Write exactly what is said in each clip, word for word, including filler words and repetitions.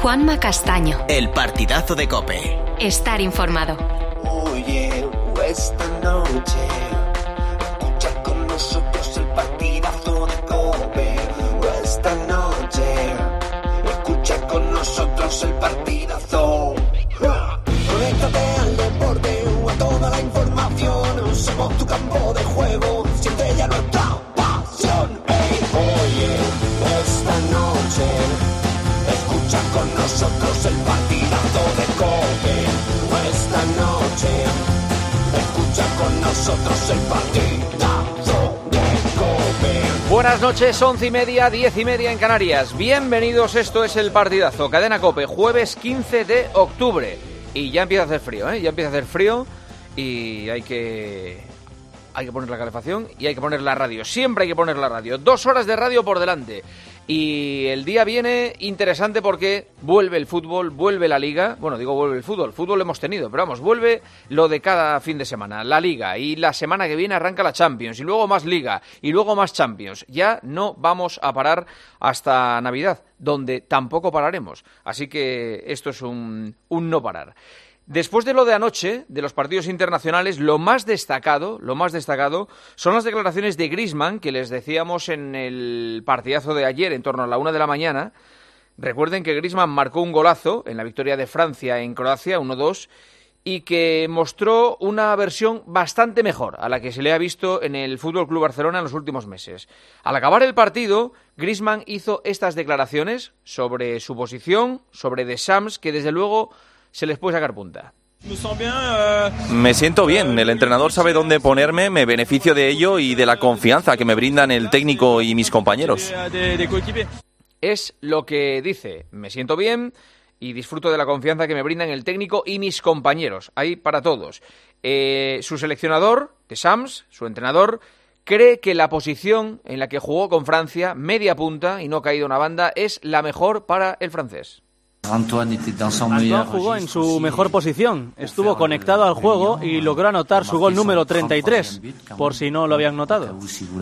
Juanma Castaño. El partidazo de COPE. Estar informado. Oye, esta noche escucha con nosotros el partidazo de COPE. Esta noche escucha con nosotros el partidazo. Conéctate al deporte o a toda la información. Somos tu campo de juego, siente ya nuestra pasión. Hey, oye, esta noche escucha con nosotros el partidazo de COPE. Esta noche escucha con nosotros el partidazo de COPE. Buenas noches, once y media, diez y media en Canarias. Bienvenidos, esto es el partidazo. Cadena COPE, jueves quince de octubre. Y ya empieza a hacer frío, ¿eh? Ya empieza a hacer frío y hay que... Hay que poner la calefacción y hay que poner la radio. Siempre hay que poner la radio. Dos horas de radio por delante. Y el día viene interesante porque vuelve el fútbol, vuelve la liga. Bueno, digo vuelve el fútbol. Fútbol lo hemos tenido, pero vamos, vuelve lo de cada fin de semana. La liga. Y la semana que viene arranca la Champions. Y luego más liga. Y luego más Champions. Ya no vamos a parar hasta Navidad, donde tampoco pararemos. Así que esto es un, un no parar. Después de lo de anoche, de los partidos internacionales, lo más destacado, lo más destacado son las declaraciones de Griezmann, que les decíamos en el partidazo de ayer, en torno a la una de la mañana. Recuerden que Griezmann marcó un golazo en la victoria de Francia en Croacia, uno dos, y que mostró una versión bastante mejor a la que se le ha visto en el F C Barcelona en los últimos meses. Al acabar el partido, Griezmann hizo estas declaraciones sobre su posición, sobre Deschamps, que desde luego se les puede sacar punta. Me siento bien, el entrenador sabe dónde ponerme, me beneficio de ello y de la confianza que me brindan el técnico y mis compañeros. Es lo que dice, me siento bien y disfruto de la confianza que me brindan el técnico y mis compañeros, ahí para todos. Eh, su seleccionador, Deschamps, su entrenador, cree que la posición en la que jugó con Francia, media punta y no caído una banda, es la mejor para el francés. Antoine jugó en su mejor posición, estuvo conectado al juego y logró anotar su gol número treinta y tres, por si no lo habían notado.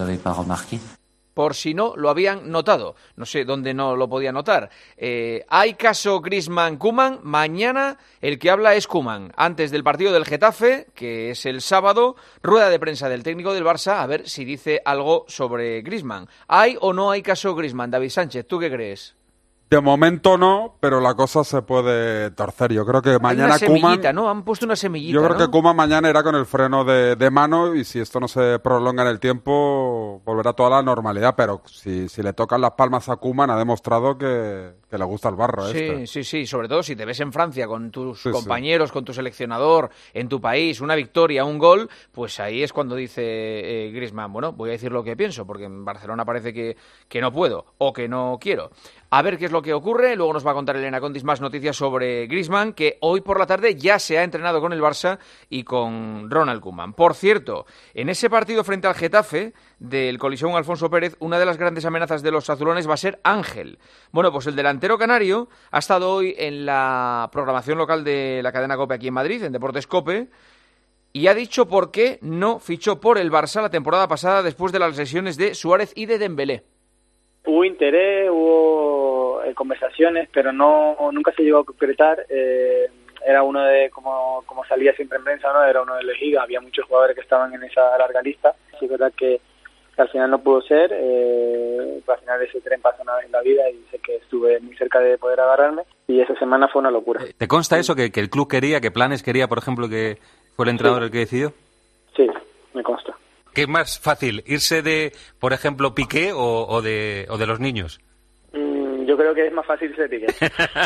Por si no lo habían notado, no sé dónde no lo podía notar. Eh, hay caso Griezmann-Koeman, mañana el que habla es Koeman, antes del partido del Getafe, que es el sábado, rueda de prensa del técnico del Barça, a ver si dice algo sobre Griezmann. ¿Hay o no hay caso Griezmann? David Sánchez, ¿tú qué crees? De momento no, pero la cosa se puede torcer. Yo creo que mañana Hay una semillita, Koeman, ¿no? Han puesto una semillita, Yo creo ¿no? que Koeman mañana irá con el freno de, de mano y si esto no se prolonga en el tiempo, volverá toda la normalidad. Pero si, si le tocan las palmas a Koeman, ha demostrado que, que le gusta el barro. Sí, este. sí, sí. Sobre todo si te ves en Francia con tus Sí, compañeros, sí. con tu seleccionador, en tu país, una victoria, un gol, pues ahí es cuando dice eh, Griezmann, bueno, voy a decir lo que pienso, porque en Barcelona parece que, que no puedo o que no quiero. A ver qué es lo que ocurre. Luego nos va a contar Elena Condis más noticias sobre Griezmann, que hoy por la tarde ya se ha entrenado con el Barça y con Ronald Koeman. Por cierto, en ese partido frente al Getafe del Coliseum Alfonso Pérez, una de las grandes amenazas de los azulones va a ser Ángel. Bueno, pues el delantero canario ha estado hoy en la programación local de la cadena COPE aquí en Madrid, en Deportes COPE, y ha dicho por qué no fichó por el Barça la temporada pasada después de las lesiones de Suárez y de Dembélé. Hubo interés, hubo eh, conversaciones, pero no nunca se llegó a concretar. Eh, era uno de, como, como salía siempre en prensa, ¿no? Era uno de los ligas, había muchos jugadores que estaban en esa larga lista. Sí, es verdad que, que al final no pudo ser, eh, al final ese tren pasa una vez en la vida y sé que estuve muy cerca de poder agarrarme y esa semana fue una locura. ¿Te consta eso, que, que el club quería, que Planes quería, por ejemplo, que fue el entrenador Sí. el que decidió? Sí, me consta. ¿Qué es más fácil, irse de, por ejemplo, Piqué o, o, de, o de los niños? Mm, yo creo que es más fácil ser Piqué.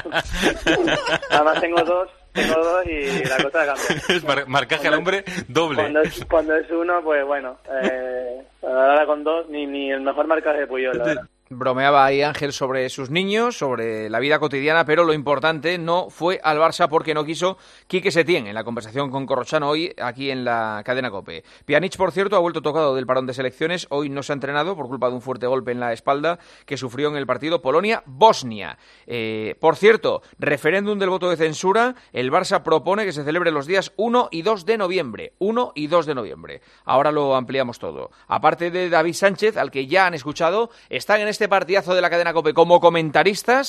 Además tengo dos, tengo dos y la cosa cambia. Es mar- marcaje Cuando al hombre doble. Cuando es, cuando es uno, pues bueno, eh, ahora con dos ni, ni el mejor marcaje de Puyol, la verdad. Bromeaba ahí Ángel sobre sus niños, sobre la vida cotidiana, pero lo importante no fue al Barça porque no quiso Quique Setién en la conversación con Corrochano hoy aquí en la cadena COPE. Pjanic, por cierto, ha vuelto tocado del parón de selecciones. Hoy no se ha entrenado por culpa de un fuerte golpe en la espalda que sufrió en el partido Polonia-Bosnia. Eh, por cierto, referéndum del voto de censura. El Barça propone que se celebre los días uno y dos de noviembre. uno y dos de noviembre. Ahora lo ampliamos todo. Aparte de David Sánchez, al que ya han escuchado, están en este partidazo de la cadena COPE como comentaristas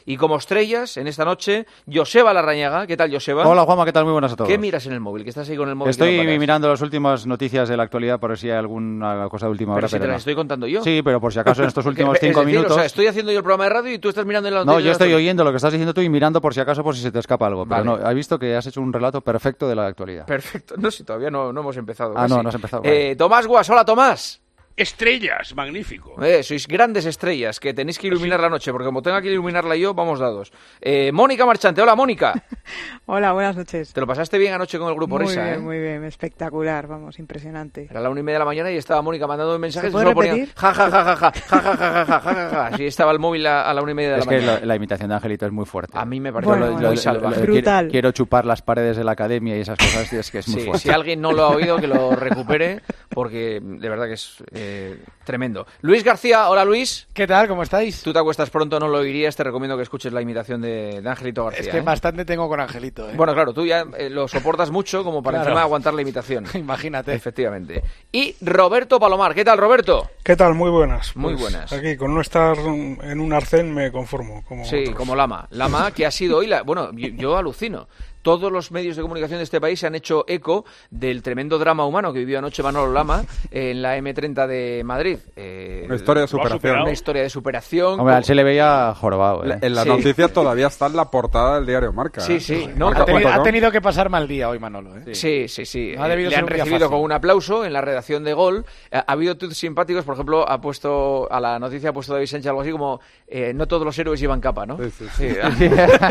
Y como estrellas, en esta noche, Joseba Larrañaga. ¿Qué tal, Joseba? Hola, Juanma, ¿qué tal? Muy buenas a todos. ¿Qué miras en el móvil? Que estás ahí con el móvil. Estoy no mirando las últimas noticias de la actualidad por si hay alguna cosa de última hora. Pero si pero te no. las estoy contando yo. Sí, pero por si acaso en estos últimos cinco es decir, minutos... O sea, estoy haciendo yo el programa de radio y tú estás mirando en la noticia. No, yo estoy oyendo lo que estás diciendo tú y mirando por si acaso, por si se te escapa algo. Pero Vale. no, he visto que has hecho un relato perfecto de la actualidad. Perfecto. No, si todavía no, no hemos empezado. Ah, casi. no, no has empezado. Eh, Vale. Tomás Guas, hola, Tomás. Estrellas, magnífico. Eh, sois grandes estrellas que tenéis que iluminar la noche, porque como tenga que iluminarla yo, vamos dados. Eh, Mónica Marchante, hola, Mónica. Hola, buenas noches. ¿Te lo pasaste bien anoche con el grupo Muy Risa? bien, eh? muy bien, espectacular, vamos, impresionante. Era la una y media de la mañana y estaba Mónica mandando mensajes. ¿Se puede y solo ponía repetir? ja, ja, ja, ja, ja, ja, ja, ja, ja, ja, ja, ja. Así estaba el móvil a, a la una y media de la Es que mañana. la, la imitación de Angelito es muy fuerte. A mí me parece Bueno, muy bueno, salvaje. brutal. Quiero, quiero chupar las paredes de la academia y esas cosas, es que es muy Sí, fuerte. si alguien no lo ha oído, que lo recupere, porque de verdad que es eh, tremendo. Luis García, hola Luis. ¿Qué tal? ¿Cómo estáis? Tú te acuestas pronto, no lo oirías, te recomiendo que escuches la imitación de, de Angelito García. Es que ¿eh? bastante tengo con Angelito, ¿eh? Bueno, claro, tú ya eh, lo soportas mucho como para Claro. encima aguantar la imitación. Imagínate. Efectivamente. Y Roberto Palomar, ¿qué tal, Roberto? ¿Qué tal? Muy buenas. Muy Pues buenas. Aquí, con no estar en un arcén me conformo. Como Sí, otros. como Lama. Lama, que ha sido hoy la... Bueno, yo, yo alucino. Todos los medios de comunicación de este país se han hecho eco del tremendo drama humano que vivió anoche Manolo Lama en la eme treinta de Madrid. Eh, Una historia de superación. Una historia de superación. Hombre, a él se le veía jorobado. ¿eh? La- En las Sí. noticias todavía está en la portada del diario Marca. Sí, ¿eh? sí. No, Marca Ha, teni- punto com. ha tenido que pasar mal día hoy, Manolo, ¿eh? Sí, sí, sí. No ha debido Eh, Le ser han un día recibido fácil. con un aplauso en la redacción de Gol. Eh, Ha habido tweets simpáticos, por ejemplo, ha puesto a la noticia ha puesto David Sánchez algo así como eh, no todos los héroes llevan capa, ¿no? Sí, sí, sí. Sí.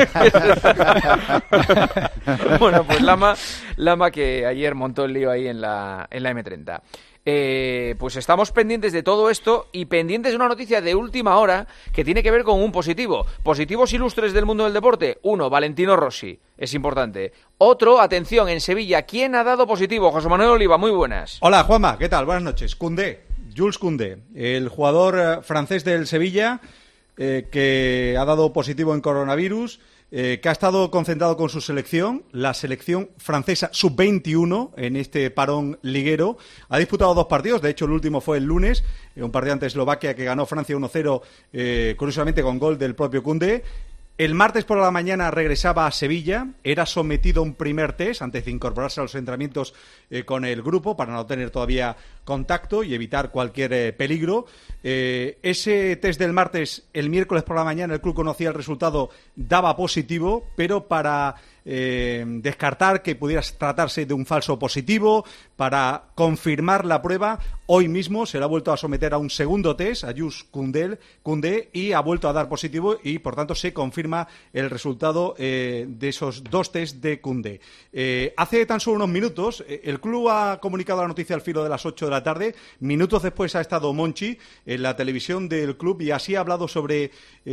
Bueno, pues Lama, Lama que ayer montó el lío ahí en la, en la eme treinta. Eh, pues estamos pendientes de todo esto y pendientes de una noticia de última hora que tiene que ver con un positivo. Positivos ilustres del mundo del deporte. Uno, Valentino Rossi, es importante. Otro, atención, en Sevilla, ¿quién ha dado positivo? José Manuel Oliva, muy buenas. Hola, Juanma, ¿qué tal? Buenas noches. Koundé, Jules Koundé, el jugador eh, francés del Sevilla eh, que ha dado positivo en coronavirus, eh, que ha estado concentrado con su selección, la selección francesa sub veintiuno, en este parón liguero. Ha disputado dos partidos, de hecho el último fue el lunes, un partido ante Eslovaquia que ganó Francia uno cero, eh, curiosamente con gol del propio Koundé. El martes por la mañana regresaba a Sevilla, era sometido a un primer test antes de incorporarse a los entrenamientos eh, con el grupo para no tener todavía contacto y evitar cualquier eh, peligro. Eh, ese test del martes, el miércoles por la mañana, el club conocía el resultado, daba positivo, pero para eh, descartar que pudiera tratarse de un falso positivo, para confirmar la prueba, hoy mismo se le ha vuelto a someter a un segundo test, a Jules Koundé, Koundé, y ha vuelto a dar positivo y, por tanto, se confirma el resultado eh, de esos dos test de Koundé. Eh, hace tan solo unos minutos, eh, el club ha comunicado la noticia al filo de las ocho de la tarde. Minutos después ha estado Monchi en la televisión del club y así ha hablado sobre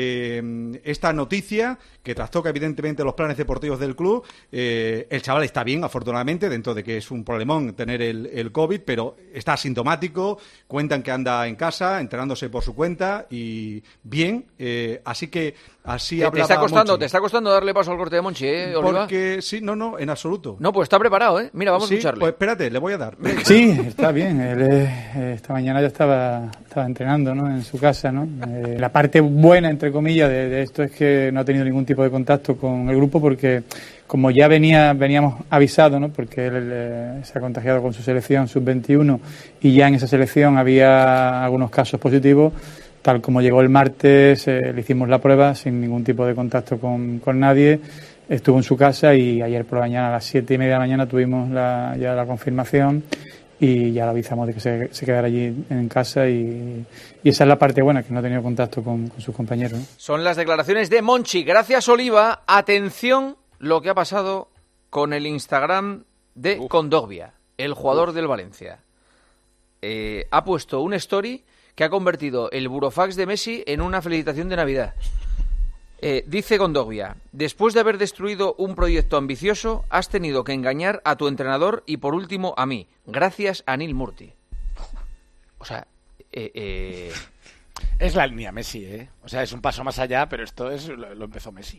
eh, esta noticia que trastoca evidentemente los planes deportivos del club. Eh, el chaval está bien, afortunadamente, dentro de que es un problemón tener el, el COVID, pero está asintomático. Cuentan que anda en casa, entrenándose por su cuenta y bien. Eh, así que así Te, te hablaba está costando, Monchi. te está costando darle paso al corte de Monchi, ¿eh, Oliva? Porque sí, no, no, en absoluto. No, pues está preparado, ¿eh? Mira, vamos Sí, a escucharle. Pues espérate, le voy a dar. Sí, está bien. Él, eh, esta mañana ya estaba, estaba entrenando, ¿no? En su casa, ¿no? Eh, la parte buena, entre comillas, de, de esto es que no ha tenido ningún tipo de contacto con el grupo porque, como ya venía, veníamos avisados, ¿no? Porque él eh, se ha contagiado con su selección sub veintiuno y ya en esa selección había algunos casos positivos. Tal como llegó el martes, eh, le hicimos la prueba sin ningún tipo de contacto con, con nadie. Estuvo en su casa y ayer por la mañana, a las siete y media de la mañana, tuvimos la, ya la confirmación y ya le avisamos de que se, se quedara allí en casa y, y esa es la parte buena, que no ha tenido contacto con, con sus compañeros, ¿no? Son las declaraciones de Monchi. Gracias, Oliva. Atención lo que ha pasado con el Instagram de Uf. Kondogbia, el jugador Uf. del Valencia. Eh, ha puesto un story que ha convertido el burofax de Messi en una felicitación de Navidad. Eh, dice Kondogbia: después de haber destruido un proyecto ambicioso, has tenido que engañar a tu entrenador y por último a mí. Gracias a Neil Murti. O sea, eh, eh... es la línea Messi, ¿eh? O sea, es un paso más allá, pero esto es lo, lo empezó Messi.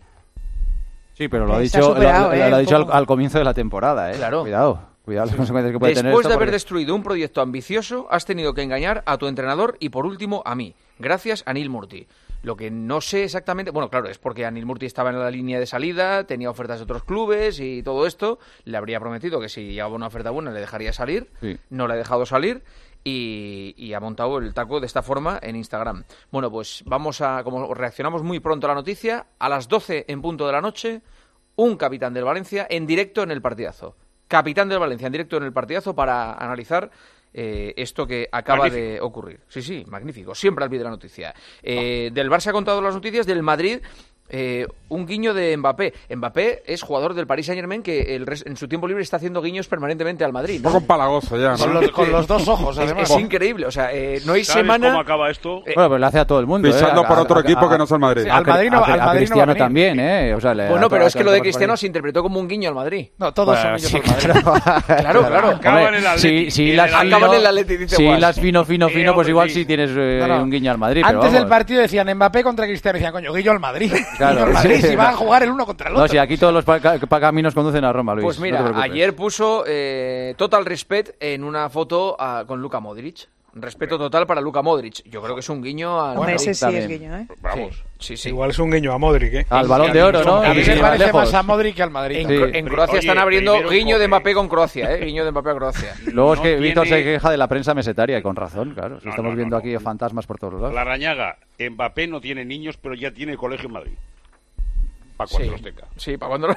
Sí, pero lo ha dicho, superado, lo, eh, lo ha dicho al, al comienzo de la temporada, ¿eh? Claro. Cuidado. Cuidado las consecuencias que puede Después tener esto de haber porque... destruido un proyecto ambicioso, has tenido que engañar a tu entrenador y por último a mí. Gracias a Neil Murti. Lo que no sé exactamente, bueno, claro, es porque Anil Murti estaba en la línea de salida, tenía ofertas de otros clubes y todo esto. Le habría prometido que si llegaba una oferta buena le dejaría salir. Sí. No le ha dejado salir y, y ha montado el taco de esta forma en Instagram. Bueno, pues vamos a, como reaccionamos muy pronto a la noticia, a las doce en punto de la noche, un capitán del Valencia en directo en el partidazo. Capitán del Valencia en directo en el partidazo para analizar Eh, esto que acaba magnífico. de ocurrir. Sí, sí, magnífico. Siempre al pie de la noticia. Eh, oh. Del Barça ha contado las noticias, del Madrid... Eh, un guiño de Mbappé. Mbappé es jugador del Paris Saint-Germain que el res, en su tiempo libre está haciendo guiños permanentemente al Madrid, ¿no? Un poco empalagoso ya, ¿no? Con los, con los dos ojos, además. Es, es increíble, o sea, eh, no hay ¿Sabes semana... cómo acaba esto? Eh, bueno, pues lo hace a todo el mundo. Pisando eh, por a, otro a, equipo a, que no es el Madrid. Sí, al Madrid no, al Madrid Cristiano no también, ¿eh? O sea, le, bueno, pero a, es que lo de Cristiano se interpretó como un guiño al Madrid. No, todos bueno, son guiños sí, al Madrid. Claro, claro. Acaban en el Atleti. Si, si las acaban en el Atleti, dice Si igual. las fino, fino, fino, eh, pues igual sí tienes eh, no, no. un guiño al Madrid. Antes pero del partido decían Mbappé contra Cristiano. Decían, coño, guiño al Madrid. Claro. Al Madrid, si van a jugar el uno contra el otro. No, si aquí todos los pa pa caminos conducen a Roma, Luis. Pues mira, no ayer puso eh, Total Respect en una foto a, con Luka Modric. Respeto total para Luka Modric. Yo creo que es un guiño a... Bueno, ese sí es guiño, ¿eh? Vamos. Sí, sí. Igual es un guiño a Modric, ¿eh? Al Balón de Oro, ¿no? A mí me y parece lejos. más a Modric que al Madrid. En, sí. en Croacia Oye, están abriendo guiño de Cope. Mbappé con Croacia, ¿eh? Guiño de Mbappé a Croacia. Luego es que no Víctor tiene... se queja de la prensa mesetaria, y con razón, claro. Si no, estamos no, viendo no, aquí no. fantasmas por todos lados. La Rañaga, Mbappé no tiene niños, pero ya tiene colegio en Madrid. Para cuando sí. los tenga. Sí, para cuando los...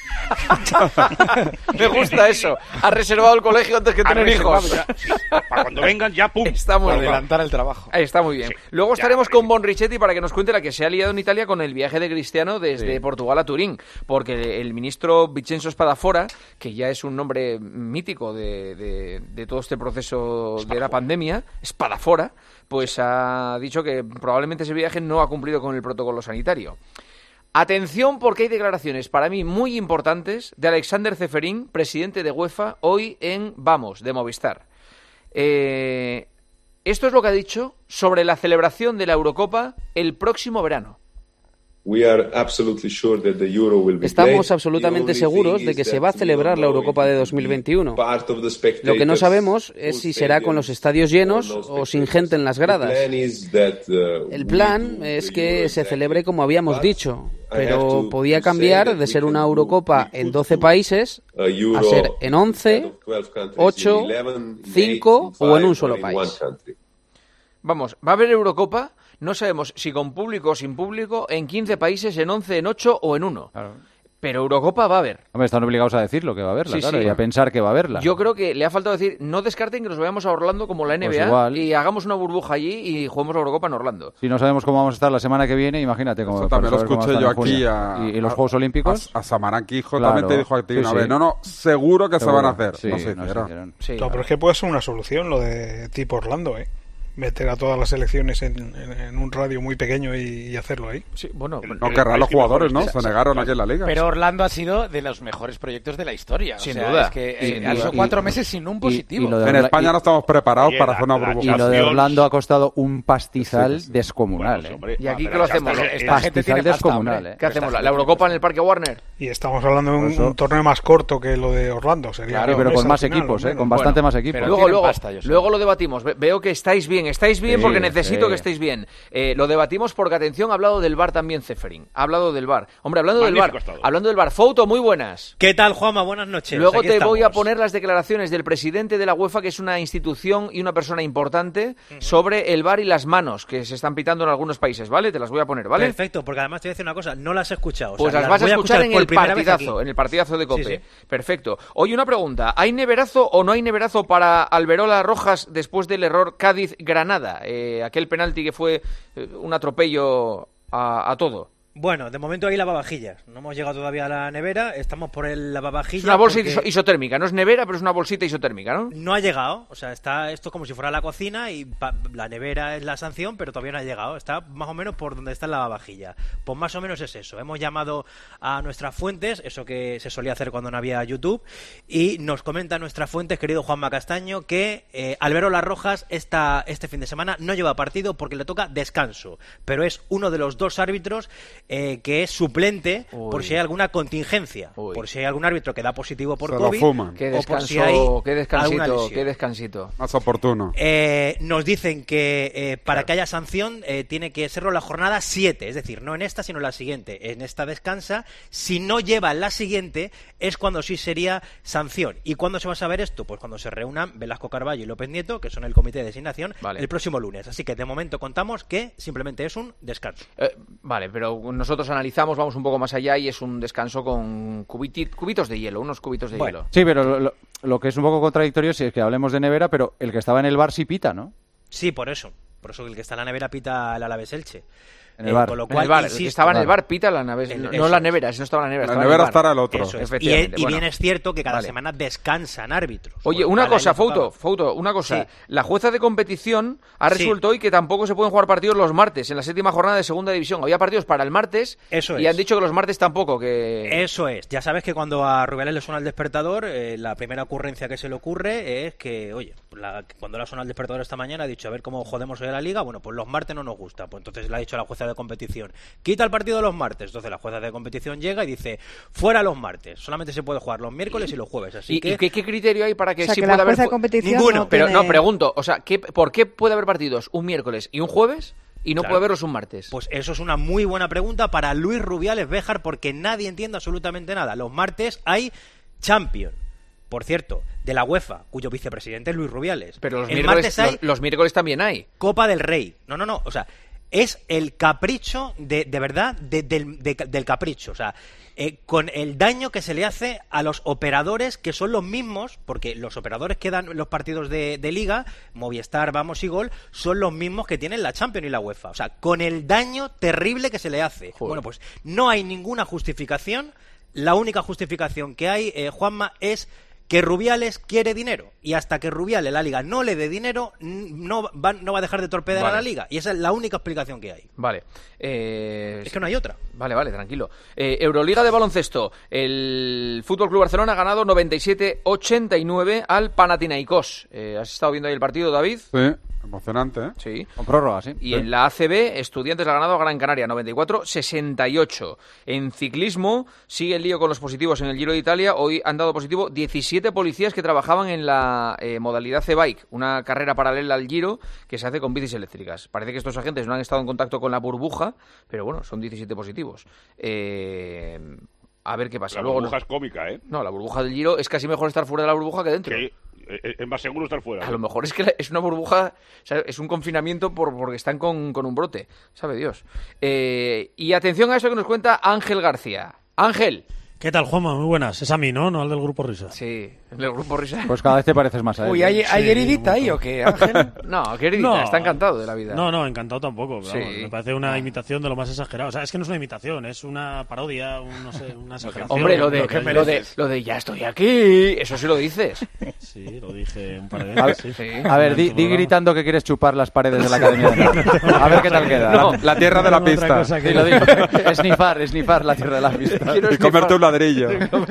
Me gusta eso. Ha reservado el colegio antes que tener hijos. Ya, sí. Para cuando vengan ya, pum. Está muy Para bien. adelantar el trabajo. Ahí está muy bien. Sí. Luego Ya, estaremos ya, con ya. Bonrichetti para que nos cuente la que se ha liado en Italia con el viaje de Cristiano desde Sí. Portugal a Turín. Porque el ministro Vincenzo Spadafora, que ya es un nombre mítico de, de, de todo este proceso Spadafora. de la pandemia, Spadafora, pues ha dicho que probablemente ese viaje no ha cumplido con el protocolo sanitario. Atención, porque hay declaraciones para mí muy importantes de Alexander Ceferín, presidente de UEFA, hoy en Vamos, de Movistar. Eh, esto es lo que ha dicho sobre la celebración de la Eurocopa el próximo verano. Estamos absolutamente seguros de que se va a celebrar la Eurocopa de dos mil veintiuno. Lo que no sabemos es si será con los estadios llenos o sin gente en las gradas. El plan es que se celebre como habíamos dicho, pero podía cambiar de ser una Eurocopa en doce países a ser en once, ocho, cinco o en un solo país. Vamos, ¿va a haber Eurocopa? No sabemos si con público o sin público, en quince países, en once, en ocho o en uno. Claro. Pero Eurocopa va a haber. Hombre, están obligados a decirlo, que va a haberla, sí, claro, sí. y a pensar que va a haberla. Yo creo que le ha faltado decir, no descarten que nos vayamos a Orlando como la N B A pues y hagamos una burbuja allí y juguemos la Eurocopa en Orlando. Si no sabemos cómo vamos a estar la semana que viene, imagínate cómo. Eso también lo escuché yo aquí a, y, y los a, Juegos Olímpicos. A, a Samaranqui, hijo, claro. también te dijo a ti sí, una sí. vez. No, no, seguro que seguro. se van a hacer. Sí, no se no hicieron. Sí, no, claro. Pero es que puede ser una solución lo de tipo Orlando, ¿eh? Meter a todas las selecciones en, en, en un radio muy pequeño y, y hacerlo ahí. Sí, bueno, no querrán los jugadores, ¿no? Se negaron aquí en la liga. Pero Orlando ha sido de los mejores proyectos de la historia. Sin o sea, duda. Es que y, eh, ha sido cuatro meses sin un positivo. Y, y lo de en España no estamos preparados y, para hacer una burbuja. Y lo de Orlando ha costado un pastizal sí, sí. descomunal. Bueno, ¿eh? hombre, y aquí no, que lo hacemos. Esta, esta pastizal gente tiene descomunal. ¿eh? ¿Qué hacemos? ¿La, la Eurocopa en el Parque Warner? Y estamos hablando de un, un torneo más corto que lo de Orlando. Sería claro, pero con más final, equipos, ¿eh? Con bastante bueno, más equipos. Luego, luego, pasta, luego lo debatimos. Veo que estáis bien. Estáis bien sí, porque necesito sí. que estéis bien. Eh, lo debatimos porque, atención, ha hablado del V A R también Ceferín. Ha hablado del V A R. Hombre, hablando Magnífico del V A R. Estado. Hablando del V A R. Fouto, muy buenas. ¿Qué tal, Juanma? Buenas noches. Luego Aquí te estamos. voy a poner las declaraciones del presidente de la UEFA, que es una institución y una persona importante, uh-huh. sobre el V A R y las manos que se están pitando en algunos países, ¿vale? Te las voy a poner, ¿vale? Perfecto, porque además te voy a decir una cosa, no las he escuchado. Pues o sea, las vas las a escuchar, a escuchar en el partidazo, partidazo, en el partidazo de COPE. Sí, sí. Perfecto. Oye, una pregunta. ¿Hay neverazo o no hay neverazo para Alberola Rojas después del error Cádiz-Granada? Eh, aquel penalti que fue eh, un atropello a, a todo. Bueno, de momento hay lavavajillas. No hemos llegado todavía a la nevera, estamos por el lavavajillas. Es una bolsa porque... isotérmica, no es nevera, pero es una bolsita isotérmica, ¿no? No ha llegado, o sea, está esto como si fuera la cocina y pa- la nevera es la sanción, pero todavía no ha llegado. Está más o menos por donde está el lavavajillas. Pues más o menos es eso. Hemos llamado a nuestras fuentes, eso que se solía hacer cuando no había YouTube, y nos comenta nuestras fuentes, querido Juanma Castaño, que eh, Alberola Rojas esta, este fin de semana no lleva partido porque le toca descanso, pero es uno de los dos árbitros eh, que es suplente Uy. por si hay alguna contingencia, Uy. por si hay algún árbitro que da positivo por Se lo COVID, fuman. Qué o por descanso, si hay qué alguna descansito, lesión. qué descansito. Más oportuno. Eh, nos dicen que eh, para que haya sanción eh, tiene que serlo la jornada siete, es decir, no en esta sino en la siguiente. En esta descansa, si no lleva en la siguiente es cuando sí sería sanción. ¿Y cuándo se va a saber esto? Pues cuando se reúnan Velasco Carballo y López Nieto, que son el comité de designación, Vale. el próximo lunes. Así que de momento contamos que simplemente es un descanso. Eh, vale, pero nosotros analizamos, vamos un poco más allá y es un descanso con cubiti- cubitos de hielo, unos cubitos de Bueno. hielo. Sí, pero lo, lo- lo que es un poco contradictorio si es que hablemos de nevera, pero el que estaba en el bar sí pita, ¿no? Sí, por eso. Por eso el que está en la nevera pita el Alavés Elche. En el bar. Con lo En cual, el bar, el insisto, que estaba en el Claro. bar pita la nave, El- no, eso no la es. nevera, ese no estaba en la nevera. La estaba en nevera el bar. estará al otro. Eso es. Y, Efectivamente, y bueno. bien es cierto que cada Vale. semana descansan árbitros. Oye, Porque una el cosa, año pasado- Fouto, Fouto, una cosa. Sí. La jueza de competición ha Sí. resuelto hoy que tampoco se pueden jugar partidos los martes, en la séptima jornada de segunda división. Había partidos para el martes Eso y es. han dicho que los martes tampoco, que... Eso es. Ya sabes que cuando a Rubiales le suena el despertador, eh, la primera ocurrencia que se le ocurre es que, oye, la- cuando le ha sonado el despertador esta mañana ha dicho, a ver cómo jodemos hoy a la liga, bueno, pues los martes no nos gusta. Pues entonces le ha dicho a la jueza de competición, quita el partido de los martes. Entonces la jueza de competición llega y dice, fuera los martes, solamente se puede jugar los miércoles y los jueves. Así ¿Y, que... y qué, qué criterio hay para que O sea, sí que pueda la haber... jueza de fu- competición Ninguno, no Pero tiene- no, pregunto, o sea, ¿qué, ¿por qué puede haber partidos un miércoles y un jueves y no Claro. puede haberlos un martes? Pues eso es una muy buena pregunta para Luis Rubiales Béjar, porque nadie entiende absolutamente nada. Los martes hay Champions, por cierto, de la UEFA, cuyo vicepresidente es Luis Rubiales. Pero los el miércoles, martes hay los, los miércoles también hay. Copa del Rey. No, no, no. O sea, es el capricho de, de verdad de- del, de- del capricho. O sea, eh, con el daño que se le hace a los operadores, que son los mismos, porque los operadores que dan los partidos de, de Liga, Movistar, Vamos y Gol, son los mismos que tienen la Champions y la UEFA. O sea, con el daño terrible que se le hace. Joder. Bueno, pues no hay ninguna justificación. La única justificación que hay, eh, Juanma, es que Rubiales quiere dinero, y hasta que Rubiales la Liga no le dé dinero, n- no va, no va a dejar de torpedear Vale. a la Liga, y esa es la única explicación que hay. Vale. Eh, Es que no hay otra. Vale, vale, tranquilo. Eh, Euroliga de baloncesto. El F C Barcelona ha ganado noventa y siete ochenta y nueve al Panathinaikos. Eh, ¿Has estado viendo ahí el partido, David? Sí, emocionante, ¿eh? Sí. Con prórroga, sí. Y Sí. en la A C B, Estudiantes ha ganado a Gran Canaria, noventa y cuatro sesenta y ocho. En ciclismo, sigue el lío con los positivos en el Giro de Italia. Hoy han dado positivo diecisiete policías que trabajaban en la eh, modalidad C-Bike, una carrera paralela al Giro que se hace con bicis eléctricas. Parece que estos agentes no han estado en contacto con la burbuja, pero bueno, son diecisiete positivos. Eh, a ver qué pasa. La Luego, burbuja no- es cómica, ¿eh? no, la burbuja del Giro es casi mejor estar fuera de la burbuja que dentro. Sí, es es más seguro estar fuera. A lo mejor es que la- es una burbuja, o sea, es un confinamiento por, porque están con, con un brote, sabe Dios. Eh, y atención a eso que nos cuenta Ángel García. Ángel. ¿Qué tal, Juanma? Muy buenas. Es a mí, ¿no? No al del Grupo Risa. Sí, el del Grupo Risa. Pues cada vez te pareces más a él. Uy, ¿hay, hay Sí, heridita un ahí o montón. qué, Ángel? No, qué heridita, No. está encantado de la vida. No, no, encantado tampoco. pero Sí. vamos, me parece una imitación de lo más exagerado. O sea, es que no es una imitación, es una parodia, un, no sé, una exageración. Hombre, lo de, Lo que lo, de, mereces. lo de ya estoy aquí, eso sí lo dices. Sí, lo dije un par de A ver, veces. sí. a ver, di, di gritando que quieres chupar las paredes de la academia de nado. A ver qué tal queda. No, la tierra de la Otra pista. cosa que- Sí, lo digo. Esnifar, esnifar la tierra de la pista. Quiero Y comerte un ladrillo.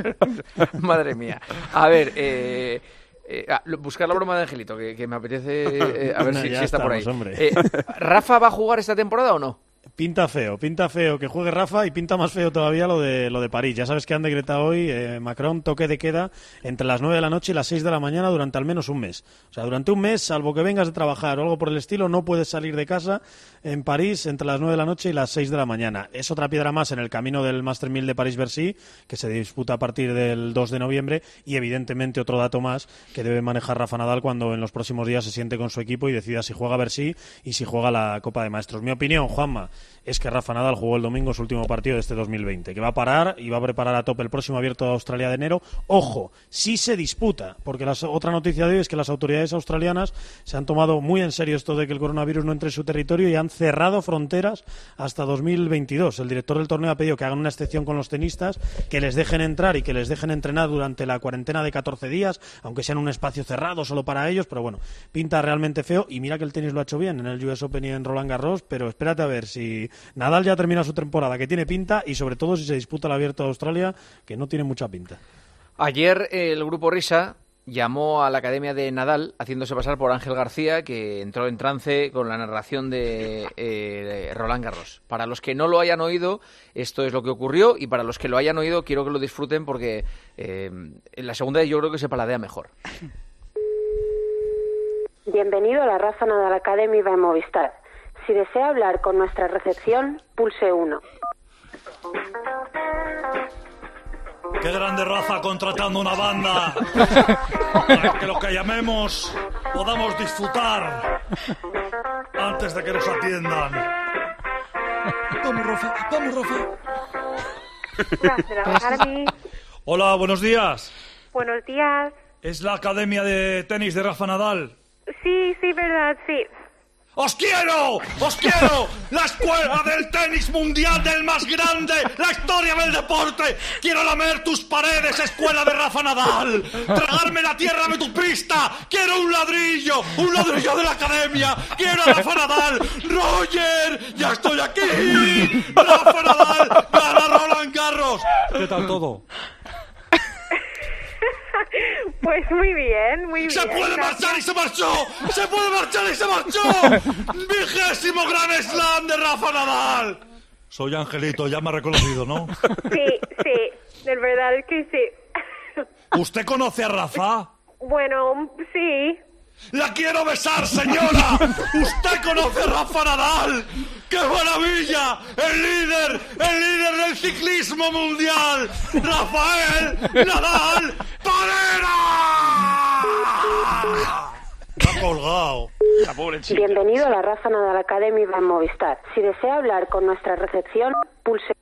Madre mía. A ver, eh, eh, ah, lo- buscar la broma de Angelito, que, que me apetece eh, a ver No, si, ya si está por ahí. estamos, hombre. Eh, ¿Rafa va a jugar esta temporada o no? Pinta feo, pinta feo que juegue Rafa y pinta más feo todavía lo de lo de París. Ya sabes que han decretado hoy eh, Macron toque de queda entre las nueve de la noche y las seis de la mañana durante al menos un mes. O sea, durante un mes, salvo que vengas de trabajar o algo por el estilo, no puedes salir de casa en París entre las nueve de la noche y las seis de la mañana. Es otra piedra más en el camino del Master mil de París-Bercy, que se disputa a partir del dos de noviembre, y evidentemente otro dato más que debe manejar Rafa Nadal cuando en los próximos días se siente con su equipo y decida si juega Bercy y si juega la Copa de Maestros. Mi opinión, Juanma, es que Rafa Nadal jugó el domingo su último partido de este dos mil veinte, que va a parar y va a preparar a tope el próximo Abierto de Australia de enero. Ojo, sí se disputa, porque la otra noticia de hoy es que las autoridades australianas se han tomado muy en serio esto de que el coronavirus no entre en su territorio y han cerrado fronteras hasta dos mil veintidós. El director del torneo ha pedido que hagan una excepción con los tenistas, que les dejen entrar y que les dejen entrenar durante la cuarentena de catorce días, aunque sea en un espacio cerrado solo para ellos, pero bueno, pinta realmente feo. Y mira que el tenis lo ha hecho bien en el U S Open y en Roland Garros, pero espérate a ver si Nadal ya termina su temporada, que tiene pinta, y sobre todo si se disputa el Abierto de Australia, que no tiene mucha pinta. Ayer eh, el Grupo Risa llamó a la academia de Nadal haciéndose pasar por Ángel García, que entró en trance con la narración de eh, Roland Garros. Para los que no lo hayan oído, esto es lo que ocurrió, y para los que lo hayan oído, quiero que lo disfruten porque eh, en la segunda yo creo que se paladea mejor. Bienvenido a la Rafa Nadal Academy by Movistar. Si desea hablar con nuestra recepción, pulse uno. ¡Qué grande Rafa contratando una banda! Para que lo que llamemos podamos disfrutar antes de que nos atiendan. Vamos, Rafa, vamos, Rafa. Hola, buenos días. Buenos días. ¿Es la academia de tenis de Rafa Nadal? Sí, sí, verdad, sí. ¡Os quiero! ¡Os quiero! ¡La escuela del tenis mundial del más grande! ¡La historia del deporte! ¡Quiero lamer tus paredes, escuela de Rafa Nadal! ¡Tragarme la tierra de tu pista! ¡Quiero un ladrillo! ¡Un ladrillo de la academia! ¡Quiero a Rafa Nadal! ¡Roger! ¡Ya estoy aquí! ¡Rafa Nadal! ¡Gana Roland Garros! ¿Qué tal todo? Pues muy bien, muy bien. ¡Se puede marchar y se marchó! ¡Se puede marchar y se marchó! ¡Vigésimo Grand Slam de Rafa Nadal! Soy Angelito, ya me ha reconocido, ¿no? Sí, sí, de verdad es que sí. ¿Usted conoce a Rafa? Bueno, sí. ¡La quiero besar, señora! ¡Usted conoce a Rafa Nadal! ¡Qué maravilla! ¡El líder! ¡El líder del ciclismo mundial! ¡Rafael Nadal Parera! ¡Me ha colgado! La pobre chica. Bienvenido a la Rafa Nadal Academy by Movistar. Si desea hablar con nuestra recepción, pulse.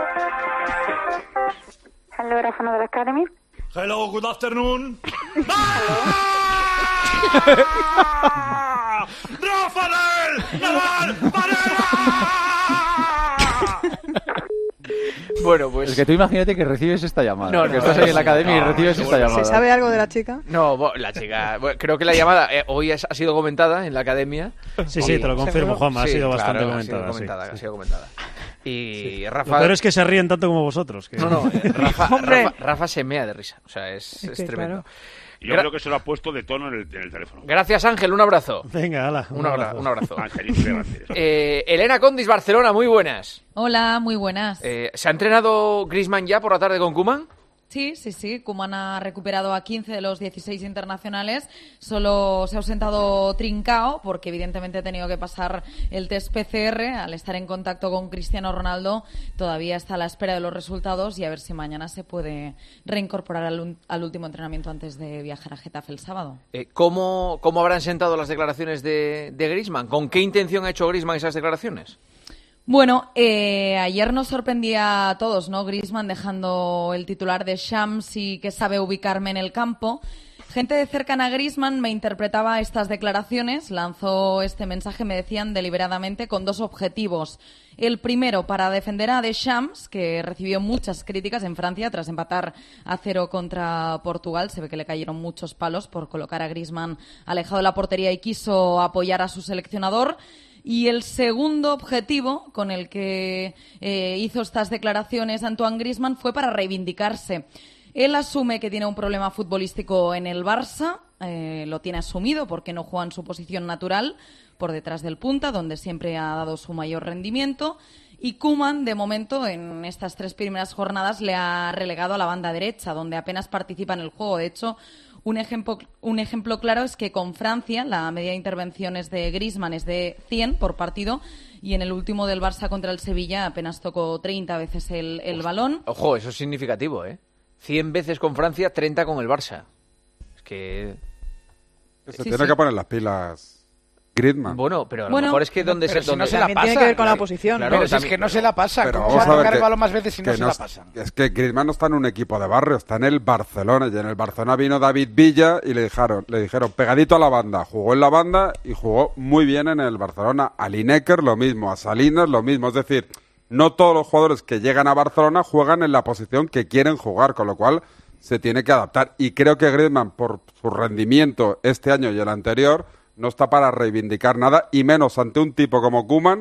Hello, Rafa Nadal Academy. Hello, good afternoon. ¡Rafael Nadal Parera! Bueno, pues... Es que tú imagínate que recibes esta llamada. No, no, que estás no, ahí en la academia no, y recibes no, esta no, llamada. ¿Se sabe algo de la chica? No, bo- la chica... bueno, creo que la llamada eh, hoy es- ha sido comentada en la academia. Sí, sí, te lo confirmo, Juanma, ha Sí, sido claro, bastante ha comentada, sido comentada, sí, ha sí. sido comentada. Y Lo Rafa... peor es que se ríen tanto como vosotros. Que... No, no, eh, Rafa, ¡Hombre! Rafa, Rafa se mea de risa. O sea, es, Es es que, tremendo. Yo Gra- creo que se lo ha puesto de tono en el, en el teléfono. Gracias, Ángel. Un abrazo. Venga, hala. Un, abra- un abrazo. Angelito, gracias. Eh, Elena Condis, Barcelona, muy buenas. Hola, muy buenas. Eh, ¿Se ha entrenado Griezmann ya por la tarde con Koeman? Sí, sí, sí. Koeman ha recuperado a quince de los dieciséis internacionales. Solo se ha ausentado Trincao porque evidentemente ha tenido que pasar el test P C R. Al estar en contacto con Cristiano Ronaldo, todavía está a la espera de los resultados y a ver si mañana se puede reincorporar al, un- al último entrenamiento antes de viajar a Getafe el sábado. Eh, ¿cómo, ¿Cómo habrán sentado las declaraciones de, de Griezmann? ¿Con qué intención ha hecho Griezmann esas declaraciones? Bueno, eh, ayer nos sorprendía a todos, ¿no? Griezmann dejando el titular de Shams y que sabe ubicarme en el campo. Gente de cercana a Griezmann me interpretaba estas declaraciones, lanzó este mensaje, me decían deliberadamente, con dos objetivos. El primero, para defender a Deschamps, que recibió muchas críticas en Francia tras empatar a cero contra Portugal. Se ve que le cayeron muchos palos por colocar a Griezmann alejado de la portería y quiso apoyar a su seleccionador. Y el segundo objetivo con el que eh, hizo estas declaraciones Antoine Griezmann fue para reivindicarse. Él asume que tiene un problema futbolístico en el Barça, eh, lo tiene asumido porque no juega en su posición natural, por detrás del punta, donde siempre ha dado su mayor rendimiento. Y Koeman, de momento, en estas tres primeras jornadas, le ha relegado a la banda derecha, donde apenas participa en el juego. De hecho, un ejemplo, un ejemplo claro es que con Francia la media de intervenciones de Griezmann es de cien por partido y en el último del Barça contra el Sevilla apenas tocó treinta veces el, el balón. Ojo, eso es significativo, ¿eh? cien veces con Francia, treinta con el Barça. Es que... Se Sí, tiene sí. que poner las pilas Griezmann. Bueno, pero a lo Bueno, mejor es que donde pero se... si donde no se la También tiene pasa, que ver con la claro. posición. Claro, ¿no? Pero si es también- que no se la pasa. Pero ¿Cómo vamos va a a ver tocar que- el balón más veces si no que se no la es- pasan? Es que Griezmann no está en un equipo de barrio, está en el Barcelona. Y en el Barcelona vino David Villa y le dijeron, le dijeron pegadito a la banda. Jugó en la banda y jugó muy bien en el Barcelona. A Lineker lo mismo, a Salinas lo mismo. Es decir, no todos los jugadores que llegan a Barcelona juegan en la posición que quieren jugar, con lo cual se tiene que adaptar. Y creo que Griezmann, por su rendimiento este año y el anterior, no está para reivindicar nada, y menos ante un tipo como Koeman,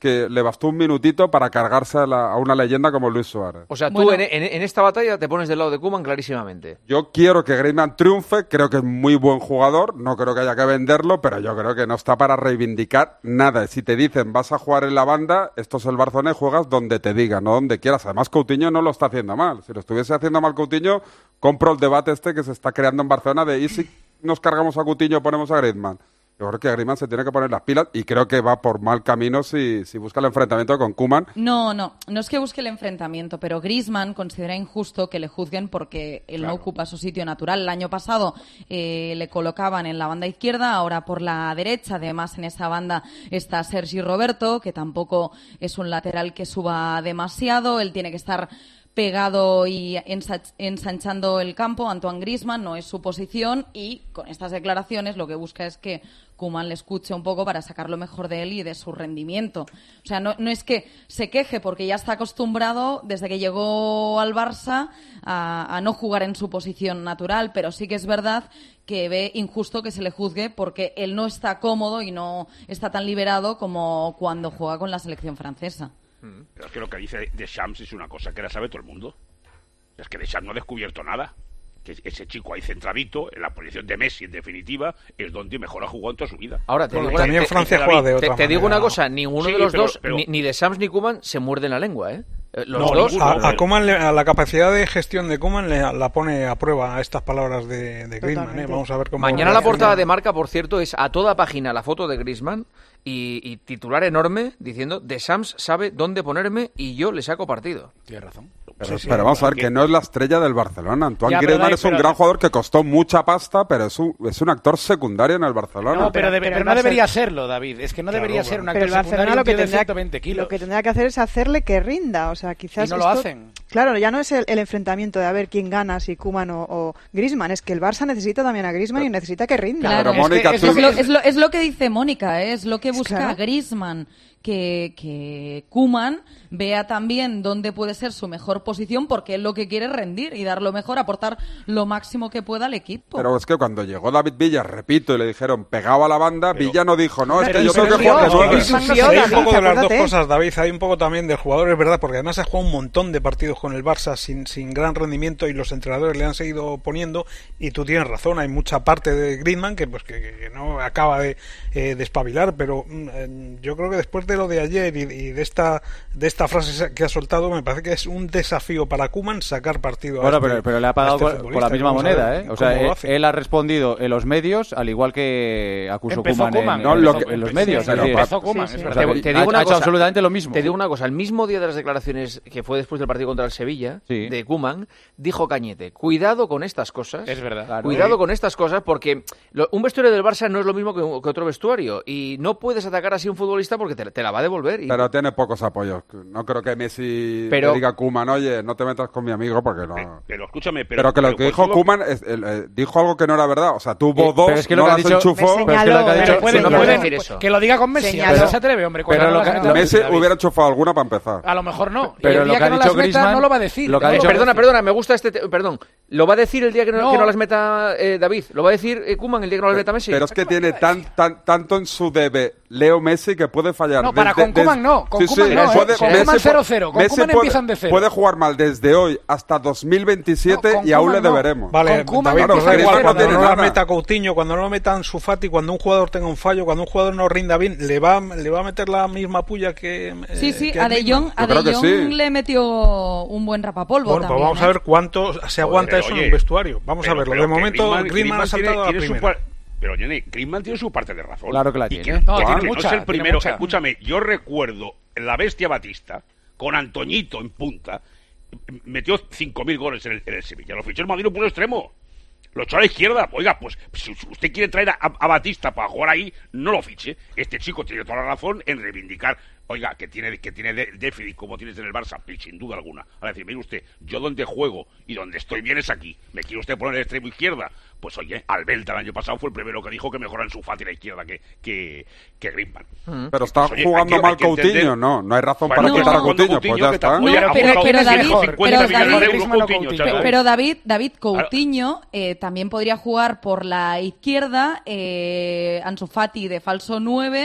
que le bastó un minutito para cargarse a, la, a una leyenda como Luis Suárez. O sea, tú bueno, en, en, en esta batalla te pones del lado de Koeman clarísimamente. Yo quiero que Griezmann triunfe, creo que es muy buen jugador, no creo que haya que venderlo, pero yo creo que no está para reivindicar nada. Si te dicen vas a jugar en la banda, esto es el Barcelona y juegas donde te digan, no donde quieras. Además, Coutinho no lo está haciendo mal. Si lo estuviese haciendo mal Coutinho, compro el debate este que se está creando en Barcelona de ¿y si nos cargamos a Coutinho y ponemos a Griezmann? Yo creo que Griezmann se tiene que poner las pilas y creo que va por mal camino si, si busca el enfrentamiento con Koeman. No, no, no es que busque el enfrentamiento, pero Griezmann considera injusto que le juzguen porque él claro. no ocupa su sitio natural. El año pasado eh, le colocaban en la banda izquierda, ahora por la derecha. Además, en esa banda está Sergi Roberto, que tampoco es un lateral que suba demasiado. Él tiene que estar pegado y ensanchando el campo. Antoine Griezmann no es su posición y con estas declaraciones lo que busca es que Koeman le escuche un poco para sacar lo mejor de él y de su rendimiento. O sea, no, no es que se queje porque ya está acostumbrado desde que llegó al Barça a, a no jugar en su posición natural, pero sí que es verdad que ve injusto que se le juzgue porque él no está cómodo y no está tan liberado como cuando juega con la selección francesa. Pero es que lo que dice Deschamps es una cosa que la sabe todo el mundo. Es que Deschamps no ha descubierto nada. Que ese chico ahí centradito, en la posición de Messi, en definitiva, es donde mejor ha jugado en toda su vida. Ahora, te bueno, digo, también te, Francia te, juega de te, otra te, manera. Te digo una cosa, ninguno sí, de los pero, dos, pero... ni, ni Deschamps ni Koeman, se muerden la lengua, ¿eh? Los no, dos. ninguno, a, a, Koeman le, a la capacidad de gestión de Koeman le, la pone a prueba estas palabras de, de Griezmann. ¿eh? Vamos a ver cómo. Mañana la portada de Marca, por cierto, es a toda página la foto de Griezmann y, y titular enorme diciendo Deschamps sabe dónde ponerme y yo le saco partido. Tienes razón. Pero, sí, sí, pero vamos a ver que no es la estrella del Barcelona. Antoine ya, Griezmann pero, es un pero, gran jugador que costó mucha pasta, pero es un, es un actor secundario en el Barcelona. No, pero, de, pero, pero no debería serlo, David. Es que no claro, debería bueno. ser un pero actor secundario lo que, de tendría, ciento veinte kilos. lo que tendría que hacer es hacerle que rinda. O sea, quizás y no esto, lo hacen. Claro, ya no es el, el enfrentamiento de a ver quién gana, si Koeman o, o Griezmann. Es que el Barça necesita también a Griezmann y necesita que rinda. Claro, pero, Mónica, es, que, es, lo, es, lo, es lo que dice Mónica, ¿eh? Es lo que busca claro. Griezmann. Que, que Koeman vea también dónde puede ser su mejor posición porque él lo que quiere es rendir y dar lo mejor, aportar lo máximo que pueda al equipo. Pero es que cuando llegó David Villa, repito, y le dijeron pegado a la banda, pero, Villa no dijo, no, es que yo creo que juega de nueve. Hay un poco de las dos cosas, David, hay un poco también del jugador, es verdad, porque además ha jugado un montón de partidos con el Barça sin, sin gran rendimiento y los entrenadores le han seguido poniendo y tú tienes razón, hay mucha parte de Griezmann que pues que, que no acaba de eh, despabilar, pero eh, yo creo que después de lo de ayer y, y de esta de esta frase que ha soltado me parece que es un desafío para Koeman sacar partido bueno, a este, pero, pero le ha pagado este con, con la misma moneda, ¿eh? O sea, él, él ha respondido en los medios al igual que acusó Koeman en, no, en, lo que, en los medios. Pero empezó Koeman, sí, sí. O sea, te, te digo ha, una ha hecho cosa, absolutamente lo mismo. Te digo una cosa, el mismo día de las declaraciones que fue después del partido contra el Sevilla, sí. de Koeman, dijo Cañete, cuidado con estas cosas. Es verdad. Claro. Cuidado con estas cosas porque lo, un vestuario del Barça no es lo mismo que, que otro vestuario y no puedes atacar así a un futbolista porque te, te la va a devolver. Y... Pero tiene pocos apoyos. No creo que Messi pero... le diga a Koeman, oye, no te metas con mi amigo porque no... Pero, pero escúchame, pero... Pero que lo pero que dijo digo... Koeman es, el, eh, dijo algo que no era verdad. O sea, tuvo eh, dos, es que no lo que las dicho, enchufó... Pero es que lo que ha dicho... Puede, no puede puede decir eso. Que lo diga con Messi, pero, no se atreve, hombre. Pero lo que, no Messi David. hubiera enchufado alguna para empezar. A lo mejor no. Pero el día lo que, que ha no dicho las Griezmann, meta no lo va a decir. Lo que ha dicho... Perdona, perdona, me gusta este... Te... Perdón. Lo va a decir el día que no, no. que no las meta eh, David. Lo va a decir eh, Koeman el día que no las meta Messi. Pero es que tiene tan, tan, tanto en su debe Leo Messi que puede fallar. No, para desde, con Koeman no. Con sí, Koeman sí, no. puede, ¿eh? Con Koeman cero cero. Con Koeman empiezan de cero. Puede jugar mal desde hoy hasta dos mil veintisiete no, y aún le deberemos. No. Vale, con David, no, da igual cuando no nada. la meta Coutinho, cuando no lo meta Ansu Fati, cuando un jugador tenga un fallo, cuando un jugador no rinda bien, le va, le va a meter la misma puya que eh, Sí, sí, que a De Jong, a De Jong sí. le metió un buen rapapolvo bueno, también. Pues vamos ¿eh? a ver cuánto se aguanta Joder, eso oye, en un vestuario. Vamos pero, a verlo. De momento, Griezmann, Griezmann ha saltado tiene, a tiene la primera. Pero, Jenny, Griezmann tiene su parte de razón. Claro que la y tiene. Que, no, que, tiene que mucha, no es el primero. Mucha. Escúchame, yo recuerdo la bestia Batista con Antoñito en punta. Metió cinco mil goles en el, en el Sevilla. Lo fichó el Madrid puro extremo. Lo echó a la izquierda. Oiga, pues si usted quiere traer a, a Batista para jugar ahí, no lo fiche. Este chico tiene toda la razón en reivindicar. Oiga, que tiene que tiene déficit como tienes en el Barça, sin duda alguna. A decir, mire usted, yo donde juego y donde estoy bien es aquí. ¿Me quiere usted poner el extremo izquierda? Pues oye, Albelta el año pasado fue el primero que dijo que mejora en su Fati la izquierda que, que, que Griezmann. Mm. Pero está pues, oye, jugando que, mal Coutinho, ¿no? No hay razón bueno, para no, quitar a Coutinho, pues ya está. No, oye, pero, pero David, pero David, Coutinho, pero David, David Coutinho eh, también podría jugar por la izquierda, eh, Ansu Fati de falso nueve,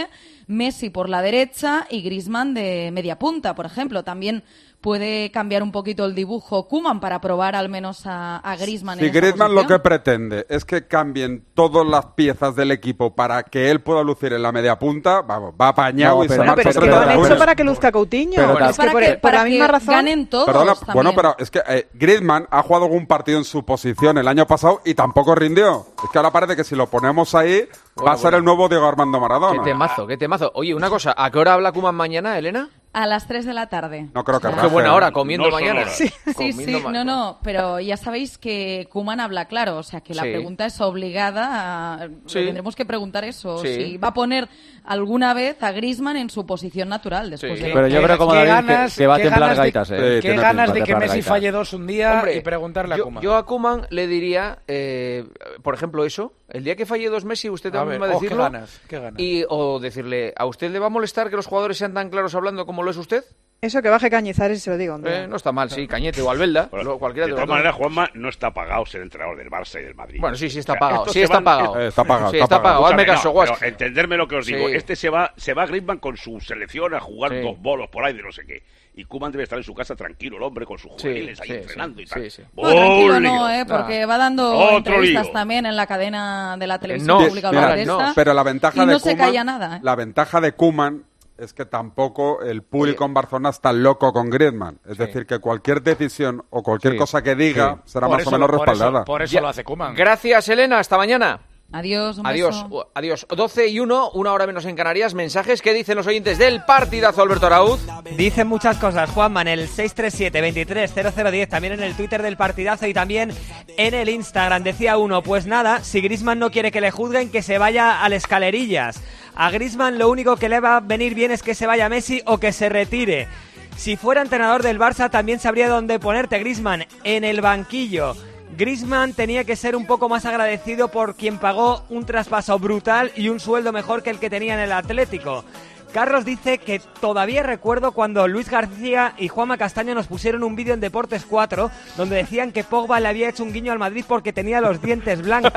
Messi por la derecha y Griezmann de media punta, por ejemplo. También puede cambiar un poquito el dibujo Koeman para probar al menos a, a Griezmann. Si en esa Griezmann posición. lo que pretende es que cambien todas las piezas del equipo para que él pueda lucir en la media punta, vamos, va apañado no, y pero, se marcha. pero es que lo han hecho para que luzca Coutinho. Pero Bueno, es que para por, que, por para la misma que razón ganen todos. Perdona, también. bueno, pero es que eh, Griezmann ha jugado algún partido en su posición el año pasado y tampoco rindió. Es que ahora parece que si lo ponemos ahí Bueno, va a ser bueno. el nuevo Diego Armando Maradona. Qué temazo, qué temazo. Oye, una cosa, ¿a qué hora habla Koeman mañana, Elena? A las tres de la tarde. No creo que Qué buena hora, comiendo No son mañana. horas. Sí, sí, Comiendo sí, ma- no, no, pero ya sabéis que Koeman habla claro, o sea que la Sí. pregunta es obligada, a, Sí. le tendremos que preguntar eso, Sí. si va a poner alguna vez a Griezmann en su posición natural después Sí. de... Pero yo creo como qué David ganas- que, que va a qué templar ganas de- gaitas, ¿eh? Sí, Qué tiene ganas pinta de de que templar Messi gaitas. falle dos un día Hombre, y preguntarle a yo, Koeman. yo a Koeman le diría, eh, por ejemplo, eso. El día que falle dos Messi, usted A también ver, va a oh, qué decirlo. ganas, qué ganas. Y, o decirle, ¿a usted le va a molestar que los jugadores sean tan claros hablando como lo es usted? Eso que baje Cañizares y se lo digo, hombre. Eh, no está mal, sí, Cañete o Albelda. Bueno, lo- cualquiera de de todas los dos. maneras, Juanma no está pagado ser entrenador del Barça y del Madrid. Bueno, sí, sí está O sea, pagado. estos Sí se está van- pagado. Eh, está pagado, Sí, está está pagado. Escúchame, Hazme caso, no, Guas. pero entendedme lo que os digo. Sí. Este se va, se va a Griezmann con su selección a jugar Sí. dos bolos por ahí de no sé qué. Y Koeman debe estar en su casa tranquilo, el hombre, con sus juveniles ahí sí, entrenando sí, y tal. sí, sí. No, tranquilo ¡Oh, no, lío! eh, porque va dando Otro entrevistas lío. también en la cadena de la televisión No, pública Mira, holandesa. no, pero la ventaja y de no se Koeman- calla nada, ¿eh? La ventaja de Koeman es que tampoco el público en Barcelona está loco con Griezmann. Es decir, que cualquier decisión o cualquier Sí. cosa que diga Sí. será Por más eso o menos lo- por eso- respaldada. Por eso Ya. lo hace Koeman. Gracias, Elena. Hasta mañana. Adiós, un Adiós, beso. u- adiós. doce y uno, una hora menos en Canarias. Mensajes que dicen los oyentes del partidazo, Alberto Arauz. Dicen muchas cosas, Juanma, en el seis tres siete, veintitrés, cero cero diez, también en el Twitter del partidazo y también en el Instagram. Decía uno, pues nada, si Griezmann no quiere que le juzguen, que se vaya al Escalerillas. A Griezmann lo único que le va a venir bien es que se vaya Messi o que se retire. Si fuera entrenador del Barça también sabría dónde ponerte, Griezmann, en el banquillo. Griezmann tenía que ser un poco más agradecido por quien pagó un traspaso brutal y un sueldo mejor que el que tenía en el Atlético. Carlos dice que todavía recuerdo cuando Luis García y Juanma Castaño nos pusieron un vídeo en Deportes cuatro donde decían que Pogba le había hecho un guiño al Madrid porque tenía los dientes blancos.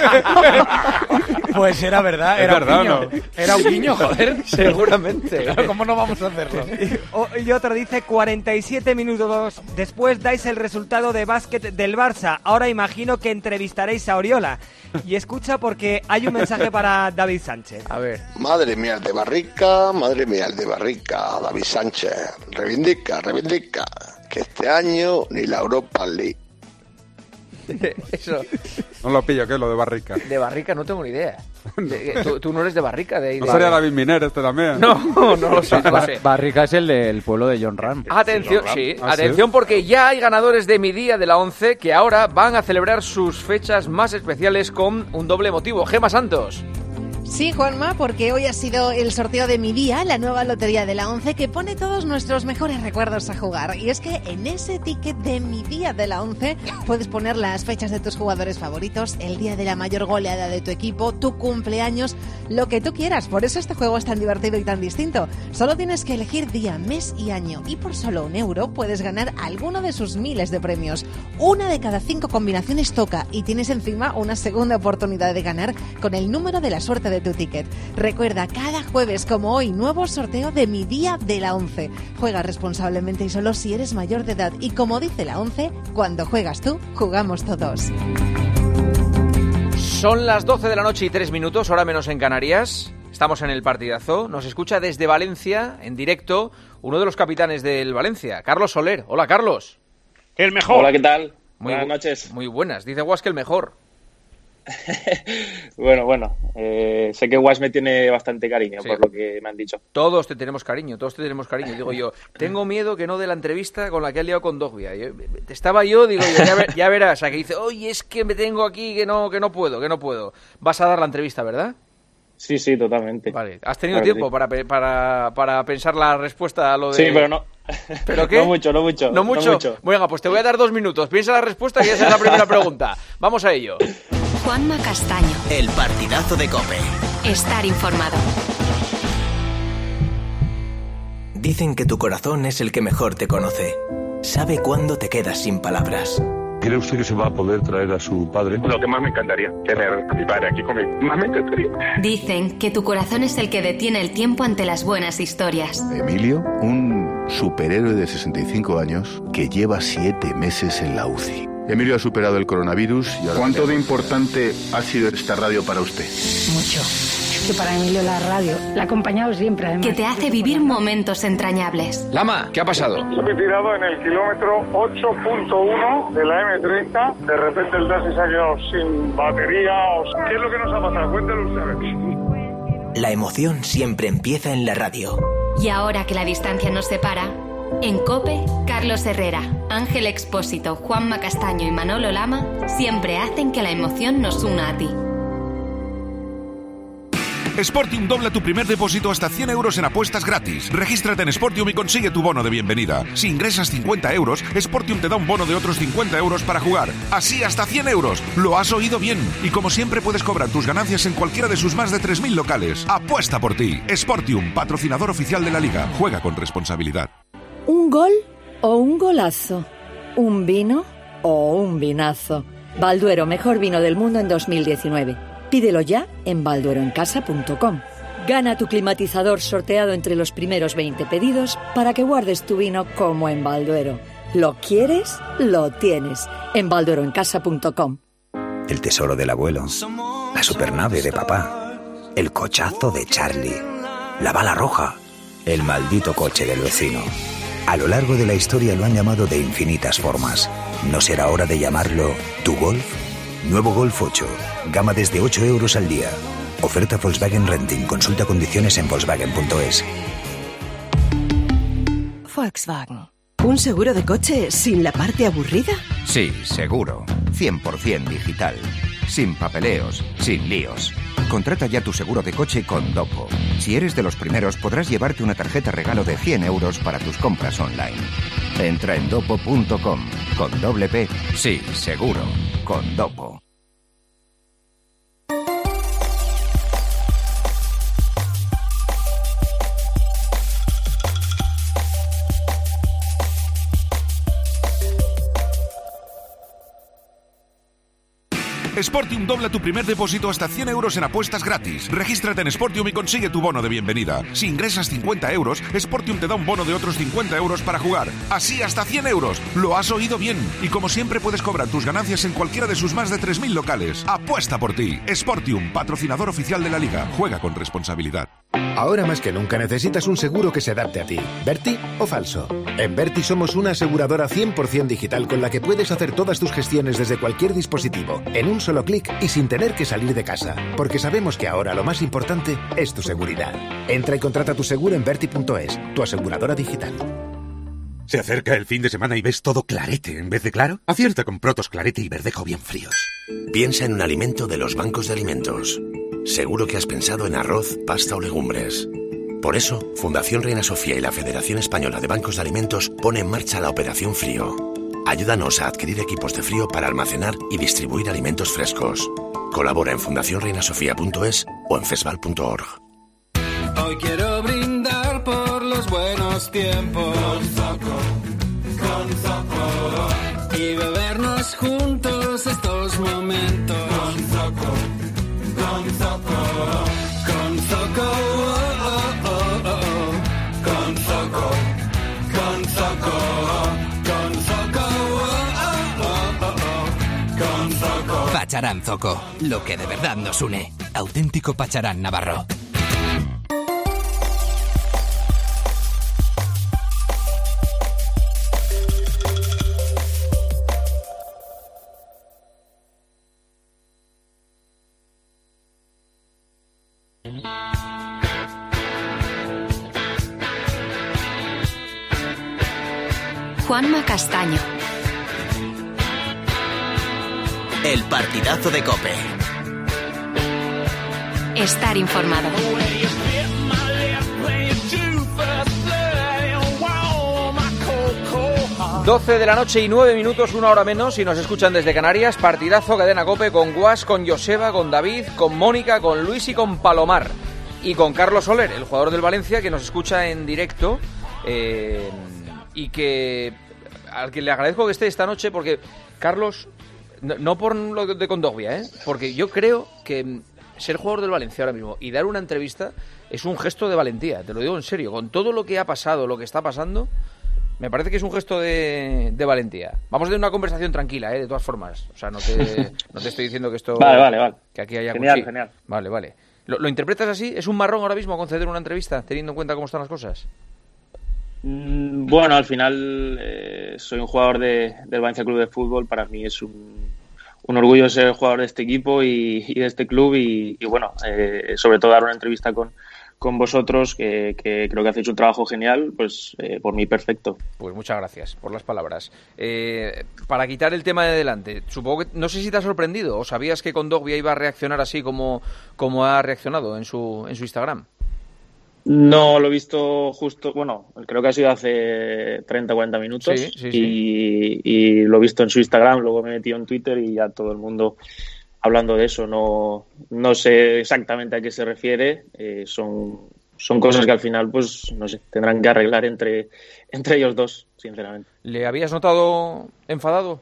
Pues era verdad, Es era verdad, un guiño. ¿no? Era un guiño, joder. Seguramente. Claro, ¿cómo no vamos a hacerlo? O- y otro dice cuarenta y siete minutos después dais el resultado de básquet del Barça. Ahora imagino que entrevistaréis a Oriola. Y escucha porque hay un mensaje para David Sánchez. A ver. Madre mía, el de Barrica, madre mía, el de Barrica, David Sánchez, reivindica, reivindica, que este año ni la Europa League. Eso. No lo pillo, ¿qué es lo de Barrica? De Barrica no tengo ni idea. De- tú, tú no eres de Barrica. De ahí, ¿No de- sería David Miner este también? No, no lo sé, no lo Ba- sé. Barrica es el del pueblo de John Ram. Atención, sí, Ah, ¿sí? atención porque ya hay ganadores de mi día de la once que ahora van a celebrar sus fechas más especiales con un doble motivo. Gema Santos. Sí, Juanma, porque hoy ha sido el sorteo de Mi Día, la nueva lotería de la once que pone todos nuestros mejores recuerdos a jugar. Y es que en ese ticket de Mi Día de la once puedes poner las fechas de tus jugadores favoritos, el día de la mayor goleada de tu equipo, tu cumpleaños, lo que tú quieras. Por eso este juego es tan divertido y tan distinto. Solo tienes que elegir día, mes y año. Y por solo un euro puedes ganar alguno de sus miles de premios. Una de cada cinco combinaciones toca y tienes encima una segunda oportunidad de ganar con el número de la suerte de tu ticket. Recuerda, cada jueves como hoy, nuevo sorteo de Mi Día de la once. Juega responsablemente y solo si eres mayor de edad. Y como dice la once, cuando juegas tú, jugamos todos. Son las doce de la noche y tres minutos, hora menos en Canarias. Estamos en el partidazo. Nos escucha desde Valencia, en directo, uno de los capitanes del Valencia, Carlos Soler. Hola, Carlos. El mejor. Hola, ¿qué tal? Muy Buenas bu- noches. Muy buenas. Dice Guas que el mejor. Bueno, bueno, eh, sé que Guas me tiene bastante cariño Sí. por lo que me han dicho. Todos te tenemos cariño, todos te tenemos cariño. Digo yo, tengo miedo que no de la entrevista con la que ha liado con Dogbia. Yo- Estaba yo, digo yo, ya, ver- ya verás, a que dice, oye, es que me tengo aquí, que no, que no puedo, que no puedo. Vas a dar la entrevista, ¿verdad? Sí, sí, totalmente. Vale. ¿Has tenido Claro, tiempo sí. para, pe- para, para pensar la respuesta a lo de...? Sí, pero no. ¿Pero qué? No mucho, no mucho. ¿No mucho? Venga, pues te voy a dar dos minutos. Piensa la respuesta y esa es la primera pregunta. Vamos a ello. Juanma Castaño. El partidazo de COPE. Estar informado. Dicen que tu corazón es el que mejor te conoce. Sabe cuándo te quedas sin palabras. ¿Cree usted que se va a poder traer a su padre? Lo que más me encantaría, tener a mi padre aquí conmigo. Más me encantaría. Dicen que tu corazón es el que detiene el tiempo ante las buenas historias. Emilio, un superhéroe de sesenta y cinco años que lleva siete meses en la U C I. Emilio ha superado el coronavirus y ahora... ¿Cuánto de importante ha sido esta radio para usted? Mucho. Que para Emilio la radio la ha acompañado siempre, además. Que te hace vivir momentos entrañables. Lama, ¿qué ha pasado? Yo me he tirado en el kilómetro ocho punto uno de la eme treinta. De repente el taxi se ha quedado sin batería. ¿Qué es lo que nos ha pasado? Cuéntelo ustedes. La emoción siempre empieza en la radio. Y ahora que la distancia nos separa, en COPE, Carlos Herrera, Ángel Expósito, Juanma Castaño y Manolo Lama siempre hacen que la emoción nos una a ti. Sportium dobla tu primer depósito hasta cien euros en apuestas gratis. Regístrate en Sportium y consigue tu bono de bienvenida. Si ingresas cincuenta euros, Sportium te da un bono de otros cincuenta euros para jugar. Así hasta cien euros. Lo has oído bien. Y como siempre puedes cobrar tus ganancias en cualquiera de sus más de tres mil locales. Apuesta por ti. Sportium, patrocinador oficial de la Liga. Juega con responsabilidad. ¿Un gol o un golazo? ¿Un vino o un vinazo? Balduero, mejor vino del mundo en dos mil diecinueve. Pídelo ya en balduero en casa punto com. Gana tu climatizador sorteado entre los primeros veinte pedidos para que guardes tu vino como en Balduero. ¿Lo quieres? Lo tienes en balduero en casa punto com. El tesoro del abuelo, la supernave de papá, el cochazo de Charlie, la bala roja, el maldito coche del vecino. A lo largo de la historia lo han llamado de infinitas formas. ¿No será hora de llamarlo tu Golf? Nuevo Golf ocho, gama desde ocho euros al día. Oferta Volkswagen Renting. Consulta condiciones en volkswagen punto es. Volkswagen. ¿Un seguro de coche sin la parte aburrida? Sí, seguro. cien por ciento digital. Sin papeleos, sin líos. Contrata ya tu seguro de coche con Dopo. Si eres de los primeros, podrás llevarte una tarjeta regalo de cien euros para tus compras online. Entra en dopo punto com. Con doble P. Sí, seguro. Con Dopo. Sportium dobla tu primer depósito hasta cien euros en apuestas gratis. Regístrate en Sportium y consigue tu bono de bienvenida. Si ingresas cincuenta euros, Sportium te da un bono de otros cincuenta euros para jugar. Así hasta cien euros. Lo has oído bien. Y como siempre puedes cobrar tus ganancias en cualquiera de sus más de tres mil locales. Apuesta por ti. Sportium, patrocinador oficial de la Liga. Juega con responsabilidad. Ahora más que nunca necesitas un seguro que se adapte a ti. ¿Verti o falso? En Verti somos una aseguradora cien por ciento digital con la que puedes hacer todas tus gestiones desde cualquier dispositivo, en un solo clic y sin tener que salir de casa. Porque sabemos que ahora lo más importante es tu seguridad. Entra y contrata tu seguro en verti punto es, tu aseguradora digital. ¿Se acerca el fin de semana y ves todo clarete en vez de claro? Acierta con Protos Clarete y Verdejo bien fríos. Piensa en un alimento de los bancos de alimentos. Seguro que has pensado en arroz, pasta o legumbres. Por eso, Fundación Reina Sofía y la Federación Española de Bancos de Alimentos pone en marcha la Operación Frío. Ayúdanos a adquirir equipos de frío para almacenar y distribuir alimentos frescos. Colabora en fundación reina sofía punto es o en fesval punto org. Hoy quiero brindar por los buenos tiempos. Con Zoco, con Zoco. Y bebernos juntos estos momentos. Con Zoco, con Zoco. Con Zoco, oh, oh, oh, oh. Con Zoco, con Zoco. Con Zoco, oh, oh, oh, oh. Con Zoco. Pacharán Zoco, lo que de verdad nos une. Auténtico Pacharán Navarro. Juanma Castaño. El partidazo de COPE. Estar informado. doce de la noche y nueve minutos, una hora menos, si nos escuchan desde Canarias. Partidazo, cadena COPE, con Guas, con Joseba, con David, con Mónica, con Luis y con Palomar. Y con Carlos Soler, el jugador del Valencia, que nos escucha en directo. Eh... y que al que le agradezco que esté esta noche porque Carlos, no, no por lo de Kondogbia, ¿eh? Porque yo creo que ser jugador del Valencia ahora mismo y dar una entrevista es un gesto de valentía, te lo digo en serio. Con todo lo que ha pasado, lo que está pasando, me parece que es un gesto de, de valentía. Vamos a tener una conversación tranquila, ¿eh? De todas formas. O sea, no te, no te estoy diciendo que esto... Vale, vale, vale. Que aquí haya genial, cuchillo. genial. Vale, vale. ¿Lo, ¿Lo interpretas así? ¿Es un marrón ahora mismo conceder una entrevista, teniendo en cuenta cómo están las cosas? Mm, bueno, al final eh, soy un jugador de, del Valencia Club de Fútbol. Para mí es un, un orgullo ser jugador de este equipo y, y de este club. Y, y bueno, eh, sobre todo dar una entrevista con... con vosotros, que, que creo que hacéis un trabajo genial, pues eh, por mí perfecto. Pues muchas gracias por las palabras. Eh, para quitar el tema de delante, supongo que, no sé si te ha sorprendido, o sabías que Kondogbia iba a reaccionar así como, como ha reaccionado en su, en su Instagram. No, lo he visto justo, bueno, creo que ha sido hace treinta o cuarenta minutos, sí, sí, y, sí. y lo he visto en su Instagram, luego me he metido en Twitter y ya todo el mundo hablando de eso. No, no sé exactamente a qué se refiere, eh, son, son cosas que al final, pues, no sé, tendrán que arreglar entre, entre ellos dos, sinceramente. ¿Le habías notado enfadado?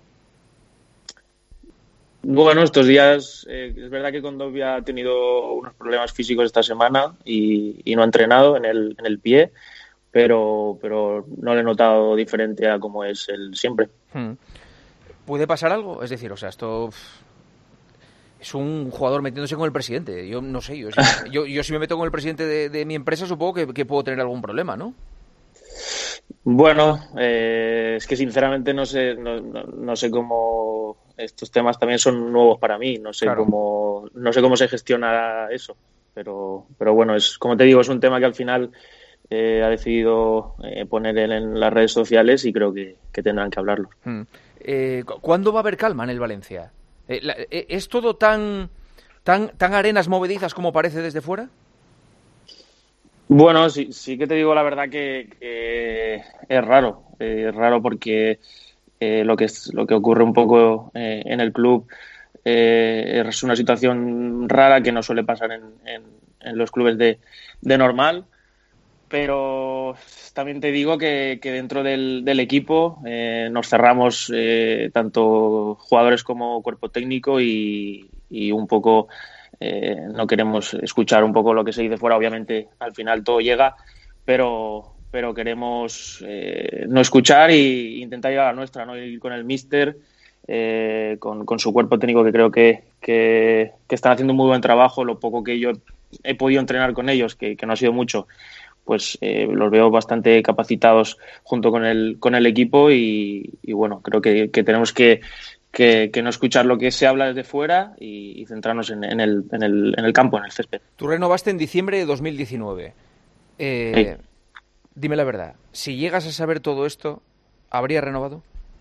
Bueno, estos días eh, es verdad que Kondogbia ha tenido unos problemas físicos esta semana y, y no ha entrenado en el, en el pie, pero, pero no le he notado diferente a como es él siempre. Hmm. ¿Puede pasar algo? Es decir, o sea, esto... es un jugador metiéndose con el presidente. Yo no sé, yo, yo, yo si me meto con el presidente de, de mi empresa supongo que, que puedo tener algún problema, ¿no? Bueno, eh, es que sinceramente no sé, no, no, no sé cómo estos temas también son nuevos para mí. No sé claro. cómo, no sé cómo se gestiona eso. Pero, pero bueno, es como te digo, es un tema que al final eh, ha decidido eh, poner él en las redes sociales y creo que, que tendrán que hablarlo. Hmm. Eh, ¿Cuándo va a haber calma en el Valencia? ¿Es todo tan, tan, tan arenas movedizas como parece desde fuera? Bueno, sí, sí que te digo la verdad que, que es raro. Eh, es raro porque eh, lo, que es, lo que ocurre un poco eh, en el club eh, es una situación rara que no suele pasar en, en, en los clubes de, de normal. Pero también te digo que, que dentro del, del equipo eh, nos cerramos eh, tanto jugadores como cuerpo técnico y, y un poco eh, no queremos escuchar un poco lo que se dice fuera. Obviamente al final todo llega, pero, pero queremos eh, no escuchar e intentar llegar a la nuestra, no ir con el míster, eh, con, con su cuerpo técnico, que creo que, que, que están haciendo un muy buen trabajo. Lo poco que yo he podido entrenar con ellos, que, que no ha sido mucho, pues eh, los veo bastante capacitados junto con el con el equipo y, y bueno, creo que, que tenemos que, que, que no escuchar lo que se habla desde fuera y, y centrarnos en, en, el, en, el, en el campo, en el césped. Tú renovaste en diciembre de dos mil diecinueve. Eh, sí. Dime la verdad, si llegas a saber todo esto, ¿habría renovado?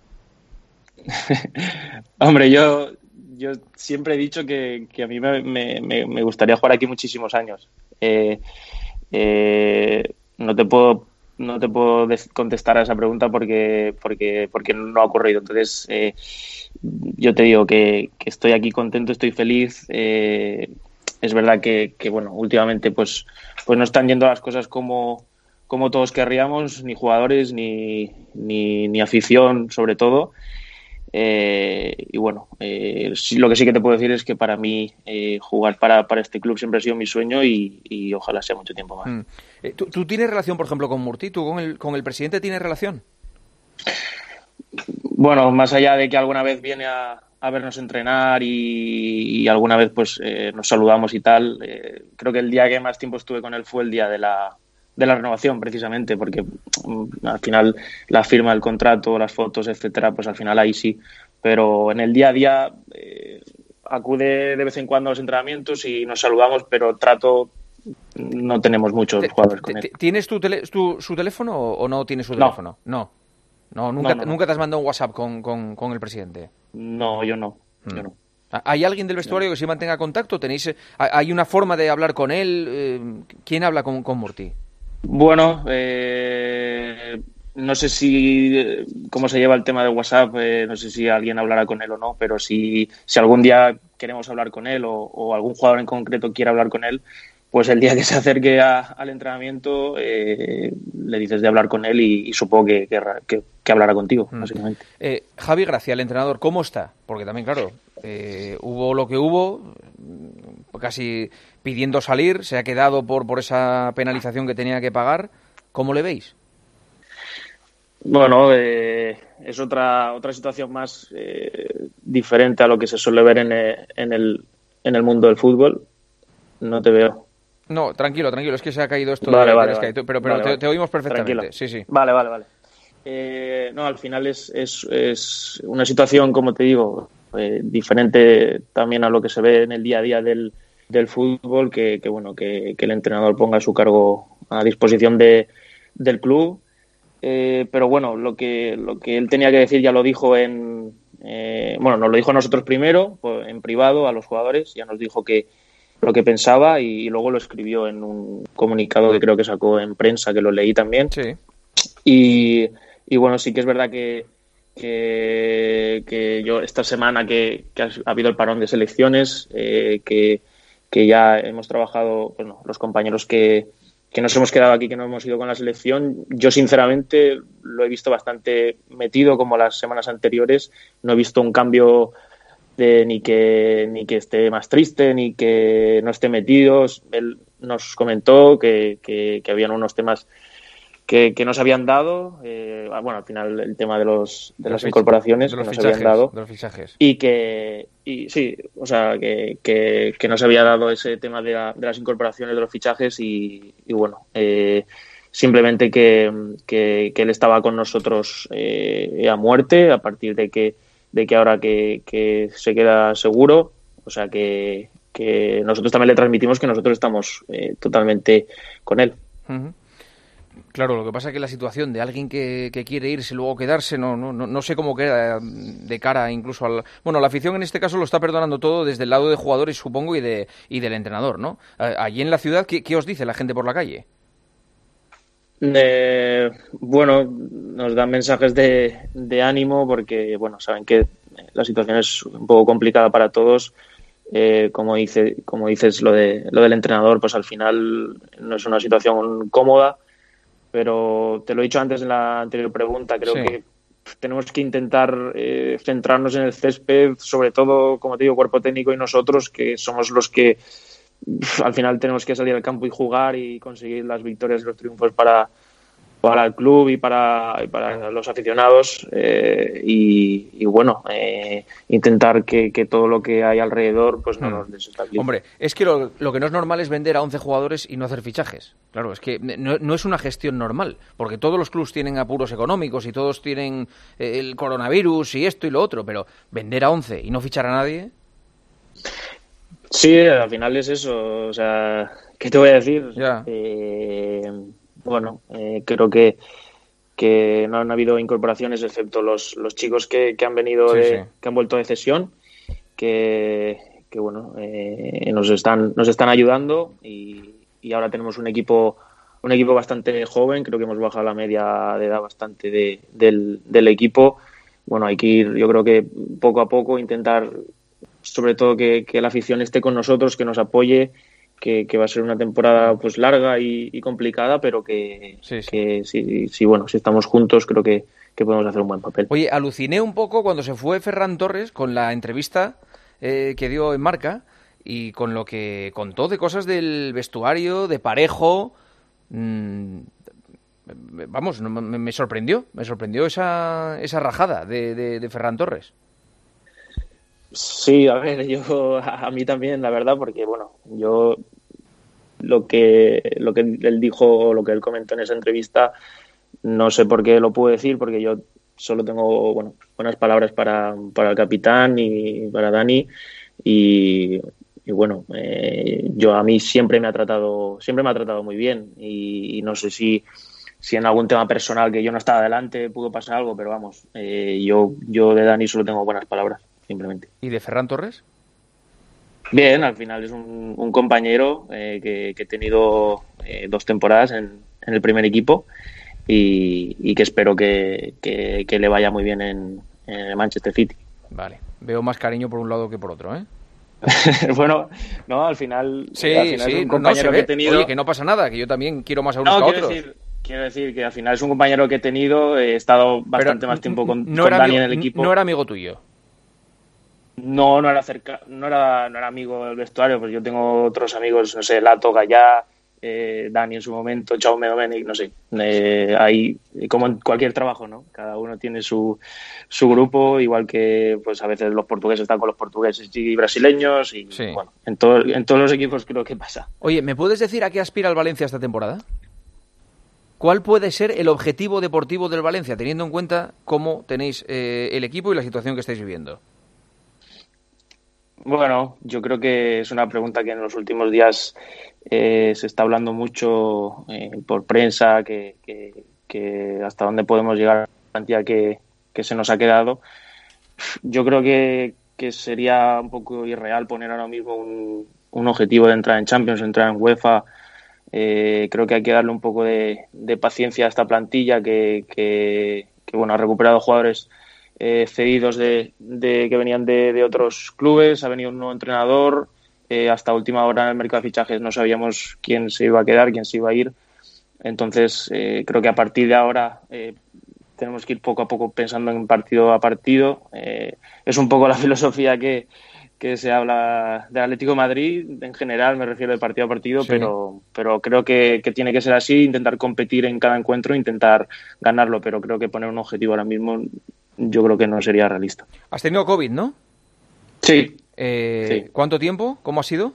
Hombre, yo, yo siempre he dicho que, que a mí me, me, me gustaría jugar aquí muchísimos años. Eh, Eh, no te puedo no te puedo contestar a esa pregunta porque porque porque no ha ocurrido. Entonces eh, yo te digo que, que estoy aquí contento, estoy feliz. Eh, es verdad que, que bueno, últimamente pues pues no están yendo las cosas como como todos querríamos, ni jugadores ni ni, ni afición sobre todo. Eh, y bueno, eh, sí, lo que sí que te puedo decir es que para mí eh, jugar para, para este club siempre ha sido mi sueño y, y ojalá sea mucho tiempo más. Mm. Eh, ¿tú, ¿Tú tienes relación, por ejemplo, con Murti? ¿Tú con el, con el presidente tienes relación? Bueno, más allá de que alguna vez viene a, a vernos entrenar y, y alguna vez pues eh, nos saludamos y tal, eh, creo que el día que más tiempo estuve con él fue el día de la de la renovación, precisamente, porque mm, al final la firma del contrato, las fotos, etcétera, pues al final ahí sí, pero en el día a día eh, acude de vez en cuando a los entrenamientos y nos saludamos, pero trato, no tenemos muchos te, jugadores con te, él. ¿Tienes tu, tele, tu su teléfono o no tienes su teléfono? No. No, no nunca, no, no, nunca te has mandado un WhatsApp con, con, con el presidente. No, yo no, mm. yo no. ¿Hay alguien del vestuario que sí mantenga contacto? ¿Tenéis, hay una forma de hablar con él? Eh, ¿Quién habla con, con Murti? Bueno, eh, no sé si cómo se lleva el tema de WhatsApp, eh, no sé si alguien hablará con él o no, pero si, si algún día queremos hablar con él o, o algún jugador en concreto quiere hablar con él, pues el día que se acerque a, al entrenamiento eh, le dices de hablar con él y, y supongo que, que, que que hablara contigo, mm. básicamente. Eh, Javi Gracia, el entrenador, ¿cómo está? Porque también, claro, eh, hubo lo que hubo, casi pidiendo salir, se ha quedado por, por esa penalización que tenía que pagar. ¿Cómo le veis? Bueno, eh, es otra otra situación más eh, diferente a lo que se suele ver en el, en el en el mundo del fútbol. No te veo. No, tranquilo, tranquilo, es que se ha caído esto vale, de, vale, de vale. Pero, pero vale, te, vale. te oímos perfectamente. Tranquilo. Sí, sí. Vale, vale, vale. Eh, no, al final es, es, es una situación, como te digo, eh, diferente también a lo que se ve en el día a día del, del fútbol, que, que bueno, que, que el entrenador ponga su cargo a disposición de, del club. Eh, pero bueno, lo que lo que él tenía que decir ya lo dijo en eh, bueno, nos lo dijo a nosotros primero, pues, en privado a los jugadores, ya nos dijo que lo que pensaba y, y luego lo escribió en un comunicado que creo que sacó en prensa, que lo leí también. Sí. Y, y bueno, sí que es verdad que que, que yo esta semana que, que ha habido el parón de selecciones, eh, que, que ya hemos trabajado, bueno, los compañeros que que nos hemos quedado aquí, que no hemos ido con la selección, yo sinceramente lo he visto bastante metido como las semanas anteriores. No he visto un cambio de ni que ni que esté más triste, ni que no esté metido. Él nos comentó que, que, que habían unos temas que, que no se habían dado. Eh, bueno, al final el tema de los de las incorporaciones de los que no fichajes, se habían dado. De los fichajes. Y que, y sí, o sea, que, que, que no se había dado ese tema de, la, de las incorporaciones, de los fichajes y, y bueno, eh, simplemente que, que, que él estaba con nosotros eh, a muerte a partir de que, de que ahora que, que se queda seguro, o sea, que, que nosotros también le transmitimos que nosotros estamos eh, totalmente con él. Uh-huh. Claro, lo que pasa es que la situación de alguien que, que quiere irse y luego quedarse, no, no, no sé cómo queda de cara incluso al... Bueno, la afición en este caso lo está perdonando todo desde el lado de jugadores, supongo, y de y del entrenador, ¿no? Allí en la ciudad, ¿qué, qué os dice la gente por la calle? Eh, bueno, nos dan mensajes de, de ánimo porque, bueno, saben que la situación es un poco complicada para todos. Eh, como dice, como dices, lo de lo del entrenador, pues al final no es una situación cómoda. Pero te lo he dicho antes en la anterior pregunta, creo sí. que tenemos que intentar eh, centrarnos en el césped, sobre todo, como te digo, cuerpo técnico y nosotros, que somos los que pff, al final tenemos que salir al campo y jugar y conseguir las victorias y los triunfos para, para el club y para, y para los aficionados eh, y, y bueno, eh, intentar que, que todo lo que hay alrededor pues no hmm. nos desestabilice. Hombre, es que lo, lo que no es normal es vender a once jugadores y no hacer fichajes. Claro, es que no, no es una gestión normal, porque todos los clubs tienen apuros económicos y todos tienen eh, el coronavirus y esto y lo otro, pero vender a once y no fichar a nadie... Sí, al final es eso, o sea, ¿qué te voy a decir? Ya. Eh... Bueno, eh, creo que, que no han habido incorporaciones excepto los, los chicos que, que han venido sí, de, sí. que han vuelto de cesión, que, que bueno, eh, nos están nos están ayudando y, y ahora tenemos un equipo un equipo bastante joven. Creo que hemos bajado la media de edad bastante de, del, del equipo. Bueno, hay que ir, yo creo que poco a poco intentar, sobre todo que, que la afición esté con nosotros, que nos apoye. Que, que va a ser una temporada pues larga y, y complicada, pero que, sí, sí. que si, si, bueno, si estamos juntos creo que, que podemos hacer un buen papel. Oye, aluciné un poco cuando se fue Ferran Torres con la entrevista eh, que dio en Marca y con lo que contó de cosas del vestuario, de Parejo. Mmm, vamos, no, me, me sorprendió, me sorprendió esa, esa rajada de, de, de Ferran Torres. Sí, a ver, yo a mí también, la verdad, porque bueno, yo lo que lo que él dijo, lo que él comentó en esa entrevista, no sé por qué lo puedo decir, porque yo solo tengo bueno buenas palabras para, para el capitán y para Dani y, y bueno, eh, yo a mí siempre me ha tratado siempre me ha tratado muy bien y, y no sé si si en algún tema personal que yo no estaba delante pudo pasar algo, pero vamos, eh, yo yo de Dani solo tengo buenas palabras. Simplemente. ¿Y de Ferran Torres? Bien, al final es un, un compañero eh, que, que he tenido eh, dos temporadas en, en el primer equipo y, y que espero que, que, que le vaya muy bien en, en Manchester City. Vale, veo más cariño por un lado que por otro, ¿eh? Bueno, no, al final, sí, al final sí, es un compañero no que he tenido... Oye, que no pasa nada, que yo también quiero más a unos no, que a otros. Decir, quiero decir que al final es un compañero que he tenido, he estado bastante Pero más tiempo con, no con era Dani amigo, en el equipo. No era amigo tuyo. No, no era cerca, no era, no era amigo del vestuario, pues yo tengo otros amigos, no sé, Lato, Gallá, eh, Dani en su momento, Jaume Domènech, no sé, eh, ahí, como en cualquier trabajo, ¿no? Cada uno tiene su, su grupo, igual que pues a veces los portugueses están con los portugueses y brasileños, y Sí. bueno, en, todo, en todos los equipos creo que pasa. Oye, ¿me puedes decir a qué aspira el Valencia esta temporada? ¿Cuál puede ser el objetivo deportivo del Valencia, teniendo en cuenta cómo tenéis eh, el equipo y la situación que estáis viviendo? Bueno, yo creo que es una pregunta que en los últimos días eh, se está hablando mucho eh, por prensa, que, que, que hasta dónde podemos llegar a la cantidad que, que se nos ha quedado. Yo creo que, que sería un poco irreal poner ahora mismo un, un objetivo de entrar en Champions, entrar en UEFA. Eh, creo que hay que darle un poco de, de paciencia a esta plantilla que, que, que bueno, ha recuperado jugadores Eh, cedidos de, de que venían de, de otros clubes, ha venido un nuevo entrenador, eh, hasta última hora en el mercado de fichajes no sabíamos quién se iba a quedar, quién se iba a ir, entonces eh, creo que a partir de ahora eh, tenemos que ir poco a poco pensando en partido a partido. Eh, es un poco la filosofía que, que se habla del Atlético de Madrid, en general me refiero de partido a partido, Sí. pero, pero creo que, que tiene que ser así, intentar competir en cada encuentro, intentar ganarlo, pero creo que poner un objetivo ahora mismo yo creo que no sería realista. Has tenido COVID, ¿no? Sí. Eh, Sí. ¿Cuánto tiempo? ¿Cómo ha sido?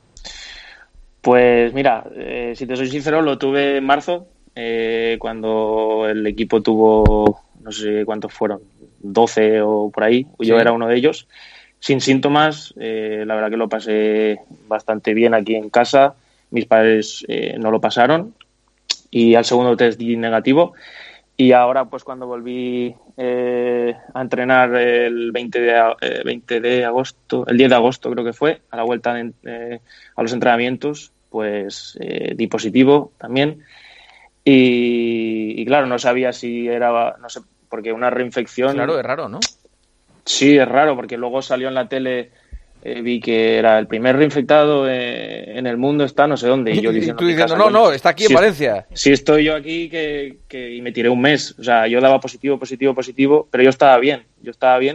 Pues mira, eh, si te soy sincero, lo tuve en marzo, eh, cuando el equipo tuvo, no sé cuántos fueron, doce o por ahí, yo Sí. era uno de ellos, sin síntomas, eh, la verdad que lo pasé bastante bien aquí en casa, mis padres eh, no lo pasaron y al segundo test di negativo. Y ahora, pues cuando volví eh, a entrenar el veinte de, eh, veinte de agosto, el diez de agosto creo que fue, a la vuelta de, eh, a los entrenamientos, pues eh, di positivo también. Y, y claro, no sabía si era, no sé, porque una reinfección... Claro, es raro, ¿no? Sí, es raro, porque luego salió en la tele, eh, vi que era el primer reinfectado eh, en el mundo, está no sé dónde. Y, yo Y diciendo, tú en mi diciendo, casa, no, coño, no, está aquí en si Valencia. es- Si estoy yo aquí que, que, y me tiré un mes, o sea, yo daba positivo, positivo, positivo, pero yo estaba bien, yo estaba bien.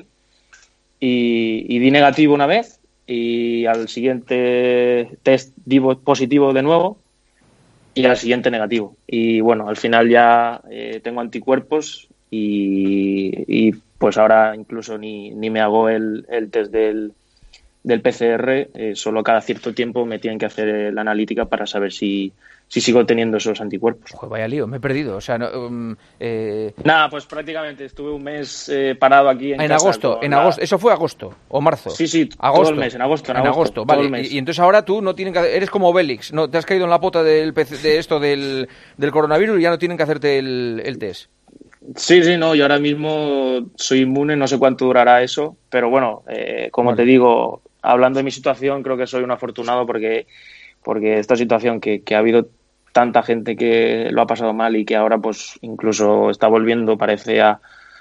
Y, y di negativo una vez y al siguiente test di positivo de nuevo y al siguiente negativo. Y bueno, al final ya eh, tengo anticuerpos y, y pues ahora incluso ni, ni me hago el, el test del, del P C R, eh, solo cada cierto tiempo me tienen que hacer la analítica para saber si, si sigo teniendo esos anticuerpos. Joder, vaya lío, me he perdido. O sea, no, um, eh, Nada, pues prácticamente estuve un mes eh, parado aquí en, en casa agosto, con en la- agosto, eso fue agosto o marzo. Sí, sí, agosto. todo el mes, en agosto, en agosto, todo vale. el mes. Y, y entonces ahora tú no tienen que hacer- eres como Obélix, no te has caído en la pota del P C de esto del, del coronavirus y ya no tienen que hacerte el, el test. Sí, sí, no, yo ahora mismo soy inmune, no sé cuánto durará eso, pero bueno, eh, como Vale. te digo, hablando de mi situación, creo que soy un afortunado porque, porque esta situación que, que ha habido tanta gente que lo ha pasado mal y que ahora pues incluso está volviendo, parece, a,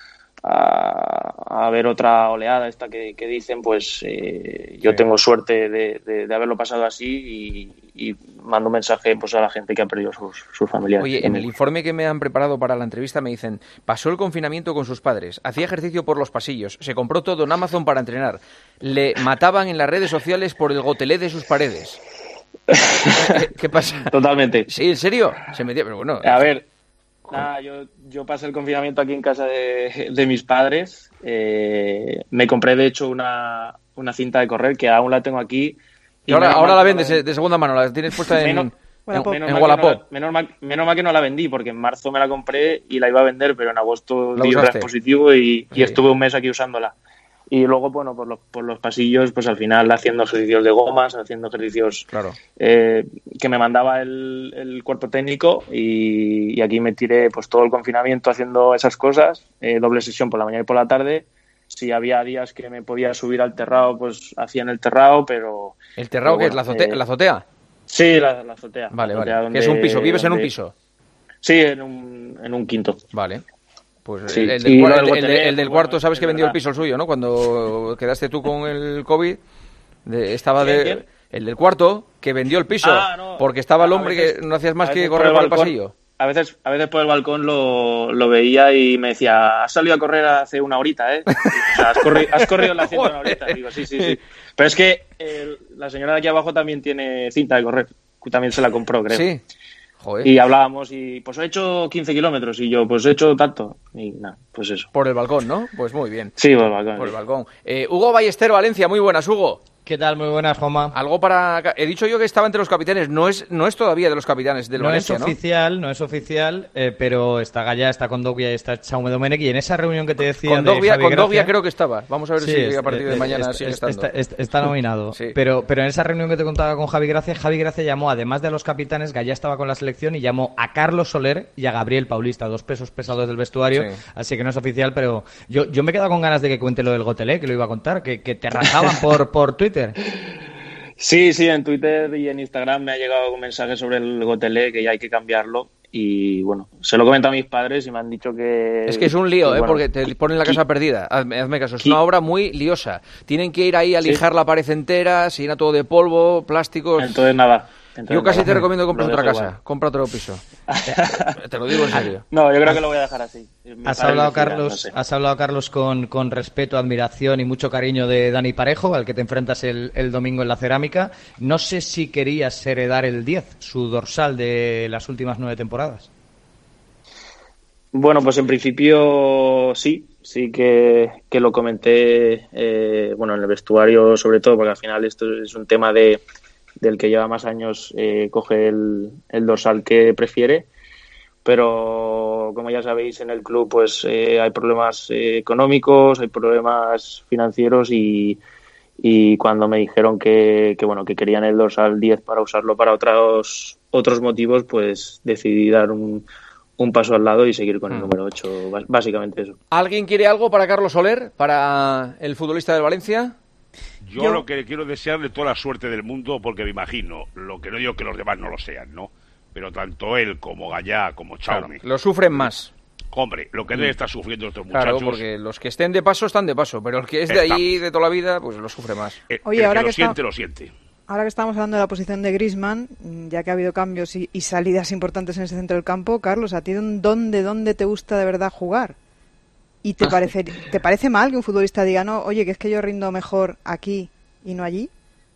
a, a ver otra oleada esta que, que dicen, pues eh, yo Sí. tengo suerte de, de, de haberlo pasado así y, y mando un mensaje pues a la gente que ha perdido sus, sus familiares. Oye, en el informe que me han preparado para la entrevista me dicen, pasó el confinamiento con sus padres, hacía ejercicio por los pasillos, se compró todo en Amazon para entrenar, le mataban en las redes sociales por el gotelé de sus paredes. ¿Qué, qué pasa? Totalmente. Sí, ¿en serio? Se metía, pero bueno. A ver, nada, yo, yo pasé el confinamiento aquí en casa de, de mis padres. Eh, me compré, de hecho, una, una cinta de correr que aún la tengo aquí. Y ahora, menos ahora mal la que vendes no de segunda mano, la tienes puesta en, Menos- en, Menos en mal que no Wallapop. la- menos, mal, menos mal que no la vendí, porque en marzo me la compré y la iba a vender, pero en agosto La di usaste. positivo y, y Sí. estuve un mes aquí usándola. Y luego, bueno, por los, por los pasillos, pues al final haciendo ejercicios de gomas, haciendo ejercicios Claro. eh, que me mandaba el, el cuerpo técnico y, y aquí me tiré pues todo el confinamiento haciendo esas cosas, eh, doble sesión por la mañana y por la tarde. Si había días que me podía subir al terrado, pues hacía en el terrado, pero... ¿El terrado pero qué es? ¿La bueno, azotea? eh, ¿La azotea? Sí, la, la azotea. Vale, La vale. azotea Que es un piso, vives en un donde- piso. Sí, en un, en un quinto. Vale. Pues Sí. el, el Y del, cua- lo el- del el- gotelé, el del pues, cuarto, bueno, sabes es que vendió el verdad. piso el suyo, ¿no? Cuando quedaste tú con el COVID, de- estaba ¿Quién, de... quién? El del cuarto, que vendió el piso, Ah, no. porque estaba el A hombre veces- que no hacías más a que veces correr por por el el balcón. pasillo. a veces, a veces por el balcón lo, lo veía y me decía, has salido a correr hace una horita, ¿eh? O sea, has, corri- has corrido en la cinta una horita. Digo, sí, sí, sí. Pero es que eh, la señora de aquí abajo también tiene cinta de correr. También se la compró, creo. Sí. Joder. Y hablábamos y pues he hecho quince kilómetros y yo pues he hecho tanto. Y nada, pues eso. Por el balcón, ¿no? Pues muy bien. Sí, por el balcón. Por sí. el balcón. Eh, Hugo Ballester, Valencia, muy buenas, Hugo. ¿Qué tal? Muy buenas, Juanma. Algo para... He dicho yo que estaba entre los capitanes. No es, no es todavía de los capitanes del no Valencia, es ¿no? oficial, no es oficial, eh, pero está Gallá, está Kondogbia y está Jaume Domenech. Y en esa reunión que te decía Kondogbia, de Javi Kondogbia Gracia, creo que estaba. Vamos a ver sí, si es, a partir de eh, mañana es, sigue es, estando. Está, está, está nominado. Sí. Pero, pero en esa reunión que te contaba con Javi Gracia, Javi Gracia llamó, además de a los capitanes, Gallá estaba con la selección y llamó a Carlos Soler y a Gabriel Paulista, dos pesos pesados del vestuario. Sí. Así que no es oficial, pero yo, yo me he quedado con ganas de que cuente lo del Gotelé, que lo iba a contar, que, que te rajaban por, por Twitter. Sí, sí, en Twitter y en Instagram me ha llegado un mensaje sobre el Gotelé, que ya hay que cambiarlo. Y bueno, se lo he comentado a mis padres y me han dicho que... Es que es un lío, que, ¿eh? Bueno, porque te ponen la casa qui- perdida. Hazme, hazme caso, es qui- una obra muy liosa. Tienen que ir ahí a lijar Sí. la pared entera, se llena todo de polvo, plásticos... Entonces nada. Entonces, Yo casi nada, te recomiendo que compres lo otra dejo casa, igual. compra otro piso. Te lo digo en serio. No, yo creo que lo voy a dejar así. Mi Has padre hablado, decía, Carlos, no sé. has hablado, Carlos, con, con respeto, admiración y mucho cariño de Dani Parejo, al que te enfrentas el, el domingo en la Cerámica. No sé si querías heredar el diez, su dorsal de las últimas nueve temporadas. Bueno, pues en principio sí, sí que, que lo comenté, eh, bueno, en el vestuario sobre todo, porque al final esto es un tema de del que lleva más años, eh, coge el, el dorsal que prefiere, pero como ya sabéis en el club pues eh, hay problemas eh, económicos, hay problemas financieros y, y cuando me dijeron que, que bueno que querían el dorsal diez para usarlo para otros otros motivos, pues decidí dar un un paso al lado y seguir con el número ocho, básicamente eso. ¿Alguien quiere algo para Carlos Soler, para el futbolista del Valencia? Yo, Yo- lo que quiero desearle toda la suerte del mundo, porque me imagino, lo que no digo que los demás no lo sean, ¿no? Pero tanto él como Gallá, como Chaume, Lo sufren más. hombre, lo que debe estar sufriendo estos muchachos... Claro, porque los que estén de paso están de paso, pero el que es de ahí de toda la vida, pues lo sufre más. eh, Oye, el ahora que que lo está- siente, lo siente. Ahora que estamos hablando de la posición de Griezmann, ya que ha habido cambios y, y salidas importantes en ese centro del campo, Carlos, ¿a ti dónde, dónde te gusta de verdad jugar? ¿Y te parece, te parece mal que un futbolista diga, no, oye, que es que yo rindo mejor aquí y no allí?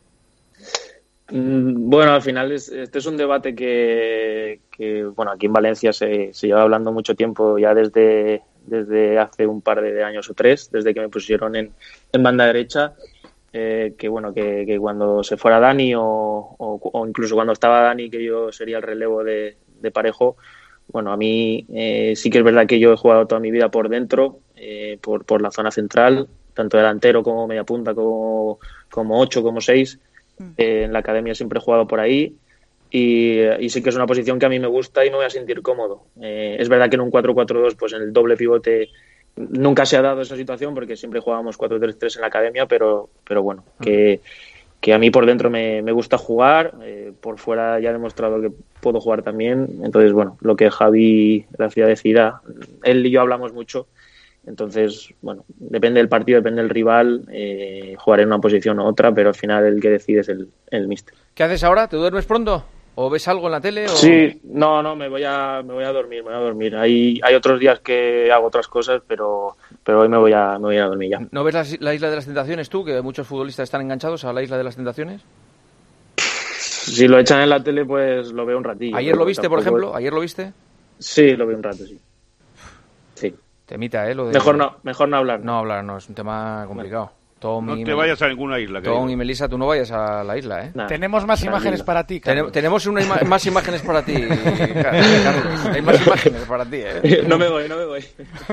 Mm, Bueno, al final es, este es un debate que, que, bueno, aquí en Valencia se, se lleva hablando mucho tiempo, ya desde, desde hace un par de años o tres, desde que me pusieron en, en banda derecha, eh, que bueno, que, que cuando se fuera Dani o, o, o incluso cuando estaba Dani, que yo sería el relevo de, de Parejo, bueno, a mí eh, sí que es verdad que yo he jugado toda mi vida por dentro, eh, por, por la zona central, tanto delantero como media punta, como, como ocho, como seis. Eh, en la academia siempre he jugado por ahí y, y sí que es una posición que a mí me gusta y me voy a sentir cómodo. Eh, es verdad que en un cuatro cuatro dos, pues en el doble pivote nunca se ha dado esa situación porque siempre jugábamos cuatro tres tres en la academia, pero, pero bueno, que, que a mí por dentro me, me gusta jugar, eh, por fuera ya he demostrado que puedo jugar también. Entonces, bueno, lo que Javi Gracia decida, él y yo hablamos mucho. Entonces, bueno, depende del partido, depende del rival, eh, jugaré en una posición u otra, pero al final el que decide es el, el míster. ¿Qué haces ahora? ¿Te duermes pronto? ¿O ves algo en la tele? O... Sí, no, no, me voy a, me voy a dormir, me voy a dormir. Hay, hay otros días que hago otras cosas, pero, pero hoy me voy a, me voy a dormir ya. ¿No ves la, la Isla de las Tentaciones tú? Que muchos futbolistas están enganchados a la Isla de las Tentaciones. Si lo echan en la tele, pues lo veo un ratillo. ¿Ayer lo pero viste, por tampoco- ejemplo? ¿Ayer lo viste? Sí, lo vi un rato, sí. Sí. Temita, ¿eh? Lo de... Mejor no, mejor no hablar. No hablar, no, es un tema complicado. Tom No y te Mel- vayas a ninguna isla, Tom querido. y Melissa, tú no vayas a la isla, ¿eh? Tenemos más imágenes para ti, Carlos. Tene- tenemos una ima- más imágenes para ti, Carlos. Hay más imágenes para ti, ¿eh? No me voy, no me voy.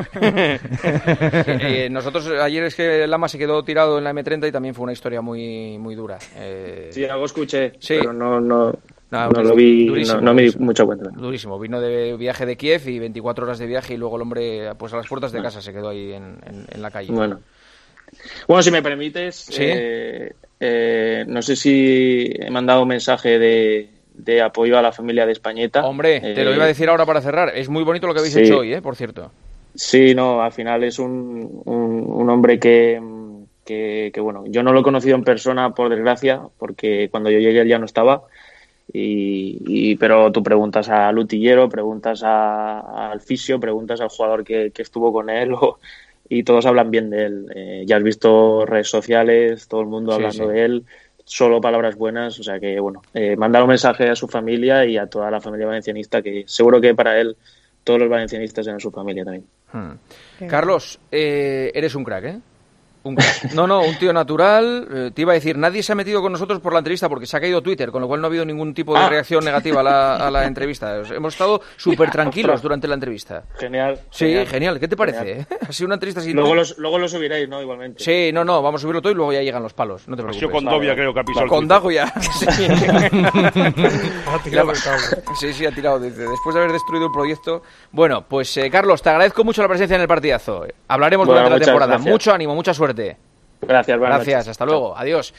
Eh, nosotros ayer es que Lama se quedó tirado en la eme treinta y también fue una historia muy muy dura. Eh, Sí, algo escuché, Sí. pero no, no, Nada, no lo vi, durísimo, no, no me di durísimo. mucha cuenta. Durísimo. Vino de viaje de Kiev y veinticuatro horas de viaje y luego el hombre pues a las puertas de casa se quedó ahí en, en- en la calle. Bueno. Bueno, si me permites, Sí. eh, eh, no sé si he mandado un mensaje de, de apoyo a la familia de Españeta. Hombre, te lo Eh, iba a decir ahora para cerrar. Es muy bonito lo que habéis sí. hecho hoy, ¿eh? Por cierto. Sí, no, al final es un, un, un hombre que, que, que, bueno, yo no lo he conocido en persona, por desgracia, porque cuando yo llegué él ya no estaba, Y, y pero tú preguntas al utillero, preguntas a, al fisio, preguntas al jugador que, que estuvo con él o, y todos hablan bien de él. Eh, ya has visto redes sociales, todo el mundo hablando sí, sí. de él, solo palabras buenas, o sea que bueno, eh, mandar un mensaje a su familia y a toda la familia valencianista, que seguro que para él todos los valencianistas eran su familia también. Hmm. Carlos, eh, eres un crack, ¿eh? Un crack. No, no, un tío natural. Eh, te iba a decir, nadie se ha metido con nosotros por la entrevista porque se ha caído Twitter, con lo cual no ha habido ningún tipo de ah. reacción negativa a la, a la entrevista. Hemos estado súper tranquilos durante la entrevista. Genial. Sí, genial. genial. ¿Qué te parece? Genial. Ha sido una entrevista sin... Luego, los, luego lo subiréis, ¿no? Igualmente. Sí, no, no, vamos a subirlo todo y luego ya llegan los palos. No te preocupes. Yo con Dobia creo que ha pisado. Con Dagoya. Sí. Ha tirado el cable. Sí, sí, ha tirado. Después de haber destruido el proyecto. Bueno, pues eh, Carlos, te agradezco mucho la presencia en el partidazo. Hablaremos bueno, durante la temporada. Gracias. Mucho ánimo, mucha suerte. Gracias, Gracias, noches. hasta luego, adiós.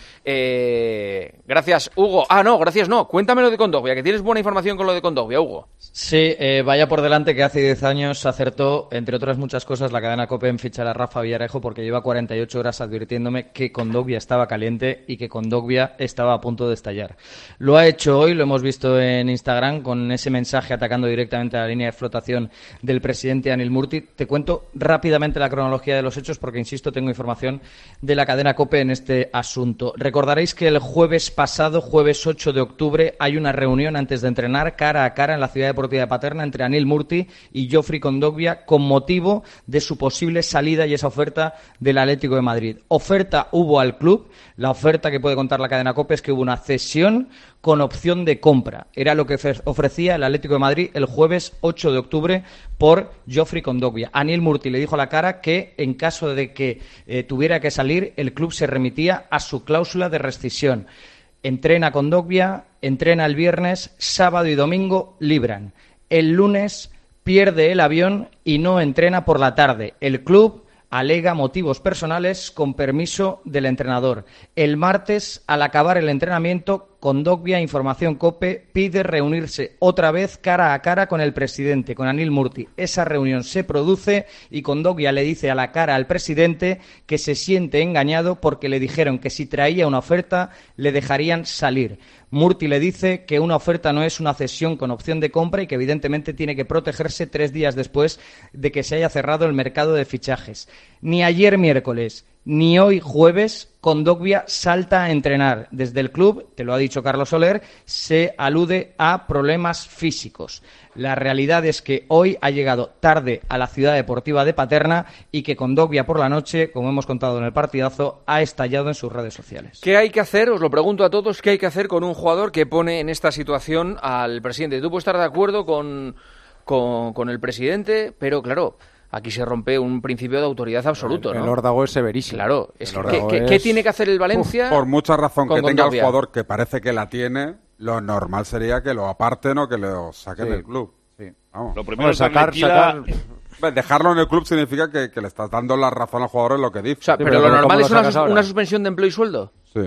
Eh, gracias, Hugo. Ah, no, gracias, no. Cuéntame lo de Kondogbia, que tienes buena información con lo de Kondogbia, Hugo. Sí, eh, vaya por delante que hace diez años acertó, entre otras muchas cosas, la cadena COPE en fichar a Rafa Villarejo porque lleva cuarenta y ocho horas advirtiéndome que Kondogbia estaba caliente y que Kondogbia estaba a punto de estallar. Lo ha hecho hoy, lo hemos visto en Instagram, con ese mensaje atacando directamente a la línea de flotación del presidente Anil Murti. Te cuento rápidamente la cronología de los hechos porque, insisto, tengo información de la cadena COPE en este asunto. Recordaréis que el jueves pasado, jueves ocho de octubre, hay una reunión antes de entrenar cara a cara en la Ciudad Deportiva de Paterna entre Anil Murti y Geoffrey Kondogbia con motivo de su posible salida y esa oferta del Atlético de Madrid. Oferta hubo al club. La oferta que puede contar la cadena COPE es que hubo una cesión con opción de compra. Era lo que ofrecía el Atlético de Madrid el jueves ocho de octubre por Geoffrey Kondogbia. Anil Murti le dijo a la cara que en caso de que eh, tuviera que salir, el club se remitía a su cláusula de rescisión. Entrena Kondogbia, entrena el viernes, sábado y domingo libran. El lunes pierde el avión y no entrena por la tarde. El club alega motivos personales con permiso del entrenador. El martes, al acabar el entrenamiento, Kondogbia, Información COPE, pide reunirse otra vez cara a cara con el presidente, con Anil Murti. Esa reunión se produce y Kondogbia le dice a la cara al presidente que se siente engañado porque le dijeron que si traía una oferta le dejarían salir. Murti le dice que una oferta no es una cesión con opción de compra y que evidentemente tiene que protegerse tres días después de que se haya cerrado el mercado de fichajes. Ni ayer miércoles ni hoy jueves Kondogbia salta a entrenar. Desde el club, te lo ha dicho Carlos Soler, se alude a problemas físicos. La realidad es que hoy ha llegado tarde a la Ciudad Deportiva de Paterna y que Kondogbia por la noche, como hemos contado en el partidazo, ha estallado en sus redes sociales. ¿Qué hay que hacer? Os lo pregunto a todos. ¿Qué hay que hacer con un jugador que pone en esta situación al presidente? Tú puedes estar de acuerdo con, con, con el presidente, pero claro, aquí se rompe un principio de autoridad absoluto, ¿no? El órdago es severísimo. Claro. Es ¿Qué, qué, ¿Qué tiene que hacer el Valencia? Uf, por mucha razón que tenga Kondogbia. el jugador que parece que la tiene, lo normal sería que lo aparten o que lo saquen Sí. del club. Sí. Vamos. Lo primero es sacar, darle tira- sacar... Dejarlo en el club significa que, que le estás dando la razón al jugador en lo que dice. O sea, Sí, pero, pero lo ¿cómo normal lo es una, sacas sus- ahora? una suspensión de empleo y sueldo. Sí.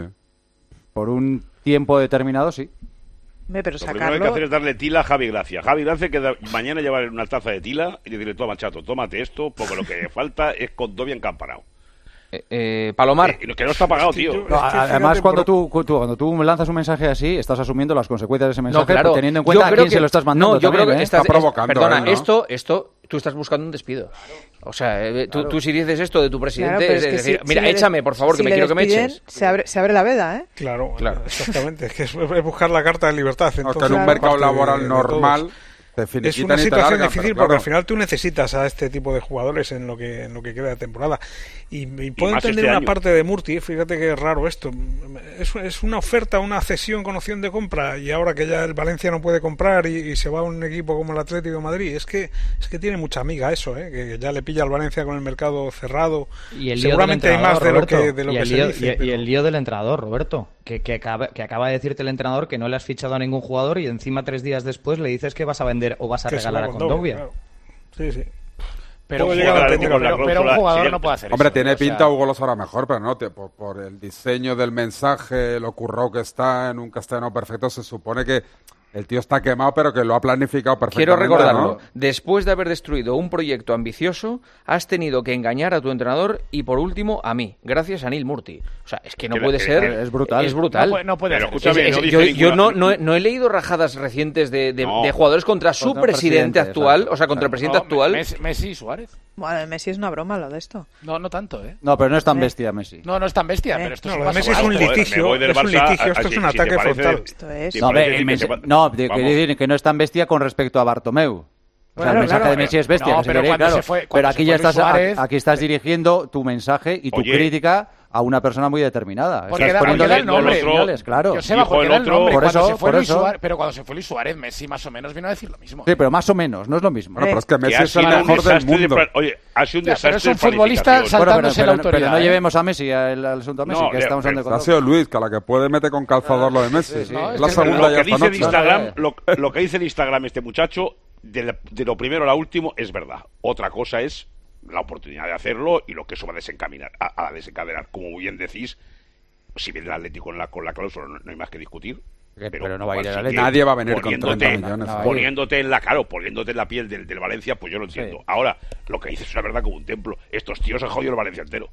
Por un tiempo determinado, sí. Hombre, pero Lo primero que hay que sacarlo... hacer es darle tila a Javi Gracia. Javi Gracia que da- mañana llevar una taza de tila y decirle, toma, chato, tómate esto, porque lo que falta es Kondogbia encampanado. Eh, eh, Palomar. Eh, que no está pagado, tío. No, a- además, cuando tú, tú, cuando tú me lanzas un mensaje así, estás asumiendo las consecuencias de ese mensaje, No, claro. teniendo en Yo cuenta a creo quién que- se lo estás mandando. No, yo también, creo que ¿eh? estás, Está provocando, es- perdona, ¿eh? ¿no? esto, esto, tú estás buscando un despido. O sea, eh, tú, tú si dices esto de tu presidente, Claro, pero es es que decir, si- mira, si le échame, des- por favor, si que me le quiero que me despiden, eches. Se abre, se abre la veda, ¿eh? Claro, Claro. exactamente. Es que es, es buscar la carta de libertad. Aunque Entonces, en un por mercado parte de- laboral de normal todos. te Es finiquitan una y te situación largan, difícil pero porque claro. al final tú necesitas a este tipo de jugadores en lo que en lo que queda de temporada. Y, y puedo más entender este una año. parte de Murti, fíjate que es raro esto. Es, es una oferta, una cesión con opción de compra y ahora que ya el Valencia no puede comprar y, y se va a un equipo como el Atlético de Madrid, es que es que tiene mucha amiga eso, ¿eh? Que ya le pilla al Valencia con el mercado cerrado. Y el lío Seguramente del hay más de lo entrenador, que, de lo y que el se lío, dice. y- y, pero- el lío del entrenador, Roberto, que, que, acaba, que acaba de decirte el entrenador que no le has fichado a ningún jugador y encima tres días después le dices que vas a vender o vas a que se regalar va a con Kondogbia. doble, claro. Sí, sí. Pero, Puedo un llegar a jugador, entender con la pero- pero un cláusula, jugador sí, no puede hacer Hombre, eso. tiene o sea, pinta, Hugo lo sabrá mejor, pero no, te- por, por el diseño del mensaje, lo currado que está en un castellano perfecto, se supone que El tío está quemado, pero que lo ha planificado perfectamente. Quiero recordarlo. ¿no? Después de haber destruido un proyecto ambicioso, has tenido que engañar a tu entrenador y, por último, a mí, gracias a Neil Murty. O sea, es que no Que- puede que- ser... que- es brutal. Es brutal. No puede- no puede Pero ser. escúchame, Es- no es- dice yo ninguna- yo no, no, he- no he leído rajadas recientes de, de, No. de jugadores contra su Contra el presidente, presidente, actual, exacto. o sea, contra el presidente No, actual. Messi, Messi y Suárez. Bueno, Messi es una broma lo de esto. No, no tanto, ¿eh? No, pero no es tan Eh. bestia Messi. No, no es tan bestia, Eh. pero esto No, es lo un de Messi paso es un más. Joder, litigio, me voy del es un Barça, litigio, esto a- es si- un si te ataque parece- frontal. Esto es... ¿Te No, parece ve, el que mensa- te va- no, de- Vamos. quiero decir que no es tan bestia con respecto a Bartomeu. O sea, Claro, el mensaje claro. de Messi es bestia, No, que se pero quiere, cuando claro. se fue- pero cuando aquí se ya fue estás, Luis Suárez- aquí estás dirigiendo tu mensaje y tu Oye. crítica a una persona muy determinada. Porque Estás da, porque poniéndole da el nombre. otro- señales, claro. Yo sé, porque Dijo el da el otro- nombre. Por Cuando eso, se fue por Luis eso. Suárez, pero cuando se fue Luis Suárez, Messi más o menos vino a decir lo mismo. Sí, pero más o menos, no es lo mismo. Bueno, pero es que Que Messi ha es el sido un mejor del desastre de mundo. plan- Oye, ha sido un Ya, pero desastre es un de futbolista planificación. Bueno, pero, saltándose la pero- pero autoridad. no ¿eh? llevemos a Messi al, al asunto a Messi, No, que le- estamos pero- hablando Ha sido Luis, que a la que puede mete con calzador lo de Messi. Sí, sí. No, Es es la que segunda Lo ya que esta dice en noche. Instagram, lo, lo que dice en Instagram este muchacho, de, la- de lo primero a lo último, es verdad. Otra cosa es la oportunidad de hacerlo y lo que eso va a desencaminar, a, a desencadenar. Como muy bien decís, si viene el Atlético con la, con la cláusula, no, no hay más que discutir. Pero no va a ir el igual sí Atlético. que Nadie va a venir con poniéndote- treinta millones. No va a ir. Poniéndote en la, claro, poniéndote en la piel del, del Valencia, pues yo lo entiendo. Sí. Ahora, lo que dices es una verdad como un templo. Estos tíos han jodido el Valencia entero.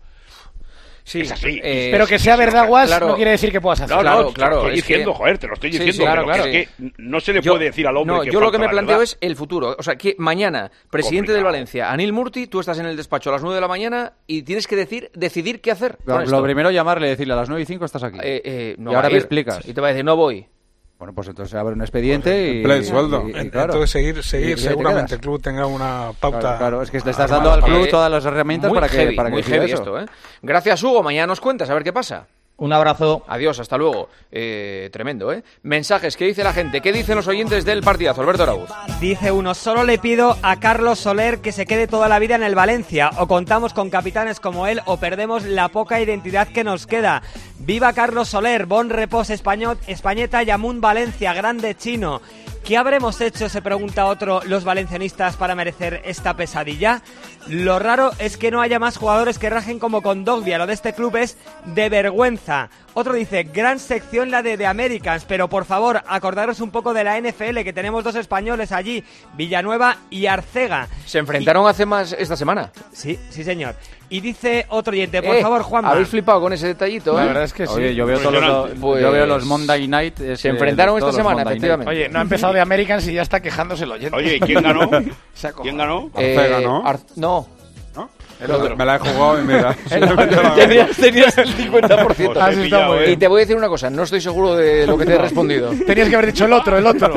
Sí, Es así. eh, Pero que sea sí, verdad, sí, Guas, claro. no quiere decir que puedas hacer. No, Claro, no, claro, te lo estoy es que- diciendo, joder, te lo estoy Sí, diciendo. sí, claro, pero claro. que es que no se le Yo- puede decir al hombre no, que yo lo falta que me la planteo verdad. es el futuro. O sea, que mañana, presidente del Valencia, Anil Murti, tú estás en el despacho a las nueve de la mañana y tienes que decir, decidir qué hacer. Lo, con lo esto. primero llamarle y decirle a las nueve y cinco estás aquí. Eh, eh, no y va ahora a me ir. explicas. Y te va a decir, no voy. Bueno, pues entonces abre un expediente y... Emplea el sueldo. y- y En- claro. Entonces seguir, Y- y seguir ahí te seguramente quedas. el club tenga una pauta. Claro, claro, es que le estás armada dando al para- club Eh, todas las herramientas muy para que, heavy, para que muy decida heavy eso. esto, ¿eh? Gracias, Hugo. Mañana nos cuentas a ver qué pasa. Un abrazo. Adiós, hasta luego. Eh, tremendo, ¿eh? Mensajes, ¿qué dice la gente? ¿Qué dicen los oyentes del partidazo? Alberto Arauz. Dice uno, solo le pido a Carlos Soler que se quede toda la vida en el Valencia. O contamos con capitanes como él o perdemos la poca identidad que nos queda. ¡Viva Carlos Soler! Bon repos español, Españeta y amunt Valencia, grande chino. ¿Qué habremos hecho, se pregunta otro, los valencianistas para merecer esta pesadilla? Lo raro es que no haya más jugadores que rajen como Kondogbia. Lo de este club es de vergüenza. Otro dice, gran sección la de The Americans, pero por favor, acordaros un poco de la N F L, que tenemos dos españoles allí, Villanueva y Arcega. Se enfrentaron hace más esta semana. Sí, sí señor. Y dice otro oyente, por Eh, favor, Juanma. Habéis flipado con ese detallito, La ¿eh? verdad es que sí. Oye, yo veo, todos los, Pues- yo veo los Monday Night. ese- Se enfrentaron esta todos los semana, Monday Night. efectivamente. Oye, no ha empezado de Americans y ya está quejándose el oyente. Oye, ¿y quién ganó? Se ha ¿Quién ganó? Eh, Arcega, ¿no? Ar- no. El otro. Me la he jugado y mira. tenías, tenías el cincuenta por ciento. Os he Has estado pillado, muy ¿eh? Y te voy a decir una cosa, no estoy seguro de lo que te he respondido. Tenías que haber dicho el otro, el otro.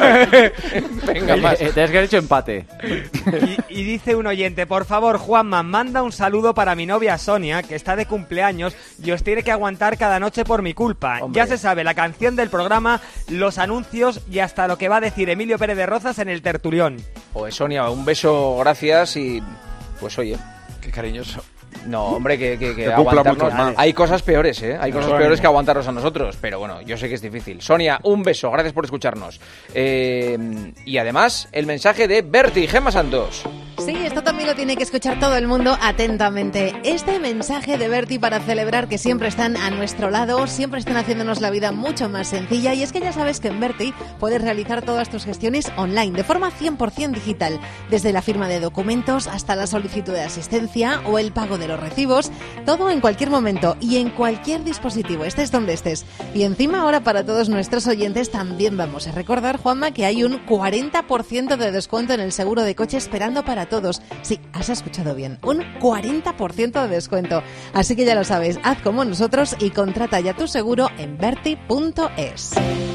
Venga, Oye, más. eh, Tienes que haber hecho empate. Y, y dice un oyente, por favor, Juanma, manda un saludo para mi novia Sonia, que está de cumpleaños y os tiene que aguantar cada noche por mi culpa. Hombre. Ya se sabe, la canción del programa, los anuncios y hasta lo que va a decir Emilio Pérez de Rozas en el tertulión. Pues Sonia, un beso, gracias y pues oye. Qué cariñoso. No, hombre, que, que, que Que cumpla aguantarnos. muchos más. Hay cosas peores, ¿eh? Hay cosas Mucho peores ánimo. que aguantarnos a nosotros, pero bueno, yo sé que es difícil. Sonia, un beso, gracias por escucharnos. Eh, y además, el mensaje de Berti, Gemma Santos. Sí, esto también lo tiene que escuchar todo el mundo atentamente. Este mensaje de Berti para celebrar que siempre están a nuestro lado, siempre están haciéndonos la vida mucho más sencilla, y es que ya sabes que en Berti puedes realizar todas tus gestiones online de forma cien por ciento digital, desde la firma de documentos hasta la solicitud de asistencia o el pago de los recibos, todo en cualquier momento y en cualquier dispositivo, estés donde estés. Y encima ahora para todos nuestros oyentes también vamos a recordar, Juanma, que hay un cuarenta por ciento de descuento en el seguro de coche esperando para todos. Sí, has escuchado bien, un cuarenta por ciento de descuento. Así que ya lo sabes, haz como nosotros y contrata ya tu seguro en berti punto es.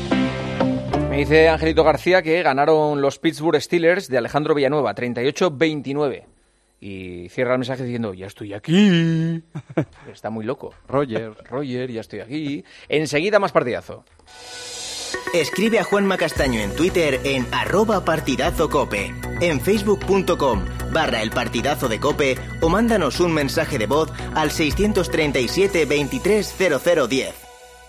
Me dice Angelito García que ganaron los Pittsburgh Steelers de Alejandro Villanueva, treinta y ocho veintinueve. Y cierra el mensaje diciendo, ya estoy aquí. Está muy loco. Roger. Roger, ya estoy aquí. Enseguida más partidazo. Escribe a Juanma Castaño en Twitter en arroba partidazo cope, en facebook punto com barra el partidazo de cope o mándanos un mensaje de voz al seiscientos treinta y siete veintitrés cero cero diez.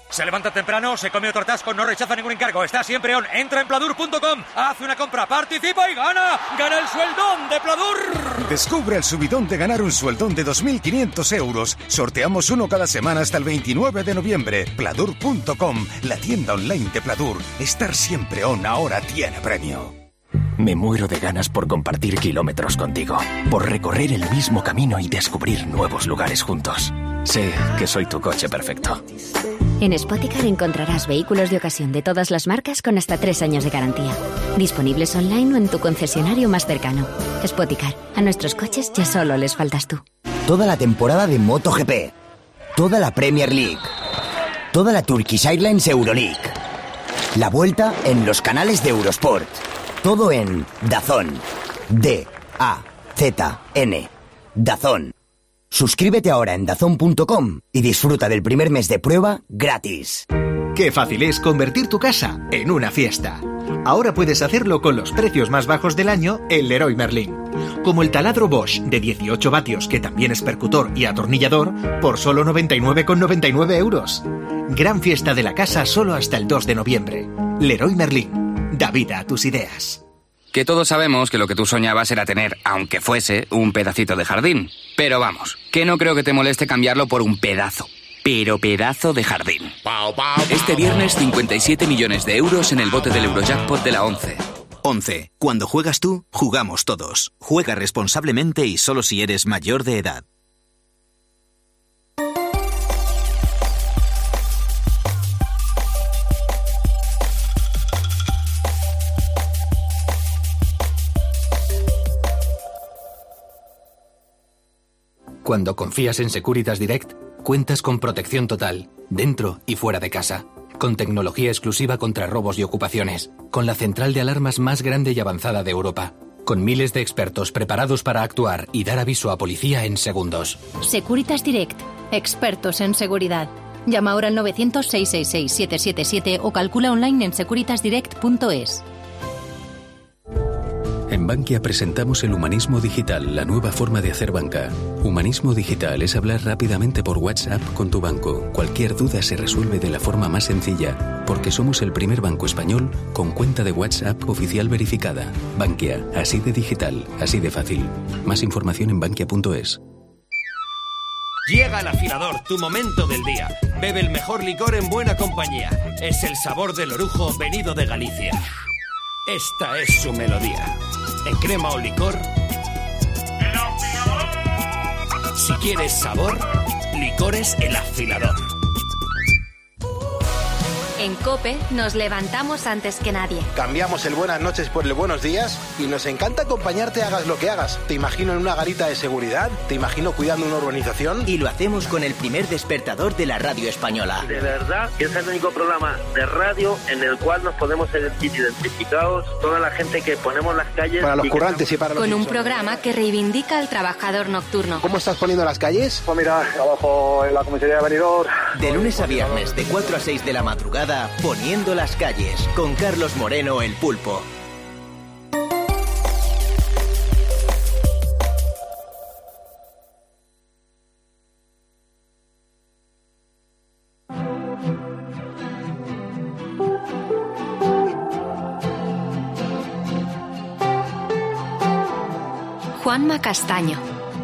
Se levanta temprano, se come otro atasco, no rechaza ningún encargo, está siempre on. Entra en pladur punto com, hace una compra, participa y gana. ¡Gana el sueldón de Pladur! Descubre el subidón de ganar un sueldón de dos mil quinientos euros. Sorteamos uno cada semana hasta el veintinueve de noviembre. pladur punto com, la tienda online de Pladur. Estar siempre on ahora tiene premio. Me muero de ganas por compartir kilómetros contigo, por recorrer el mismo camino y descubrir nuevos lugares juntos. Sé que soy tu coche perfecto. En Spoticar encontrarás vehículos de ocasión de todas las marcas con hasta tres años de garantía. Disponibles online o en tu concesionario más cercano. Spoticar, a nuestros coches ya solo les faltas tú. Toda la temporada de MotoGP, toda la Premier League, toda la Turkish Airlines Euroleague, la vuelta en los canales de Eurosport. Todo en DAZN. D A Z N. DAZN. Suscríbete ahora en dazn punto com y disfruta del primer mes de prueba gratis. Qué fácil es convertir tu casa en una fiesta. Ahora puedes hacerlo con los precios más bajos del año en Leroy Merlin. Como el taladro Bosch de dieciocho vatios, que también es percutor y atornillador, por solo noventa y nueve con noventa y nueve euros. Gran fiesta de la casa solo hasta el dos de noviembre. Leroy Merlin. Da vida a tus ideas. Que todos sabemos que lo que tú soñabas era tener, aunque fuese, un pedacito de jardín. Pero vamos, que no creo que te moleste cambiarlo por un pedazo. Pero pedazo de jardín. Este viernes cincuenta y siete millones de euros en el bote del Eurojackpot de la ONCE. ONCE. Cuando juegas tú, jugamos todos. Juega responsablemente y solo si eres mayor de edad. Cuando confías en Securitas Direct, cuentas con protección total, dentro y fuera de casa, con tecnología exclusiva contra robos y ocupaciones, con la central de alarmas más grande y avanzada de Europa, con miles de expertos preparados para actuar y dar aviso a policía en segundos. Securitas Direct, expertos en seguridad. Llama ahora al novecientos, seiscientos sesenta y seis, setecientos setenta y siete o calcula online en securitas direct punto es. En Bankia presentamos el humanismo digital, la nueva forma de hacer banca. Humanismo digital es hablar rápidamente por WhatsApp con tu banco. Cualquier duda se resuelve de la forma más sencilla, porque somos el primer banco español con cuenta de WhatsApp oficial verificada. Bankia, así de digital, así de fácil. Más información en bankia punto es. Llega el afilador, tu momento del día. Bebe el mejor licor en buena compañía. Es el sabor del orujo venido de Galicia. Esta es su melodía. En crema o licor. ¡El afilador! Si quieres sabor, licores El Afilador. En COPE nos levantamos antes que nadie. Cambiamos el buenas noches por el buenos días y nos encanta acompañarte hagas lo que hagas. Te imagino en una garita de seguridad, te imagino cuidando una urbanización. Y lo hacemos con el primer despertador de la radio española. De verdad que es el único programa de radio en el cual nos podemos sentir identificados toda la gente que ponemos las calles. Para los currantes y para los... Con un programa que reivindica al trabajador nocturno. ¿Cómo estás poniendo las calles? Pues mira, abajo en la comisaría de Benidorm. De lunes a viernes, de cuatro a seis de la madrugada, Poniendo las calles, con Carlos Moreno, el Pulpo. Juanma Castaño.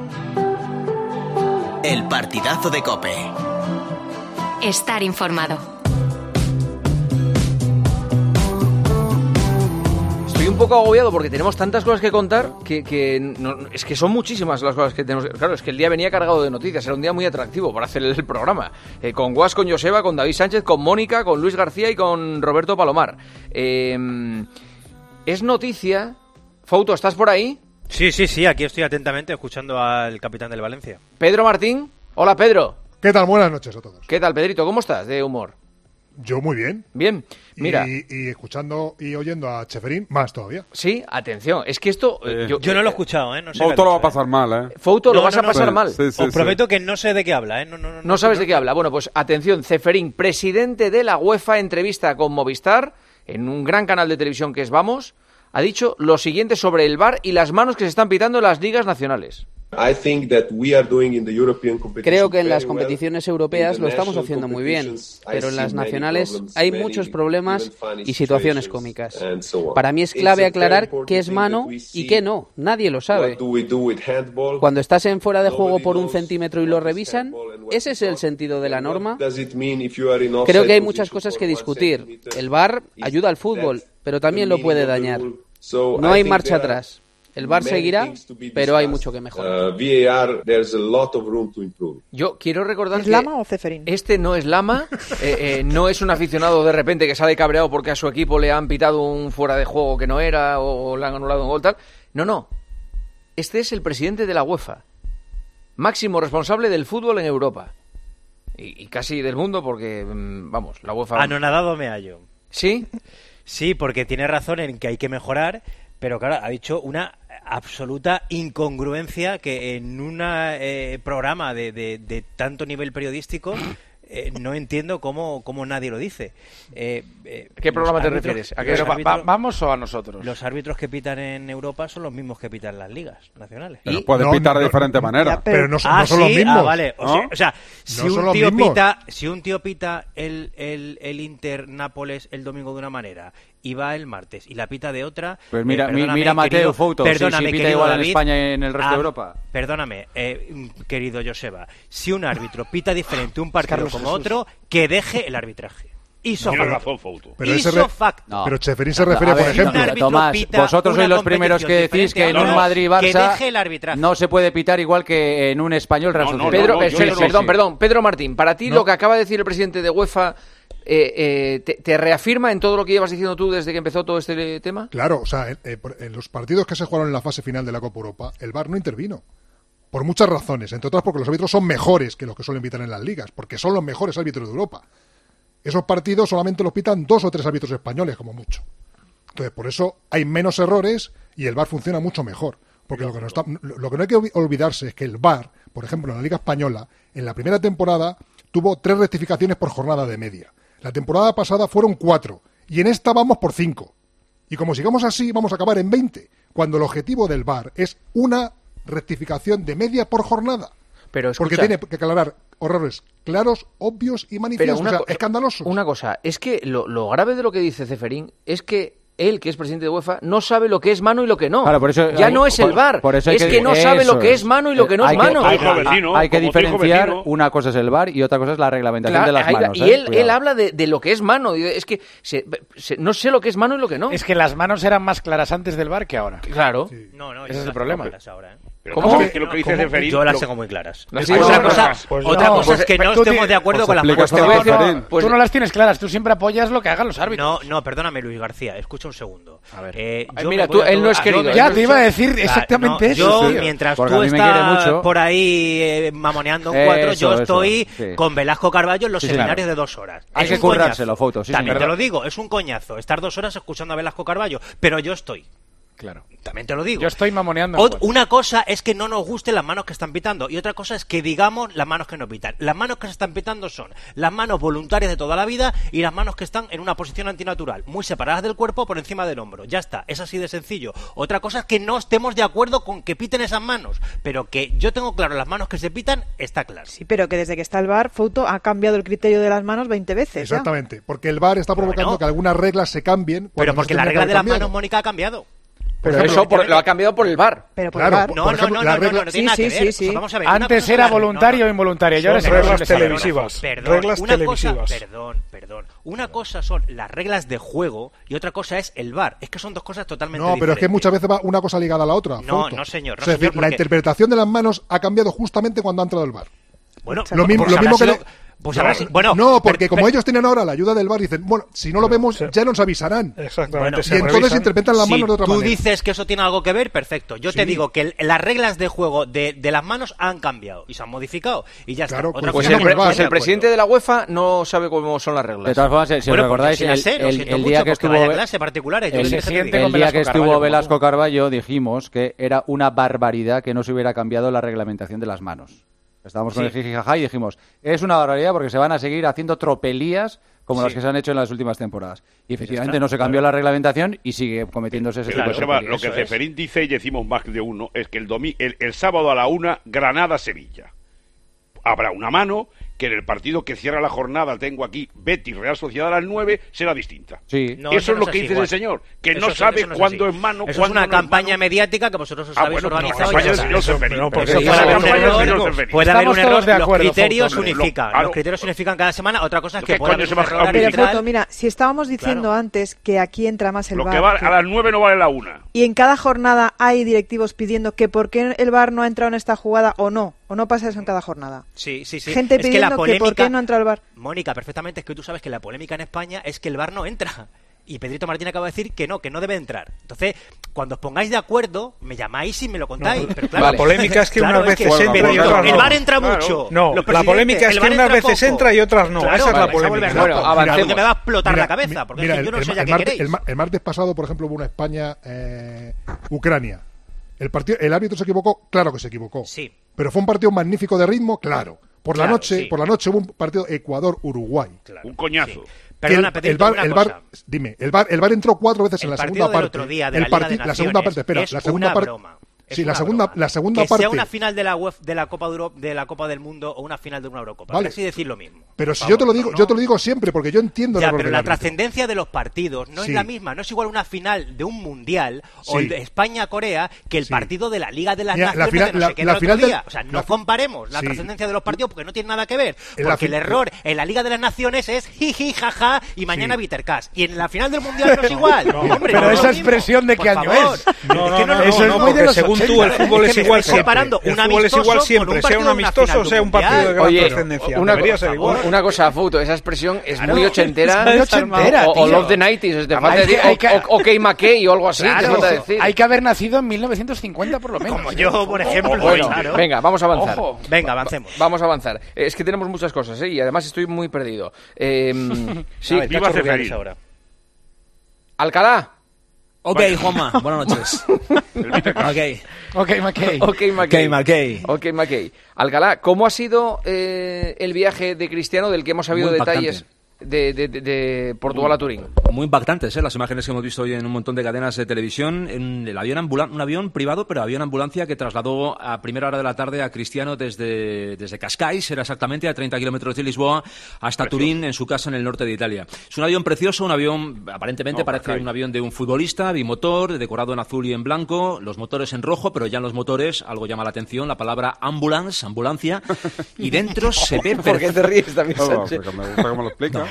El partidazo de COPE. Estar informado. Estoy un poco agobiado porque tenemos tantas cosas que contar que, que no, es que son muchísimas las cosas que tenemos. Claro, es que el día venía cargado de noticias, era un día muy atractivo para hacer el programa. Eh, con Guas, con Joseba, con David Sánchez, con Mónica, con Luis García y con Roberto Palomar. Eh, es noticia... Fauto, ¿estás por ahí? Sí, sí, sí, aquí estoy atentamente escuchando al capitán del Valencia. Pedro Martín. Hola, Pedro. ¿Qué tal? Buenas noches a todos. ¿Qué tal, Pedrito? ¿Cómo estás de humor? Yo muy bien. Bien, mira. Y, y escuchando y oyendo a Cheferín, más todavía. Sí, atención, es que esto... Eh, yo, yo no lo he escuchado, ¿eh? No sé Fauto lo va a pasar mal, ¿eh? Fauto no, lo vas no, a pasar no, mal. Sí, sí, Os prometo sí. que no sé de qué habla, ¿eh? No, no, no, no, no sabes no. de qué habla. Bueno, pues atención, Ceferín, presidente de la UEFA, entrevista con Movistar, en un gran canal de televisión que es Vamos, ha dicho lo siguiente sobre el V A R y las manos que se están pitando en las ligas nacionales. Creo que en las competiciones europeas lo estamos haciendo muy bien, pero en las nacionales hay muchos problemas y situaciones cómicas. Para mí es clave aclarar qué es mano y qué no. Nadie lo sabe. Cuando estás en fuera de juego por un centímetro y lo revisan, ¿ese es el sentido de la norma? Creo que hay muchas cosas que discutir. El V A R ayuda al fútbol, pero también lo puede dañar. No hay marcha atrás. El V A R seguirá, pero hay mucho que mejorar. Yo quiero recordar ¿Es que Lama o Ceferín? este no es Lama, eh, eh, no es un aficionado de repente que sale cabreado porque a su equipo le han pitado un fuera de juego que no era o le han anulado un gol tal. No, no. Este es el presidente de la UEFA, máximo responsable del fútbol en Europa. Y, y casi del mundo porque, vamos, la UEFA... Anonadado me hallo. ¿Sí? Sí, porque tiene razón en que hay que mejorar, pero claro, ha dicho una absoluta incongruencia que en un eh, programa de, de, de tanto nivel periodístico eh, no entiendo cómo, cómo nadie lo dice. Eh, eh, ¿Qué programa te árbitros, refieres? ¿A qué los va- árbitros- va- vamos o a nosotros? Los árbitros que pitan en Europa son los mismos que pitan las ligas nacionales. Pero puede pitar de diferente manera. Pero no, Ah, son ¿sí? los mismos. Ah, Ah, vale. O ¿no? sea, o sea, si, No son un los tío mismos. pita, si un tío pita el, el, el Inter-Nápoles el domingo de una manera y va el martes y la pita de otra... Pues mira, eh, mi- perdóname, mira Mateo querido- Fouto, si- si perdóname, pita querido igual en David, España y en el resto de ah, Europa. Perdóname, eh, querido Joseba, si un árbitro pita diferente un partido Carlos como Jesús. otro, que deje el arbitraje. Hizo Tiene facto. razón, Fouto. Pero ese Hizo re- facto. pero Cheferín se refiere, A ver, por ejemplo... no, Tomás, vosotros sois los primeros que decís que en un Madrid-Barça no se puede pitar igual que en un Español-Real Sociedad. Pedro, eh, Sí, Pedro, sí, perdón, sí. perdón, Pedro Martín, para ti No. lo que acaba de decir el presidente de UEFA eh, eh, te, te reafirma en todo lo que llevas diciendo tú desde que empezó todo este tema? Claro, o sea, en, eh, por- en los partidos que se jugaron en la fase final de la Copa Europa, el V A R no intervino. Por muchas razones, entre otras porque los árbitros son mejores que los que suelen pitar en las ligas, porque son los mejores árbitros de Europa. Esos partidos solamente los pitan dos o tres árbitros españoles, como mucho. Entonces, por eso hay menos errores y el V A R funciona mucho mejor. Porque lo que, no está- lo que no hay que olvi- olvidarse es que el V A R, por ejemplo, en la Liga Española, en la primera temporada tuvo tres rectificaciones por jornada de media. La temporada pasada fueron cuatro y en esta vamos por cinco. Y como sigamos así, vamos a acabar en veinte, cuando el objetivo del V A R es una rectificación de media por jornada. Pero Porque escucha- tiene que aclarar errores claros, obvios y Pero manifiestosos, una, o sea, co- escandalosos. una cosa, es que lo, lo grave de lo que dice Ceferín es que él, que es presidente de UEFA, no sabe lo que es mano y lo que no. Claro, por eso ya hay- no es el por- V A R, por eso hay es que, que- no sabe lo eso que es. es mano y lo que no Hay es que- mano. hay que- hay que diferenciar, una cosa es el V A R y otra cosa es la reglamentación Claro, de las ahí va. manos. Y ¿eh? él, Cuidado. él habla de, de lo que es mano. y de- Es que se- se- no sé lo que es mano y lo que no. Es que las manos eran más claras antes del V A R que ahora. Claro. No, no, Ese yo es el las problema. tengo claras ahora, ¿eh? Pero ¿Cómo? no, es que lo que dice ¿Cómo? Ceferín- Yo las lo- tengo muy claras. Las otra tienes cosa, claras. pues otra no, cosa pues es que pero no tú estemos ti- de acuerdo pues con las explicas manos. otra Pues cosa. no, tú no las tienes claras, tú siempre apoyas lo que hagan los árbitros. No, no, perdóname, Luis García, escucha un segundo. A ver, eh, Ay, yo mira, me voy tú- a él todo- no es ah, querido, yo me él no voy es- a Te iba a decir Ah, exactamente no, eso. Yo, tío. mientras Porque tú a mí me quiere estás mucho. por ahí eh, mamoneando un cuatro, Eso, yo eso, estoy sí. con Velasco Carballo en los Sí, sí, seminarios claro. de dos horas. Hay Es que un currárselo, coñazo. Fouto, sí, También señor. te lo digo, es un coñazo estar dos horas escuchando a Velasco Carballo, pero yo estoy. Claro. También te lo digo. Yo estoy mamoneando. en Ot- cuatro. una cosa es que no nos gusten las manos que están pitando y otra cosa es que digamos las manos que no pitan. Las manos que se están pitando son las manos voluntarias de toda la vida y las manos que están en una posición antinatural, muy separadas del cuerpo por encima del hombro. Ya está, es así de sencillo. Otra cosa es que no estemos de acuerdo con que piten esas manos, pero que yo tengo claro las manos que se pitan, está claro. Sí, pero que desde que está el V A R, Fouto ha cambiado el criterio de las manos veinte veces. ya. Exactamente, porque el V A R está provocando Bueno. que algunas reglas se cambien. Pero cuando no porque se la tendrían regla que de las haber cambiado. manos, Mónica, ha cambiado. Por Pero ejemplo, eso por- lo ha cambiado por el V A R. Pero por Claro, el V A R. por No, no, ejemplo, no, la no, regla- no, no tiene nada Sí, que sí, ver. sí, sí. O sea, vamos a ver, una Antes cosa era es la- voluntario no, o no. involuntario y ahora Son es reglas imposible saber. televisivas. Perdón, reglas una televisivas. Cosa, perdón, perdón. Una cosa son las reglas de juego y otra cosa es el V A R. Es que son dos cosas totalmente No, pero es diferentes. que muchas veces va una cosa ligada a la otra. No, Fouto. no, señor, no, O sea, es señor, decir, la porque- interpretación de las manos ha cambiado justamente cuando ha entrado el V A R. Bueno, Lo mismo, pues lo mismo que habrá le- sido- pues habrá sido- bueno, no, porque pero- como pero- ellos tienen ahora la ayuda del V A R, dicen, bueno, si no lo vemos, ya nos avisarán. Exactamente. Bueno, y entonces interpretan las si manos de otra tú manera. dices que eso tiene algo que ver, perfecto. Yo te Sí. digo que el- las reglas de juego de, de las manos han cambiado y se han modificado y ya Claro, está. Otra Pues cosa el, es pre- que no pues estoy el de presidente de la UEFA no sabe cómo son las reglas. De todas formas, si Bueno, os recordáis, porque el, sí las sé, lo el- siento el mucho, día que porque estuvo, vaya clase particulares, yo el, soy el presidente día con que Velasco estuvo Carballo, Velasco Carballo dijimos que era una barbaridad que no se hubiera cambiado la reglamentación de las manos. Estábamos Sí. con el jijijaja y dijimos, es una barbaridad porque se van a seguir haciendo tropelías como Sí. las que se han hecho en las últimas temporadas. Y efectivamente está, no se cambió claro. la reglamentación y sigue cometiéndose ese Claro, tipo de Seba, tropelías. lo que Ceferín dice, y decimos más de uno, es que el, domi el, el sábado a la una, Granada-Sevilla. Habrá una mano, que en el partido que cierra la jornada, tengo aquí Betis Real Sociedad a las nueve, será distinta. Sí. No, eso, eso es no lo es que así, dice igual. el señor, que Eso no es- sabe eso no es cuándo así. es mano, Eso es cuándo una no es campaña mano. mediática que vosotros os Ah, habéis bueno, organizado. no, y ya campaña está. del señor Ceferín. No, porque Eso si fue fuera la un campaña del error, señor Ceferín. puede haber un Estamos error. todos de Los acuerdo, criterios Fouto. unifican. Claro. Los criterios se unifican cada semana. Otra cosa es que ¿Qué puede coño haber se un va a error cambiar? Pero arbitral. Fouto, mira, si estábamos diciendo antes que aquí entra más el Lo V A R, que va que- a las nueve no vale la una. y en cada jornada hay directivos pidiendo que por qué el V A R no ha entrado en esta jugada o no, o no pasa eso en cada jornada. Sí, sí, sí. Gente Es que la pidiendo que, polémica, por qué no ha entrado el V A R. Mónica, perfectamente, es que tú sabes que la polémica en España es que el V A R no entra. Y Pedrito Martín acaba de decir que no, que no debe entrar. Entonces, cuando os pongáis de acuerdo, me llamáis y me lo contáis. Pero claro, La polémica es que claro, unas es que veces entra y Pedrito, otras no. el V A R entra Claro. mucho. No, Los la polémica es presidentes, que el V A R unas entra veces poco. entra y otras no. Claro, Esa es la vale, polémica. se vuelve Bueno, loco. avancemos. Algún día me va a explotar Mira, la cabeza, mi- porque mira, es que yo no el, sé el ya qué martes, queréis. el ma- el martes pasado, por ejemplo, hubo una España-Ucrania. el, partido, el árbitro se equivocó, claro que se equivocó. Sí. Pero fue un partido magnífico de ritmo, claro. Por la Claro, noche, sí. por la noche hubo un partido Ecuador-Uruguay. Un coñazo. Perdona, el, Pedrito, el VAR, una el VAR- cosa. dime, el VAR, el VAR entró cuatro veces El en la partido segunda del parte. otro día de el la Liga de parti- la Naciones segunda parte, espera, es la segunda una parte. broma. Es Sí, la una segunda, broma. la segunda que parte. sea una final de la U E F, de la Copa de Euro- de la Copa del Mundo o una final de una Eurocopa. Vale. Casi decir lo mismo. Pero Por si favor, yo te lo digo, no, yo te lo digo siempre, porque yo entiendo el Ya, error pero del la árbitro. trascendencia de los partidos no Sí. es la misma. No es igual una final de un mundial o Sí. el de España-Corea que el Sí. partido de la Liga de las Mira, la Naciones final- de no la- sé qué la del otro final del- día. O sea, no la- comparemos la Sí. trascendencia de los partidos porque no tiene nada que ver. En la Porque fi- el error en la Liga de las Naciones es jiji, jaja y mañana Sí. Vitercas. Y en la final del mundial no es igual. No. Hombre, Pero no es esa lo mismo. expresión de Por qué año favor. es. No, no, que no, no, no, eso es no, muy de porque los según tú ochenta. el fútbol Es es que me igual estáis siempre. comparando El un fútbol es amistoso igual con siempre, un sea partido un de una amistoso final o de sea un partido de mundial. gran Oye, trascendencia. una, Debería ser igual. una cosa, Fouto, esa expresión es Claro. muy ochentera. Es muy ochentera, o, o tío. Love the nineties, te Hay falta que- decir hay que- o- o- OK McKay o algo así, te Claro, falta decir. hay que haber nacido en mil novecientos cincuenta por lo menos. Como yo, por ejemplo. Bueno, claro. venga, vamos a avanzar. Ojo. Venga, avancemos. Vamos a avanzar. Eh, Es que tenemos muchas cosas, ¿eh? Y además estoy muy perdido. Eh, sí, A ver, viva Cacho Ceferín. Rubiales ahora. Alcalá. Ok, Juanma, buenas noches. Ok. Ok, McKay. OK McKay. Ok, McKay. OK McKay. Alcalá, ¿cómo ha sido eh, el viaje de Cristiano del que hemos sabido Muy detalles de, de, de- de Portugal a Turín? Muy impactantes, ¿eh? Las imágenes que hemos visto hoy en un montón de cadenas de televisión. En el avión ambulan- un avión privado, pero avión ambulancia que trasladó a primera hora de la tarde a Cristiano desde, desde Cascais, era exactamente a treinta kilómetros de Lisboa, hasta Turín, en su casa en el norte de Italia. Es un avión precioso, un avión, aparentemente No, parece Cascais. un avión de un futbolista, bimotor, decorado en azul y en blanco, los motores en rojo, pero ya en los motores algo llama la atención, la palabra ambulance, ambulancia, y dentro se ve... ¿Por qué te ríes también, No, no, Sánchez? porque me gusta cómo lo explica.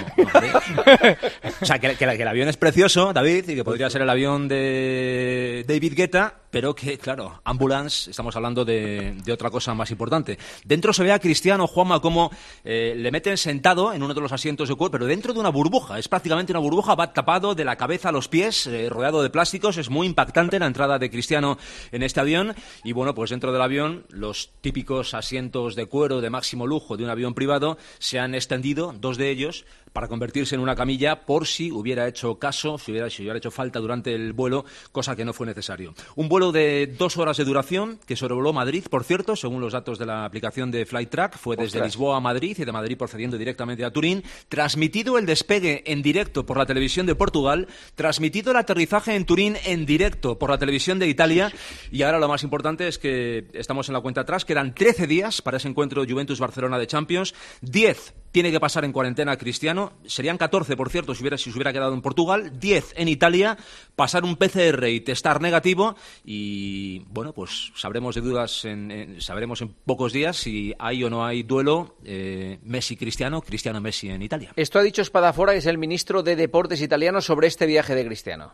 O sea, que, que la- que el avión es precioso, David, y que podría ser el avión de David Guetta, pero que, claro, ambulance, estamos hablando de, de otra cosa más importante. Dentro se ve a Cristiano, Juanma, como eh, le meten sentado en uno de los asientos de cuero, pero dentro de una burbuja. Es prácticamente una burbuja, va tapado de la cabeza a los pies, eh, rodeado de plásticos. Es muy impactante la entrada de Cristiano en este avión. Y bueno, pues dentro del avión, los típicos asientos de cuero de máximo lujo de un avión privado se han extendido, dos de ellos, para convertirse en una camilla por si hubiera hecho caso, si hubiera, si hubiera hecho falta durante el vuelo, cosa que no fue necesario. Un vuelo de dos horas de duración que sobrevoló Madrid, por cierto, según los datos de la aplicación de Flighttrack, fue desde Ostras. Lisboa a Madrid y de Madrid procediendo directamente a Turín, transmitido el despegue en directo por la televisión de Portugal, transmitido el aterrizaje en Turín en directo por la televisión de Italia, y ahora lo más importante es que estamos en la cuenta atrás, quedan trece días para ese encuentro Juventus-Barcelona de Champions, diez tiene que pasar en cuarentena Cristiano, serían catorce, por cierto, si, hubiera, si se hubiera quedado en Portugal, diez en Italia, pasar un P C R y testar negativo, y bueno, pues sabremos de dudas, en, en- sabremos en pocos días si hay o no hay duelo eh, Messi-Cristiano, Cristiano-Messi en Italia. Esto ha dicho Spadafora, que es el ministro de Deportes italiano, sobre este viaje de Cristiano.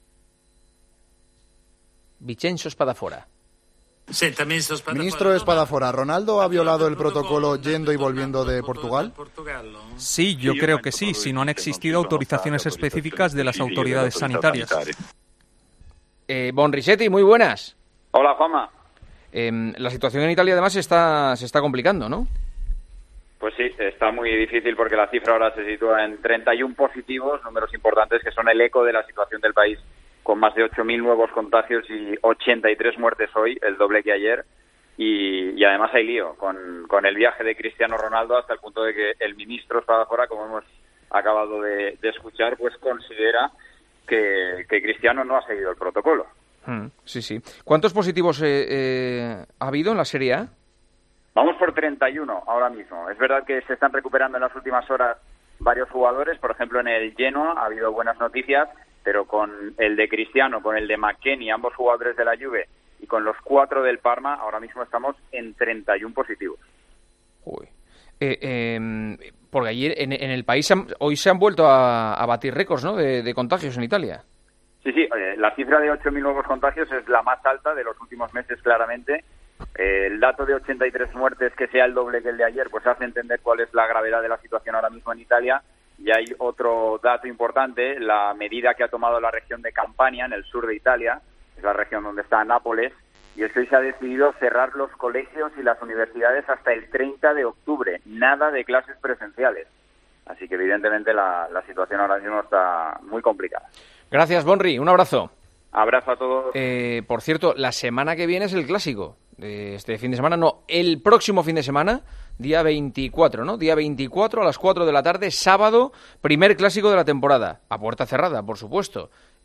Vincenzo Spadafora. Ministro de Espadafora, ¿Ronaldo ha violado el protocolo yendo y volviendo de Portugal? Sí, yo creo que sí, si no han existido autorizaciones específicas de las autoridades sanitarias. Eh, Bon Risetti, muy buenas. Hola, Juanma. Eh, la situación en Italia además está, se está complicando, ¿no? Pues sí, está muy difícil porque la cifra ahora se sitúa en treinta y uno positivos, números importantes que son el eco de la situación del país, con más de ocho mil nuevos contagios y ochenta y tres muertes hoy, el doble que ayer. y, y además hay lío con, con el viaje de Cristiano Ronaldo, hasta el punto de que el ministro Espadafora, como hemos acabado de, de escuchar, pues considera que, que Cristiano no ha seguido el protocolo. Hmm, sí, sí. ¿Cuántos positivos eh, eh, ha habido en la Serie A? Vamos por treinta y uno ahora mismo. Es verdad que se están recuperando en las últimas horas varios jugadores. Por ejemplo, en el Genoa ha habido buenas noticias, pero con el de Cristiano, con el de McKennie, ambos jugadores de la Juve, y con los cuatro del Parma, ahora mismo estamos en treinta y uno positivos. Uy. Eh, eh, porque ayer en, en el país han, hoy se han vuelto a, a batir récords, ¿no?, de, de contagios en Italia. Sí, sí, eh, la cifra de ocho mil nuevos contagios es la más alta de los últimos meses, claramente. Eh, el dato de ochenta y tres muertes, que sea el doble que el de ayer, pues hace entender cuál es la gravedad de la situación ahora mismo en Italia. Y hay otro dato importante, la medida que ha tomado la región de Campania, en el sur de Italia, es la región donde está Nápoles, y es que hoy se ha decidido cerrar los colegios y las universidades hasta el treinta de octubre, nada de clases presenciales. Así que evidentemente la, la situación ahora mismo está muy complicada. Gracias, Bonri, un abrazo. Abrazo a todos. Eh, por cierto, la semana que viene es el clásico. Eh, este fin de semana, no, el próximo fin de semana, día veinticuatro, ¿no? Día veinticuatro a las cuatro de la tarde, sábado, primer clásico de la temporada. A puerta cerrada, por supuesto.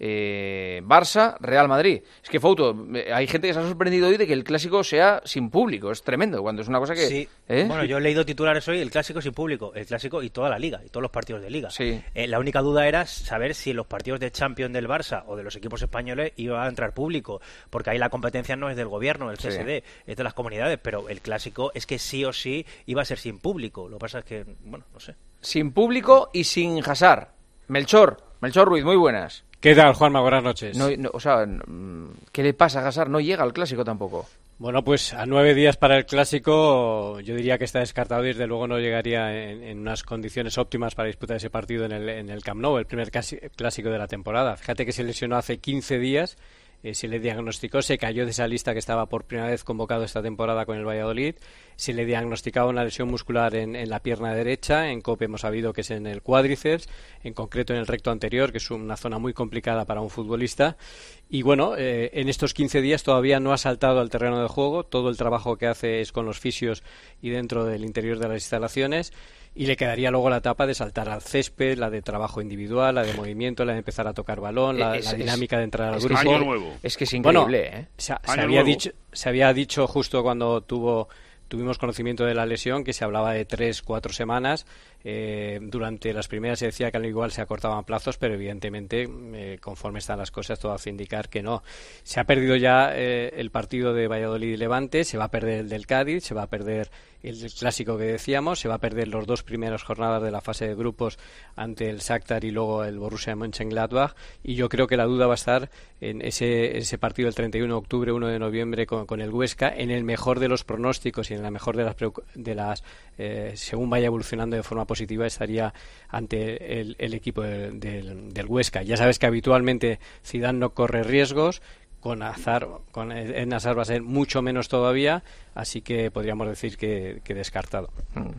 Eh, Barça, Real Madrid. Es que, Fouto, eh, hay gente que se ha sorprendido hoy de que el clásico sea sin público. Es tremendo, cuando es una cosa que... Sí. ¿eh? Bueno, yo he leído titulares hoy, el clásico sin público, el clásico y toda la liga, y todos los partidos de liga. Sí. Eh, la única duda era saber si en los partidos de Champions del Barça o de los equipos españoles iba a entrar público, porque ahí la competencia no es del gobierno, del C S D, sí. Es de las comunidades, pero el clásico es que sí o sí iba a ser sin público. Lo que pasa es que, bueno, no sé. Sin público y sin Hazard. Melchor, Melchor Ruiz, muy buenas. ¿Qué tal, Juanma? Buenas noches. No, no, o sea, ¿qué le pasa a Hazard? No llega al clásico tampoco. Bueno, pues a nueve días para el clásico yo diría que está descartado y desde luego no llegaría en, en unas condiciones óptimas para disputar ese partido en el, en el Camp Nou, el primer clásico de la temporada. Fíjate que se lesionó hace quince días, eh, se le diagnosticó, se cayó de esa lista que estaba por primera vez convocado esta temporada con el Valladolid, se le diagnosticaba una lesión muscular en, en la pierna derecha, en COPE hemos sabido que es en el cuádriceps, en concreto en el recto anterior, que es una zona muy complicada para un futbolista. Y bueno, eh, en estos quince días todavía no ha saltado al terreno de juego, todo el trabajo que hace es con los fisios y dentro del interior de las instalaciones, y le quedaría luego la etapa de saltar al césped, la de trabajo individual, la de movimiento, la de empezar a tocar balón, la, es, la dinámica es, de entrar al es grupo. Año nuevo. Es que es increíble, bueno, ¿eh? Se, se, había dicho, se había dicho justo cuando tuvo... Tuvimos conocimiento de la lesión, que se hablaba de tres, cuatro semanas. Eh, durante las primeras se decía que al igual se acortaban plazos, pero evidentemente, eh, conforme están las cosas, todo hace indicar que no. Se ha perdido ya eh, el partido de Valladolid y Levante, se va a perder el del Cádiz, se va a perder el clásico que decíamos, se va a perder los dos primeras jornadas de la fase de grupos ante el Shakhtar y luego el Borussia Mönchengladbach, y yo creo que la duda va a estar en ese, ese partido del treinta y uno de octubre, uno de noviembre con, con el Huesca, en el mejor de los pronósticos y en la mejor de las, de las eh, según vaya evolucionando de forma positiva, estaría ante el, el equipo de, de, del Huesca. Ya sabes que habitualmente Zidane no corre riesgos, con Hazard, con Eden Hazard va a ser mucho menos todavía, así que podríamos decir que, que descartado.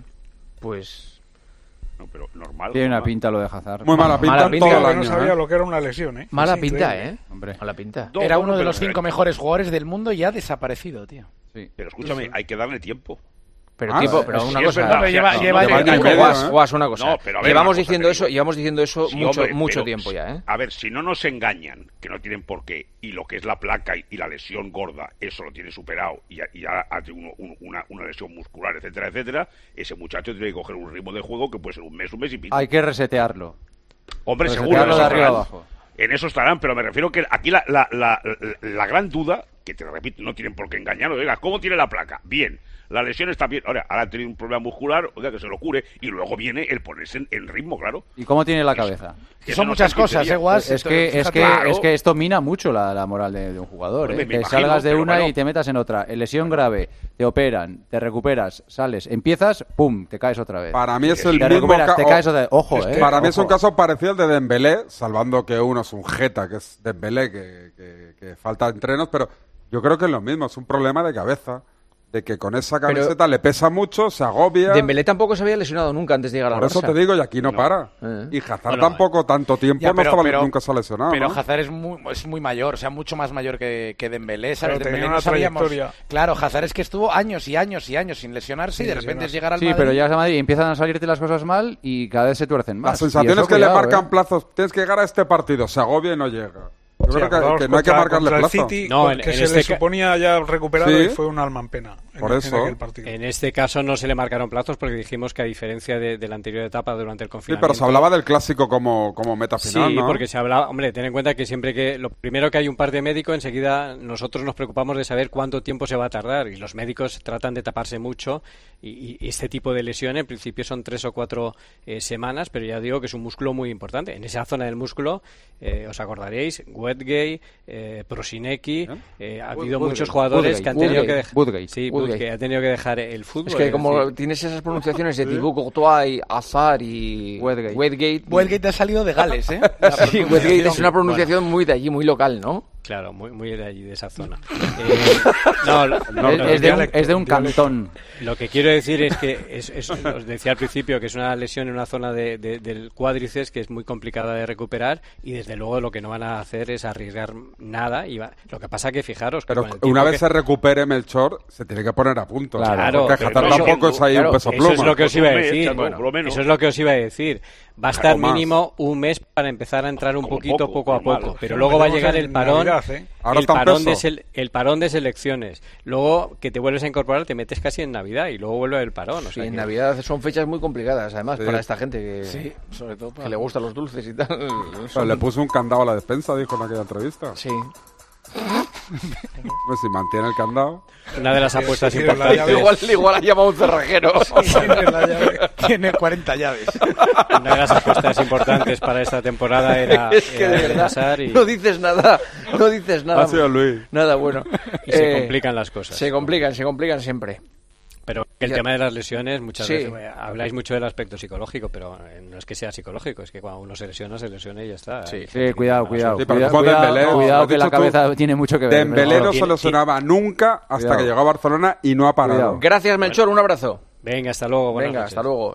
Pues no, pero normal. Tiene una pinta lo de Hazard. Muy mala pinta, mala pinta todo el que año, no sabía ¿eh? lo que era una lesión, ¿eh? Mala Es pinta, increíble. ¿eh? Hombre. Mala pinta. No, Era bueno, uno de pero- los cinco mejores jugadores del mundo y ya ha desaparecido, tío. Sí. Pero escúchame, hay que darle tiempo. Pero Ah, tipo, sí, pero sí, una es cosa, verdad, No, pero o sea, lleva- no, lleva no, ya no, tiempo, no, no, Guas, no, Guas, una cosa. No, pero a ver, llevamos una cosa diciendo te eso, digo. llevamos diciendo eso Sí, mucho, hombre, mucho pero, tiempo ya, ¿eh? A ver, si no nos engañan, que no tienen por qué, y lo que es la placa y, y la lesión gorda, eso lo tiene superado, y, y ya hace uno, un, una, una lesión muscular, etcétera, etcétera, ese muchacho tiene que coger un ritmo de juego que puede ser un mes, un mes y pico. Hay que resetearlo. Hombre, seguro. Resetearlo en de eso arriba estarán. abajo. En eso estarán, pero me refiero que aquí la, la, la, la, la gran duda, que te repito, no tienen por qué engañarlo, oiga, ¿cómo tiene la placa? Bien. La lesión está bien. Ahora, ahora ha tenido un problema muscular, oiga, que se lo cure, y luego viene el ponerse en, en ritmo, claro. ¿Y cómo tiene la cabeza? Que son muchas cosas, ¿eh, Guas? Es que, es, que, Claro. es que esto mina mucho la, la moral de, de un jugador. Hombre, ¿eh? me Que imagino, salgas de pero una bueno. y te metas en otra. En lesión grave, te operan, te recuperas, sales, empiezas, pum, te caes otra vez. Para mí es el te mismo recuperas, ca- te caes otra vez. Ojo, es que eh. Para mí ojo. es un caso parecido al de Dembélé, salvando que uno es un jeta, que es Dembélé, que, que, que falta entrenos, pero yo creo que es lo mismo, es un problema de cabeza. de que con esa camiseta pero le pesa mucho, se agobia. Dembélé tampoco se había lesionado nunca antes de llegar a la Barça. Por eso te digo, y aquí no, no. para. Eh. Y Hazard bueno, tampoco tanto tiempo ya, pero, no estaba, pero, nunca se ha lesionado. Pero ¿no? Hazard es muy, es muy mayor, o sea, mucho más mayor que, que Dembélé. ¿Sabes? Pero Dembélé una no sabíamos. Trayectoria. Claro, Hazard es que estuvo años y años y años sin lesionarse sí, y de repente es llegar al sí, Madrid. Sí, pero llegas a Madrid y empiezan a salirte las cosas mal y cada vez se tuercen más. Las sensaciones que cuidado, le marcan eh. plazos. Tienes que llegar a este partido, se agobia y no llega. Yo sí, creo que, que contra, no hay que marcarle plazo. City, no, en, que en se este le suponía ya recuperado ¿sí? y fue un alma en pena. Por en, eso. En, en este caso no se le marcaron plazos porque dijimos que a diferencia de, de la anterior etapa durante el confinamiento... Sí, pero se hablaba del clásico como, como meta final, sí, ¿no? porque se hablaba... Hombre, ten en cuenta que siempre que... Lo primero que hay un parte médico, enseguida nosotros nos preocupamos de saber cuánto tiempo se va a tardar y los médicos tratan de taparse mucho y, y este tipo de lesión en principio son tres o cuatro eh, semanas, pero ya digo que es un músculo muy importante. En esa zona del músculo, eh, os acordaréis, Westgate... Eh, Prosinecki, ¿Eh? Eh, ha habido Woodgate, muchos jugadores Woodgate, que han tenido Woodgate, que dejar Woodgate, sí, Woodgate. que ha tenido que dejar el fútbol. Es que como decir. tienes esas pronunciaciones de Thibaut Courtois y Hazard y Westgate. Westgate, Westgate ha salido de Gales, ¿eh? Sí, Westgate es una pronunciación bueno. muy de allí, muy local, ¿no? Claro, muy, muy de allí, de esa zona. Eh, no, lo, no, es, es, de un, es de un cantón. Lo que quiero decir es que, es, es, os decía al principio, que es una lesión en una zona de, de, del cuádriceps que es muy complicada de recuperar y desde luego lo que no van a hacer es arriesgar nada. Y va, lo que pasa que fijaros... Que pero una vez que... se recupere Melchor, se tiene que poner a punto. Claro, porque Hazard tampoco es ahí claro, un peso eso pluma. es lo que os iba a decir. Bueno, eso es lo que os iba a decir. Va a estar mínimo un mes para empezar a entrar un Como poquito poco, poco a poco, malo. Pero luego va a llegar el parón, Navidad, ¿eh? el, parón de sele- el parón de selecciones. Luego que te vuelves a incorporar, te metes casi en Navidad y luego vuelve el parón. O sea sí, en que... Navidad son fechas muy complicadas, además, sí. para esta gente que, sí, sobre todo para... que le gustan los dulces y tal. Pero le puso un candado a la despensa, dijo en aquella entrevista. Sí. Pues si mantiene el candado. Una de las apuestas sí, importantes. Igual, igual ha llamado un cerrajero. Tiene cuarenta llaves. Una de las apuestas importantes para esta temporada era. Es que era de verdad. Y... No dices nada. No dices nada. Ha sido Luis. Nada bueno. Y eh, se complican las cosas. Se complican, se complican siempre. Pero el ya. tema de las lesiones, muchas sí. veces habláis mucho del aspecto psicológico, pero no es que sea psicológico, es que cuando uno se lesiona, se lesiona y ya está. Sí, sí cuidado, cuidado. Sí, cuidado, cuidado, cuidado, Dembélé, cuidado que la cabeza tú, tiene mucho que ver. Dembélé no se lesionaba nunca hasta cuidado. que llegó a Barcelona y no ha parado. Cuidado. Gracias, Melchor, bueno. un abrazo. Venga, hasta luego. Venga, noches. hasta luego.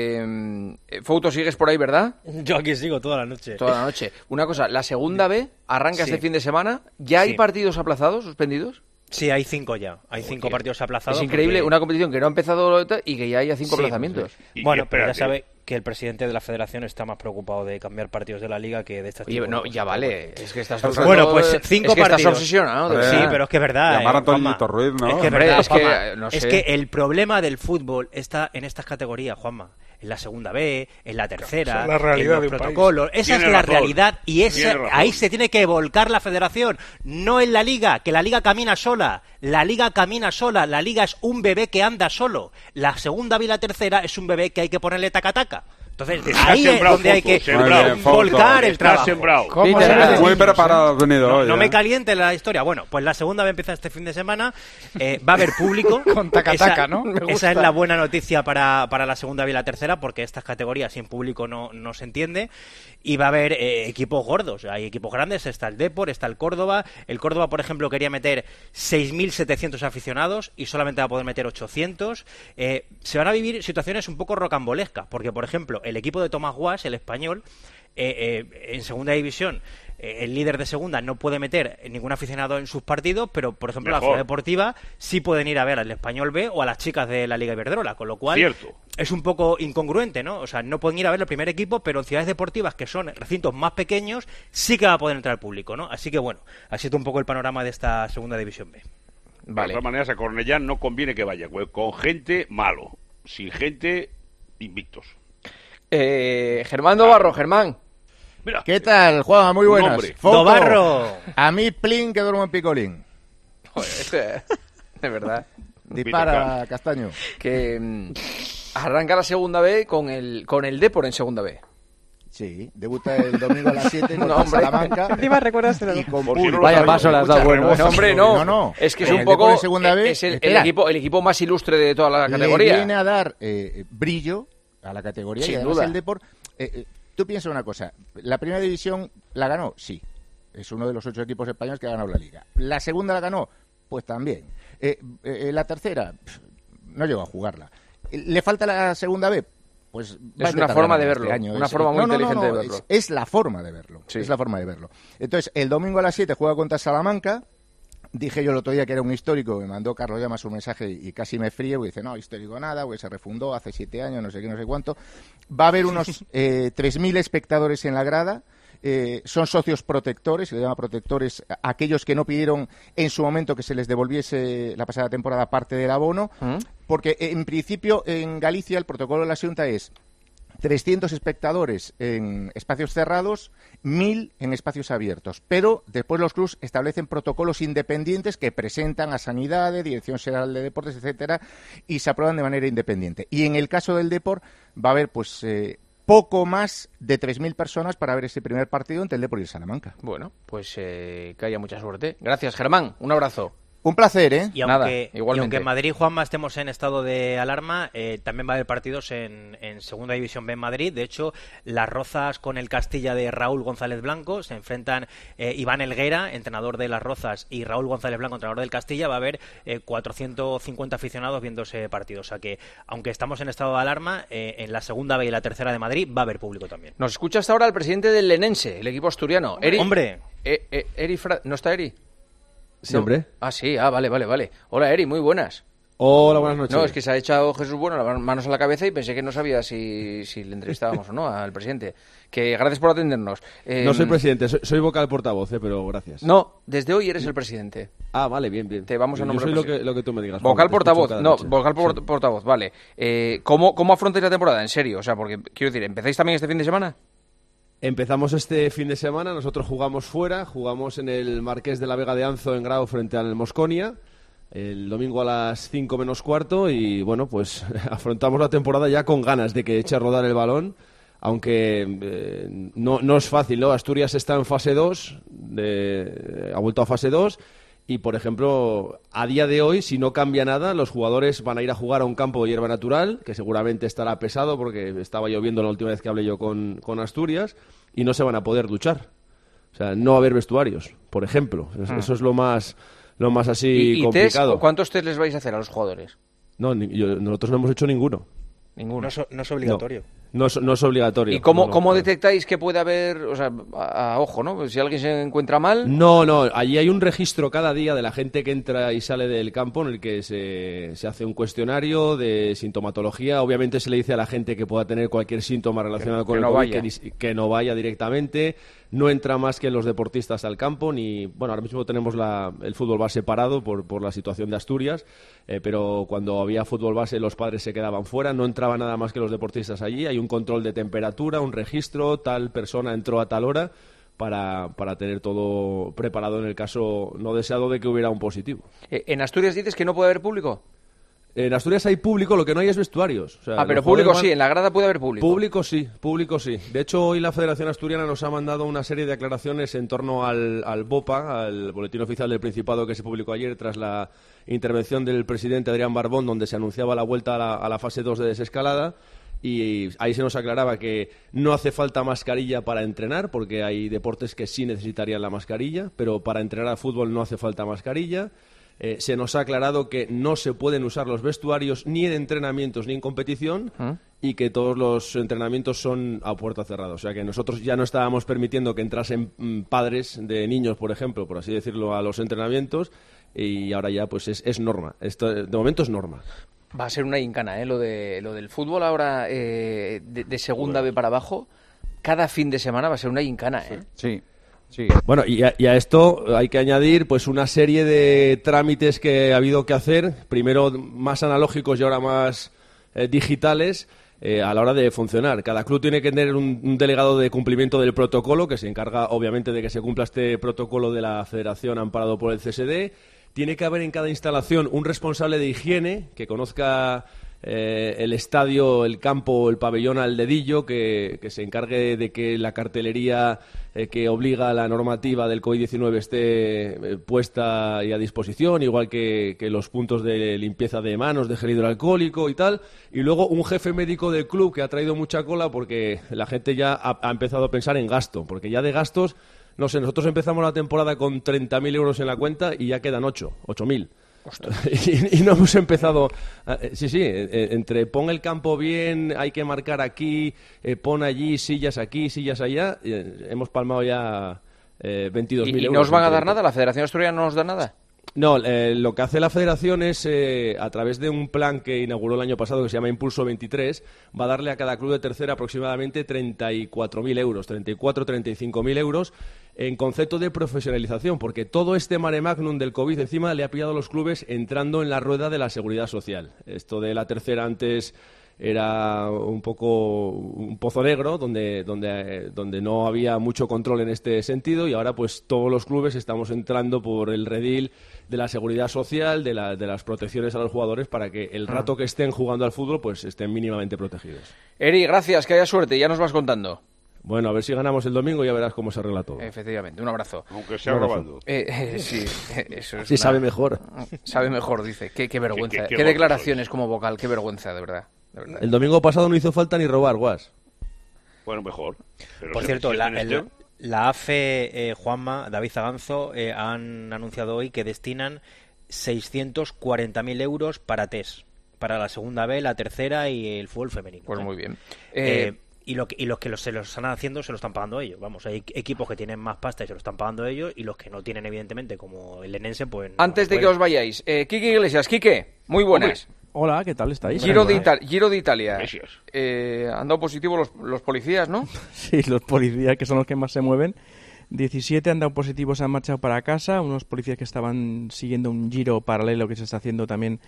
Eh, Fouto, sigues por ahí, ¿verdad? Yo aquí sigo toda la noche. Toda la noche. Una cosa, la segunda B arranca sí. este fin de semana. ¿Ya hay sí. partidos aplazados, suspendidos? Sí, hay cinco ya. Hay cinco Porque partidos aplazados. Es increíble, porque... una competición que no ha empezado y que ya haya cinco sí, aplazamientos. Sí. Bueno, pero ya sabe que el presidente de la federación está más preocupado de cambiar partidos de la liga que de estas Oye, no, ya vale. Es que estás bueno, pues cinco es que partidos. Estás obsesionado. ¿no? Sí, pero es que es verdad. Llamar a Juanma, Toñito Ruiz, ¿no? Es que es verdad, es, que, no sé. es que el problema del fútbol está en estas categorías, Juanma. En la segunda B, en la tercera, la realidad en los protocolos. Esa es la realidad y esa, ahí se tiene que volcar la federación, no en la liga, que la liga camina sola. La liga camina sola, la liga es un bebé que anda solo. La segunda B y la tercera es un bebé que hay que ponerle taca-taca. Entonces, está ahí sembrado, es donde hay que bien, volcar el está trabajo. Sembrado. Muy preparado has venido no, hoy. No ¿eh? me caliente la historia. Bueno, pues la segunda vez empieza este fin de semana. Eh, va a haber público. Con taca-taca, ¿no? Esa es la buena noticia para, para la segunda vez y la tercera, porque estas categorías sin público no, no se entiende. Y va a haber eh, equipos gordos. Hay equipos grandes. Está el Depor, está el Córdoba. El Córdoba, por ejemplo, quería meter seis mil setecientos aficionados y solamente va a poder meter ochocientos. Eh, se van a vivir situaciones un poco rocambolescas, porque, por ejemplo, el equipo de Tomás Guas, el español, eh, eh, en segunda división, eh, el líder de segunda no puede meter ningún aficionado en sus partidos, pero por ejemplo Mejor. la Ciudad Deportiva sí pueden ir a ver al Español B o a las chicas de la Liga Iberdrola, con lo cual Cierto. es un poco incongruente, ¿no? O sea, no pueden ir a ver el primer equipo, pero en ciudades deportivas que son recintos más pequeños sí que va a poder entrar el público, ¿no? Así que bueno, así está un poco el panorama de esta segunda división B. Vale. De todas maneras, a Cornellá no conviene que vaya con gente malo, sin gente invictos. Eh, Germán Dobarro, Germán. Mira, ¿qué tal, Juan? Muy buenas. Dobarro. A mí, plin, que duermo en picolín. Joder, de verdad. Dispara, Castaño. Que mm, arranca la segunda B con el con el Depor en segunda B. Sí, debuta el domingo a las siete con no, Salamanca. Encima recuérdaselo. Y con si no Vaya paso las da bueno. No, hombre, no. no, no. Es que es en un poco segunda B, es el, el equipo el equipo más ilustre de toda la categoría. Le viene a dar eh, brillo a la categoría. Sin y además duda. el Depor, eh, eh, tú piensas una cosa, la primera división la ganó, sí, es uno de los ocho equipos españoles que ha ganado la liga. La segunda la ganó, pues también. Eh, eh, la tercera, pff, no llegó a jugarla. ¿Le falta la segunda B? Pues es una forma de verlo, este una es, forma muy no, no, inteligente no, no, de verlo. Es, es la forma de verlo, sí. es la forma de verlo. Entonces, el domingo a las siete juega contra Salamanca. Dije yo el otro día que era un histórico, me mandó Carlos Llamas un mensaje y casi me fríe, porque dice, no, histórico nada, porque se refundó hace siete años, no sé qué, no sé cuánto. Va a haber unos eh, tres mil espectadores en la grada. Eh, son socios protectores, se le llama protectores a aquellos que no pidieron en su momento que se les devolviese la pasada temporada parte del abono, ¿Mm? porque en principio en Galicia el protocolo de la Xunta es trescientos espectadores en espacios cerrados, mil en espacios abiertos. Pero después los clubs establecen protocolos independientes que presentan a Sanidad, Dirección General de Deportes, etcétera, y se aprueban de manera independiente. Y en el caso del Depor va a haber pues eh, poco más de tres mil personas para ver ese primer partido entre el Depor y el Salamanca. Bueno, pues eh, que haya mucha suerte. Gracias, Germán. Un abrazo. Un placer, ¿eh? Y aunque, Nada, y aunque en Madrid, Juanma, estemos en estado de alarma, eh, también va a haber partidos en, en Segunda División B en Madrid. De hecho, Las Rozas con el Castilla de Raúl González Blanco se enfrentan eh, Iván Helguera, entrenador de Las Rozas, y Raúl González Blanco, entrenador del Castilla. Va a haber eh, cuatrocientos cincuenta aficionados viendo ese partido. O sea que, aunque estamos en estado de alarma, eh, en la Segunda B y la Tercera de Madrid va a haber público también. Nos escucha hasta ahora el presidente del Lenense, el equipo asturiano. ¡Hombre! Eri, ¡Hombre! Eh, eh, Eri Fra... ¿No está Eri? Siempre. No. Ah, sí, ah, vale, vale, vale. Hola, Eri, muy buenas. Hola, buenas noches. No, es que se ha echado Jesús Bueno las manos a la cabeza y pensé que no sabía si, si le entrevistábamos o no al presidente. Que gracias por atendernos. Eh, no soy presidente, soy, soy vocal portavoz, eh, pero gracias. No, desde hoy eres el presidente. Ah, vale, bien, bien. Te vamos a nombrar. Yo soy lo que, lo que tú me digas. Vocal portavoz, no, noche. vocal por, sí. portavoz, vale. Eh, ¿cómo, ¿Cómo afrontáis la temporada? En serio, o sea, porque quiero decir, ¿empezáis también este fin de semana? Empezamos este fin de semana, nosotros jugamos fuera, jugamos en el Marqués de la Vega de Anzo en Grau frente al Mosconia, el domingo a las cinco menos cuarto y bueno, pues afrontamos la temporada ya con ganas de que eche a rodar el balón, aunque eh, no, no es fácil, ¿no? Asturias está en fase dos, de, ha vuelto a fase dos. Y, por ejemplo, a día de hoy, si no cambia nada, los jugadores van a ir a jugar a un campo de hierba natural, que seguramente estará pesado porque estaba lloviendo la última vez que hablé yo con, con Asturias, y no se van a poder duchar. O sea, no va a haber vestuarios, por ejemplo. Eso, eso es lo más, lo más así ¿Y, y complicado. Test, ¿Cuántos test les vais a hacer a los jugadores? No, ni, yo, nosotros no hemos hecho ninguno. Ninguno. No es, no es obligatorio. No. No es, no es obligatorio. ¿Y cómo, no, no, cómo no. detectáis que puede haber, o sea, a, a ojo, ¿no? Si alguien se encuentra mal... No, no, allí hay un registro cada día de la gente que entra y sale del campo en el que se, se hace un cuestionario de sintomatología. Obviamente se le dice a la gente que pueda tener cualquier síntoma relacionado que, con que el no COVID vaya. Que, que no vaya directamente. No entra más que los deportistas al campo, ni... Bueno, ahora mismo tenemos la, el fútbol base parado por, por la situación de Asturias, eh, pero cuando había fútbol base los padres se quedaban fuera, no entraba nada más que los deportistas allí. Hay un control de temperatura, un registro, tal persona entró a tal hora, para, para tener todo preparado en el caso no deseado de que hubiera un positivo. Eh, ¿En Asturias dices que no puede haber público? En Asturias hay público, lo que no hay es vestuarios. O sea, ah, pero público van... sí, en la grada puede haber público. Público sí, público sí. De hecho, hoy la Federación Asturiana nos ha mandado una serie de aclaraciones en torno al, al BOPA, al Boletín Oficial del Principado que se publicó ayer tras la intervención del presidente Adrián Barbón, donde se anunciaba la vuelta a la, a la fase dos de desescalada. Y ahí se nos aclaraba que no hace falta mascarilla para entrenar, porque hay deportes que sí necesitarían la mascarilla, pero para entrenar a fútbol no hace falta mascarilla. Eh, se nos ha aclarado que no se pueden usar los vestuarios ni en entrenamientos ni en competición ¿Mm? y que todos los entrenamientos son a puerta cerrada. O sea que nosotros ya no estábamos permitiendo que entrasen mm, padres de niños, por ejemplo, por así decirlo, a los entrenamientos, y ahora ya pues es, es norma. Esto, de momento es norma. Va a ser una gincana, ¿eh? Lo, de, lo del fútbol ahora eh, de, de segunda B para abajo, cada fin de semana va a ser una gincana, ¿eh? Sí. Sí. Bueno, y a, y a esto hay que añadir pues una serie de trámites que ha habido que hacer, primero más analógicos y ahora más eh, digitales, eh, a la hora de funcionar. Cada club tiene que tener un, un delegado de cumplimiento del protocolo, que se encarga obviamente de que se cumpla este protocolo de la Federación amparado por el C S D. Tiene que haber en cada instalación un responsable de higiene que conozca eh, el estadio, el campo, el pabellón al dedillo, que, que se encargue de que la cartelería eh, que obliga a la normativa del COVID diecinueve esté eh, puesta y a disposición, igual que, que los puntos de limpieza de manos, de gel hidroalcohólico y tal. Y luego un jefe médico del club que ha traído mucha cola porque la gente ya ha, ha empezado a pensar en gasto, porque ya de gastos... No sé, nosotros empezamos la temporada con treinta mil euros en la cuenta y ya quedan ocho, ocho mil. y, y no hemos empezado... Eh, sí, sí, eh, entre pon el campo bien, hay que marcar aquí, eh, pon allí, sillas aquí, sillas allá, eh, hemos palmado ya eh, veintidós mil euros. ¿Y no os van a dar nada? ¿La Federación Asturiana no os da nada? No, eh, lo que hace la Federación es, eh, a través de un plan que inauguró el año pasado, que se llama Impulso veintitrés, va a darle a cada club de tercera aproximadamente treinta y cuatro mil euros, treinta y cuatro, treinta y cinco mil euros, en concepto de profesionalización, porque todo este mare magnum del COVID encima le ha pillado a los clubes entrando en la rueda de la seguridad social. Esto de la tercera antes era un poco un pozo negro donde, donde, donde no había mucho control en este sentido, y ahora pues todos los clubes estamos entrando por el redil de la seguridad social, de, la, de las protecciones a los jugadores, para que el rato que estén jugando al fútbol pues estén mínimamente protegidos. Eri, gracias, que haya suerte, ya nos vas contando. Bueno, a ver si ganamos el domingo y ya verás cómo se arregla todo. Efectivamente, un abrazo. Aunque sea grabando. Eh, eh, sí, eso es sí, una... sabe mejor. Sabe mejor, dice. Qué, qué vergüenza. Qué, qué, qué, qué declaraciones sois como vocal, qué vergüenza, de verdad, de verdad. El domingo pasado no hizo falta ni robar, Guas. Bueno, mejor. Pero Por cierto, la, el, la A F E, eh, Juanma, David Zaganzo, eh, han anunciado hoy que destinan seiscientos cuarenta mil euros para test, para la segunda B, la tercera y el fútbol femenino. Pues ¿eh? muy bien. Eh, eh, y, lo que, y los que los, se los están haciendo se lo están pagando ellos. Vamos, hay equipos que tienen más pasta y se lo están pagando ellos, y los que no tienen, evidentemente, como el Enense, pues... Antes no de que os vayáis, eh, Quique Iglesias, Quique, muy buenas. Hombre. Hola, ¿qué tal estáis? Giro de, Ita- Giro de Italia. Eh, han dado positivo los, los policías, ¿no? Sí, los policías, que son los que más se mueven. diecisiete han dado positivos, se han marchado para casa, unos policías que estaban siguiendo un giro paralelo que se está haciendo también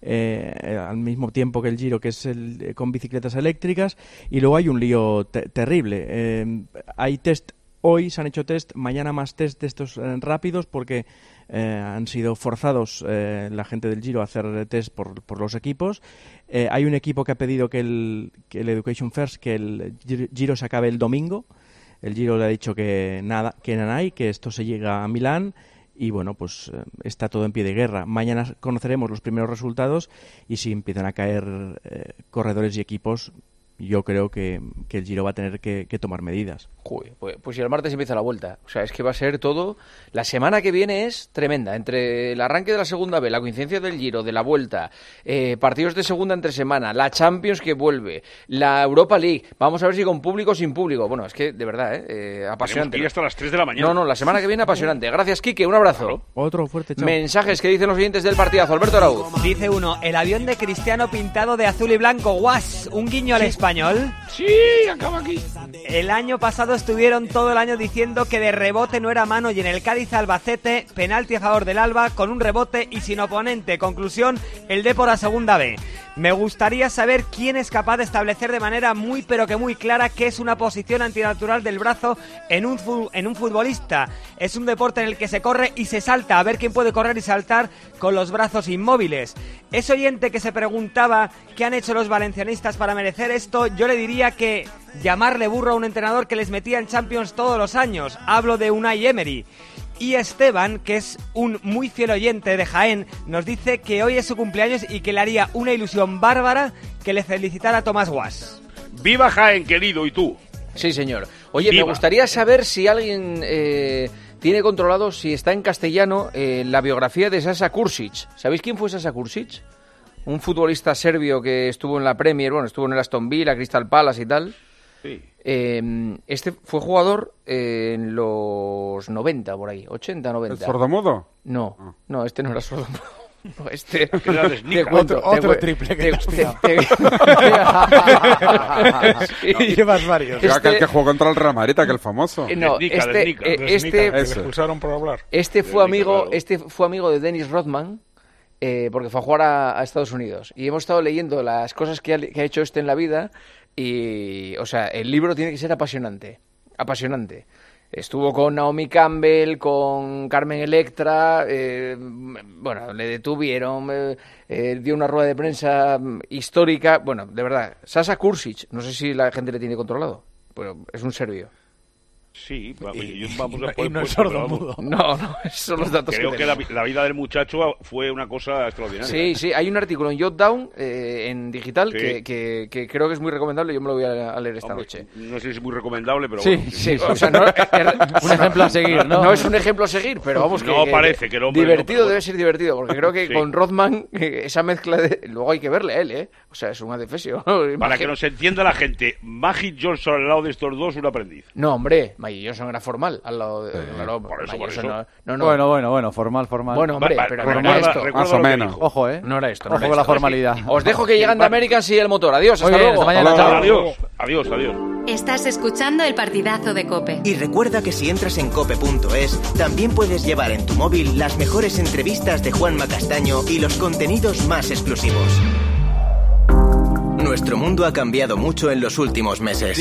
eh, al mismo tiempo que el giro, que es el eh, con bicicletas eléctricas, y luego hay un lío te- terrible. Eh, hay test hoy, se han hecho test, mañana más test de estos eh, rápidos, porque eh, han sido forzados eh, la gente del giro a hacer test por, por los equipos. Eh, hay un equipo que ha pedido que el, que el Education First, que el giro se acabe el domingo. El Giro le ha dicho que nada, que no hay, que esto se llega a Milán, y bueno, pues eh, está todo en pie de guerra. Mañana conoceremos los primeros resultados, y si empiezan a caer eh, corredores y equipos, yo creo que, que el Giro va a tener que, que tomar medidas. Joder, pues, pues si el martes empieza la vuelta, o sea, es que va a ser todo... La semana que viene es tremenda, entre el arranque de la segunda B, la coincidencia del Giro, de la vuelta, eh, partidos de segunda entre semana, la Champions que vuelve, la Europa League, vamos a ver si con público o sin público. Bueno, es que de verdad, eh, eh apasionante. Y hasta las tres de la mañana. No, no, la semana que viene apasionante. Gracias, Quique, un abrazo. Claro. Otro fuerte chao. Mensajes que dicen los oyentes del partidazo. Alberto Arauz. Dice uno, el avión de Cristiano pintado de azul y blanco, guas, un guiño al español. Sí, acaba aquí. El año pasado estuvieron todo el año diciendo que de rebote no era mano, y en el Cádiz-Albacete, penalti a favor del Alba con un rebote y sin oponente. Conclusión, el Depor a segunda B. Me gustaría saber quién es capaz de establecer de manera muy pero que muy clara qué es una posición antinatural del brazo en un, fu- en un futbolista. Es un deporte en el que se corre y se salta, a ver quién puede correr y saltar con los brazos inmóviles. Ese oyente que se preguntaba qué han hecho los valencianistas para merecer esto, yo le diría que llamarle burro a un entrenador que les metía en Champions todos los años. Hablo de Unai Emery. Y Esteban, que es un muy fiel oyente de Jaén, nos dice que hoy es su cumpleaños y que le haría una ilusión bárbara que le felicitara a Tomás Guas. ¡Viva Jaén, querido! ¿Y tú? Sí, señor. Oye, Viva. Me gustaría saber si alguien eh, tiene controlado, si está en castellano, eh, la biografía de Sasa Kursic. ¿Sabéis quién fue Sasa Kursic? Un futbolista serbio que estuvo en la Premier, bueno, estuvo en el Aston Villa, Crystal Palace y tal. Sí. Eh, este fue jugador eh, en los noventa, por ahí, ochenta, noventa. ¿El sordomudo? No, Ah. no, este no era sordomudo. No, este... Era de te cuento, otro, otro te, triple que te, te has te, te... sí. Llevas varios. Este... aquel que jugó contra el Real Madrid, aquel famoso. No, Nica, este, Nica, eh, este, le expulsaron por hablar. este fue Nica, amigo, claro. este fue amigo de Dennis Rodman. Eh, porque fue a jugar a, a Estados Unidos, y hemos estado leyendo las cosas que ha, que ha hecho este en la vida, y, o sea, el libro tiene que ser apasionante, apasionante. Estuvo con Naomi Campbell, con Carmen Electra, eh, bueno, le detuvieron, eh, eh, dio una rueda de prensa histórica, bueno, de verdad. Sasa Kursic, no sé si la gente le tiene controlado, pero es un serbio. Sí, vamos a y no es sordomudo. No, no, esos son los datos Creo que, que la, la vida del muchacho fue una cosa extraordinaria. Sí, sí, hay un artículo en Jotdown, eh, en digital, sí. que, que, que creo que es muy recomendable. Yo me lo voy a, a leer esta Hombre, noche. No sé si es muy recomendable, pero sí, bueno. Sí, sí, sí. O sea, no, es, un ejemplo a seguir, ¿no? No es un ejemplo a seguir, pero vamos que... No parece que el hombre... Divertido no, debe ser divertido, porque creo que sí. con Rothman esa mezcla de... Luego hay que verle a él, ¿eh? O sea, es un adefesio. Para que nos entienda la gente, Magic Johnson al lado de estos dos, un aprendiz. No, hombre, Magic Johnson era formal al lado de... Claro, por eso, por eso. No, no, no. Bueno, bueno, bueno, formal, formal. Bueno, hombre, va, pero va, no recuerda, era esto. Más o menos. Ojo, ¿eh? No era esto. No Ojo era con la esto. formalidad. Os dejo que llegan de Americans y el motor. Adiós, hasta Muy bien, luego. hasta mañana. Hola, adiós, adiós, adiós. Estás escuchando el partidazo de COPE. Y recuerda que si entras en cope punto es, también puedes llevar en tu móvil las mejores entrevistas de Juanma Castaño y los contenidos más exclusivos. Nuestro mundo ha cambiado mucho en los últimos meses.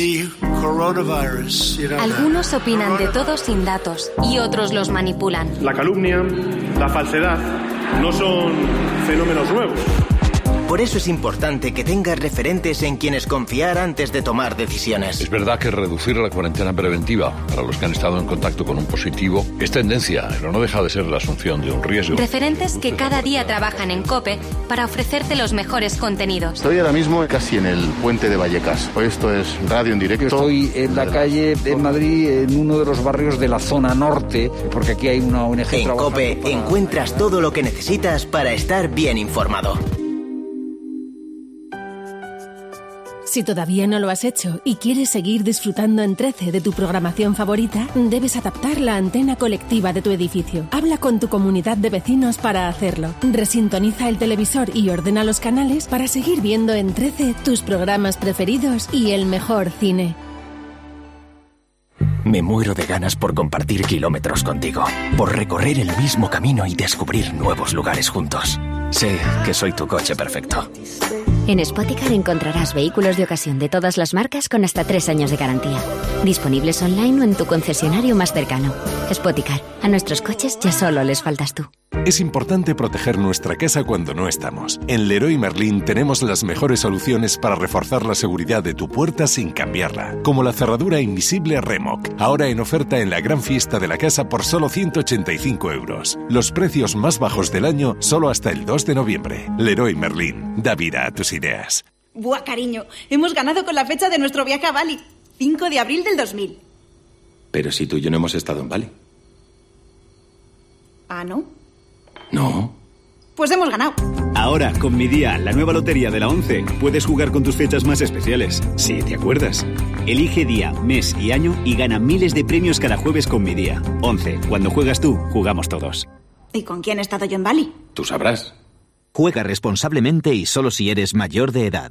Algunos opinan de todo sin datos y otros los manipulan. La calumnia, la falsedad, no son fenómenos nuevos. Por eso es importante que tengas referentes en quienes confiar antes de tomar decisiones. Es verdad que reducir la cuarentena preventiva para los que han estado en contacto con un positivo es tendencia, pero no deja de ser la asunción de un riesgo. Referentes que cada día trabajan en COPE para ofrecerte los mejores contenidos. Estoy ahora mismo casi en el puente de Vallecas. Esto es radio en directo. Estoy en la calle de Madrid, en uno de los barrios de la zona norte, porque aquí hay una O N G. En COPE para... encuentras todo lo que necesitas para estar bien informado. Si todavía no lo has hecho y quieres seguir disfrutando en trece de tu programación favorita, debes adaptar la antena colectiva de tu edificio. Habla con tu comunidad de vecinos para hacerlo. Resintoniza el televisor y ordena los canales para seguir viendo en trece tus programas preferidos y el mejor cine. Me muero de ganas por compartir kilómetros contigo, por recorrer el mismo camino y descubrir nuevos lugares juntos. Sé que soy tu coche perfecto. En Spoticar encontrarás vehículos de ocasión de todas las marcas con hasta tres años de garantía. Disponibles online o en tu concesionario más cercano. Spoticar, a nuestros coches ya solo les faltas tú. Es importante proteger nuestra casa cuando no estamos. En Leroy Merlin tenemos las mejores soluciones para reforzar la seguridad de tu puerta sin cambiarla. Como la cerradura invisible Remoc, ahora en oferta en la gran fiesta de la casa por solo ciento ochenta y cinco euros. Los precios más bajos del año solo hasta el dos de noviembre. Leroy Merlin, da vida a tus ideas. Buah, cariño, hemos ganado con la fecha de nuestro viaje a Bali. cinco de abril del dos mil. Pero si tú y yo no hemos estado en Bali. ¿Ah, no? No. Pues hemos ganado. Ahora, con Mi Día, la nueva lotería de la once, puedes jugar con tus fechas más especiales. Sí, ¿te acuerdas? Elige día, mes y año y gana miles de premios cada jueves con Mi Día. once. Cuando juegas tú, jugamos todos. ¿Y con quién he estado yo en Bali? Tú sabrás. Juega responsablemente y solo si eres mayor de edad.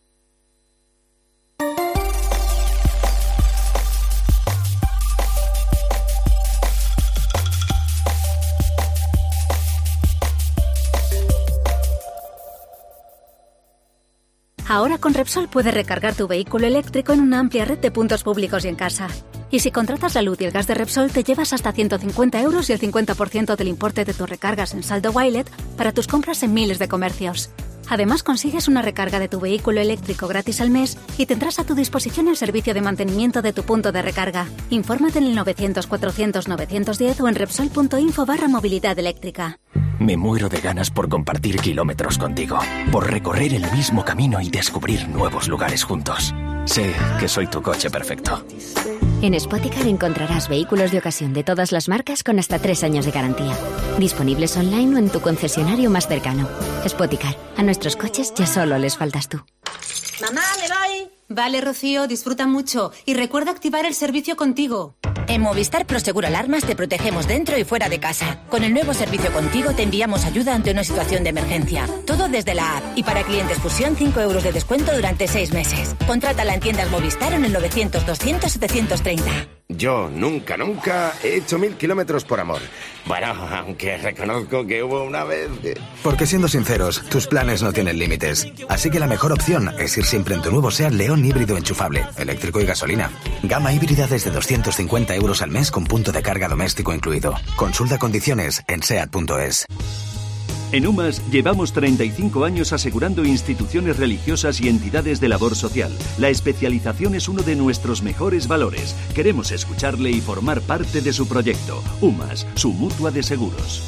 Ahora con Repsol puedes recargar tu vehículo eléctrico en una amplia red de puntos públicos y en casa. Y si contratas la luz y el gas de Repsol, te llevas hasta ciento cincuenta euros y el cincuenta por ciento del importe de tus recargas en saldo Wilet para tus compras en miles de comercios. Además, consigues una recarga de tu vehículo eléctrico gratis al mes y tendrás a tu disposición el servicio de mantenimiento de tu punto de recarga. Infórmate en el novecientos cuatrocientos novecientos diez o en Repsol punto info barra movilidad eléctrica. Me muero de ganas por compartir kilómetros contigo, por recorrer el mismo camino y descubrir nuevos lugares juntos. Sé que soy tu coche perfecto. En Spoticar encontrarás vehículos de ocasión de todas las marcas con hasta tres años de garantía. Disponibles online o en tu concesionario más cercano. Spoticar, a nuestros coches ya solo les faltas tú. Mamá, me voy. Vale, Rocío, disfruta mucho y recuerda activar el servicio Contigo. En Movistar Prosegur Alarmas te protegemos dentro y fuera de casa. Con el nuevo servicio Contigo te enviamos ayuda ante una situación de emergencia. Todo desde la app. Y para clientes Fusión, cinco euros de descuento durante seis meses. Contrátala en tiendas Movistar en el novecientos doscientos setecientos treinta. Yo nunca, nunca he hecho mil kilómetros por amor. Bueno, aunque reconozco que hubo una vez que... Porque siendo sinceros, tus planes no tienen límites. Así que la mejor opción es ir siempre en tu nuevo SEAT León híbrido enchufable, eléctrico y gasolina. Gama híbrida desde doscientos cincuenta euros al mes con punto de carga doméstico incluido. Consulta condiciones en seat punto es. En UMAS llevamos treinta y cinco años asegurando instituciones religiosas y entidades de labor social. La especialización es uno de nuestros mejores valores. Queremos escucharle y formar parte de su proyecto. UMAS, su mutua de seguros.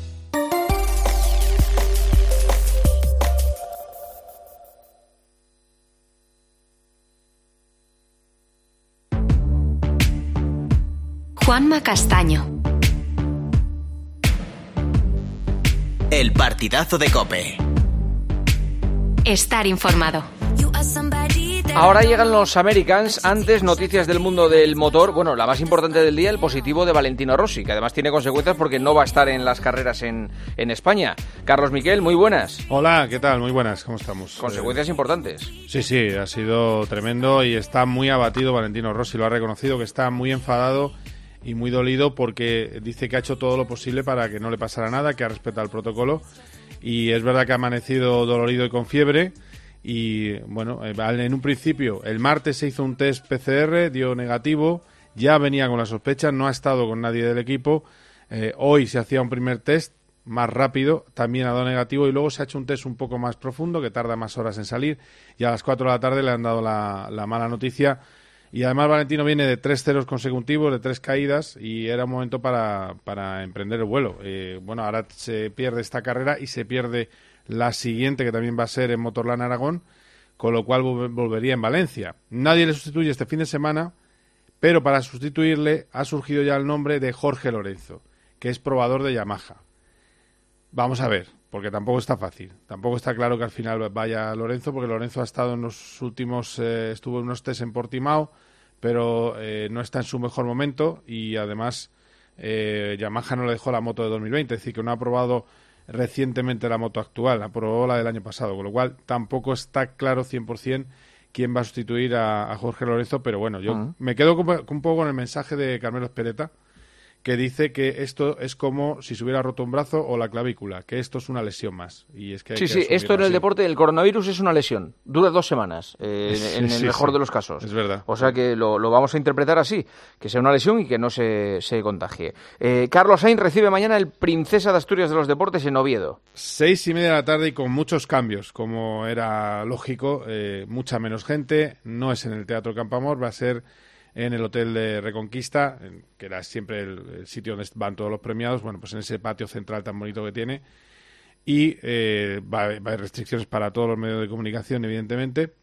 Juanma Castaño. El partidazo de COPE. Estar informado. Ahora llegan los Americans. Antes, noticias del mundo del motor. Bueno, la más importante del día, el positivo de Valentino Rossi, que además tiene consecuencias porque no va a estar en las carreras en, en España. Carlos Miquel, muy buenas. Hola, ¿qué tal? Muy buenas, ¿cómo estamos? Consecuencias eh, importantes. Sí, sí, ha sido tremendo y está muy abatido Valentino Rossi. Lo ha reconocido, que está muy enfadado y muy dolido porque dice que ha hecho todo lo posible para que no le pasara nada, que ha respetado el protocolo, y es verdad que ha amanecido dolorido y con fiebre. Y bueno, en un principio el martes se hizo un test P C R, dio negativo, ya venía con la sospecha, no ha estado con nadie del equipo. Eh, hoy se hacía un primer test más rápido, también ha dado negativo, y luego se ha hecho un test un poco más profundo que tarda más horas en salir, y a las cuatro de la tarde le han dado la, la mala noticia. Y además Valentino viene de tres ceros consecutivos, de tres caídas, y era un momento para, para emprender el vuelo. Eh, bueno, ahora se pierde esta carrera y se pierde la siguiente, que también va a ser en Motorland Aragón, con lo cual volvería en Valencia. Nadie le sustituye este fin de semana, pero para sustituirle ha surgido ya el nombre de Jorge Lorenzo, que es probador de Yamaha. Vamos a ver, porque tampoco está fácil. Tampoco está claro que al final vaya Lorenzo, porque Lorenzo ha estado en los últimos, eh, estuvo en unos test en Portimao, pero eh, no está en su mejor momento, y además eh, Yamaha no le dejó la moto de dos mil veinte, es decir, que no ha probado recientemente la moto actual, aprobó la del año pasado, con lo cual tampoco está claro cien por ciento quién va a sustituir a, a Jorge Lorenzo, pero bueno, yo uh-huh. me quedo con, con un poco con el mensaje de Carmelo Ezpeleta, que dice que esto es como si se hubiera roto un brazo o la clavícula, que esto es una lesión más. Y es que hay sí, que sí, esto en el así. Deporte, el coronavirus es una lesión, dura dos semanas, eh, sí, en el sí, mejor sí. de los casos. Es verdad. O sea que lo, lo vamos a interpretar así, que sea una lesión y que no se, se contagie. Eh, Carlos Sainz recibe mañana el Princesa de Asturias de los Deportes en Oviedo. Seis y media de la tarde y con muchos cambios, como era lógico, eh, mucha menos gente, no es en el Teatro Campamor, va a ser en el Hotel de Reconquista, que era siempre el, el sitio donde van todos los premiados, bueno, pues en ese patio central tan bonito que tiene, y eh, va, va a haber restricciones para todos los medios de comunicación, evidentemente.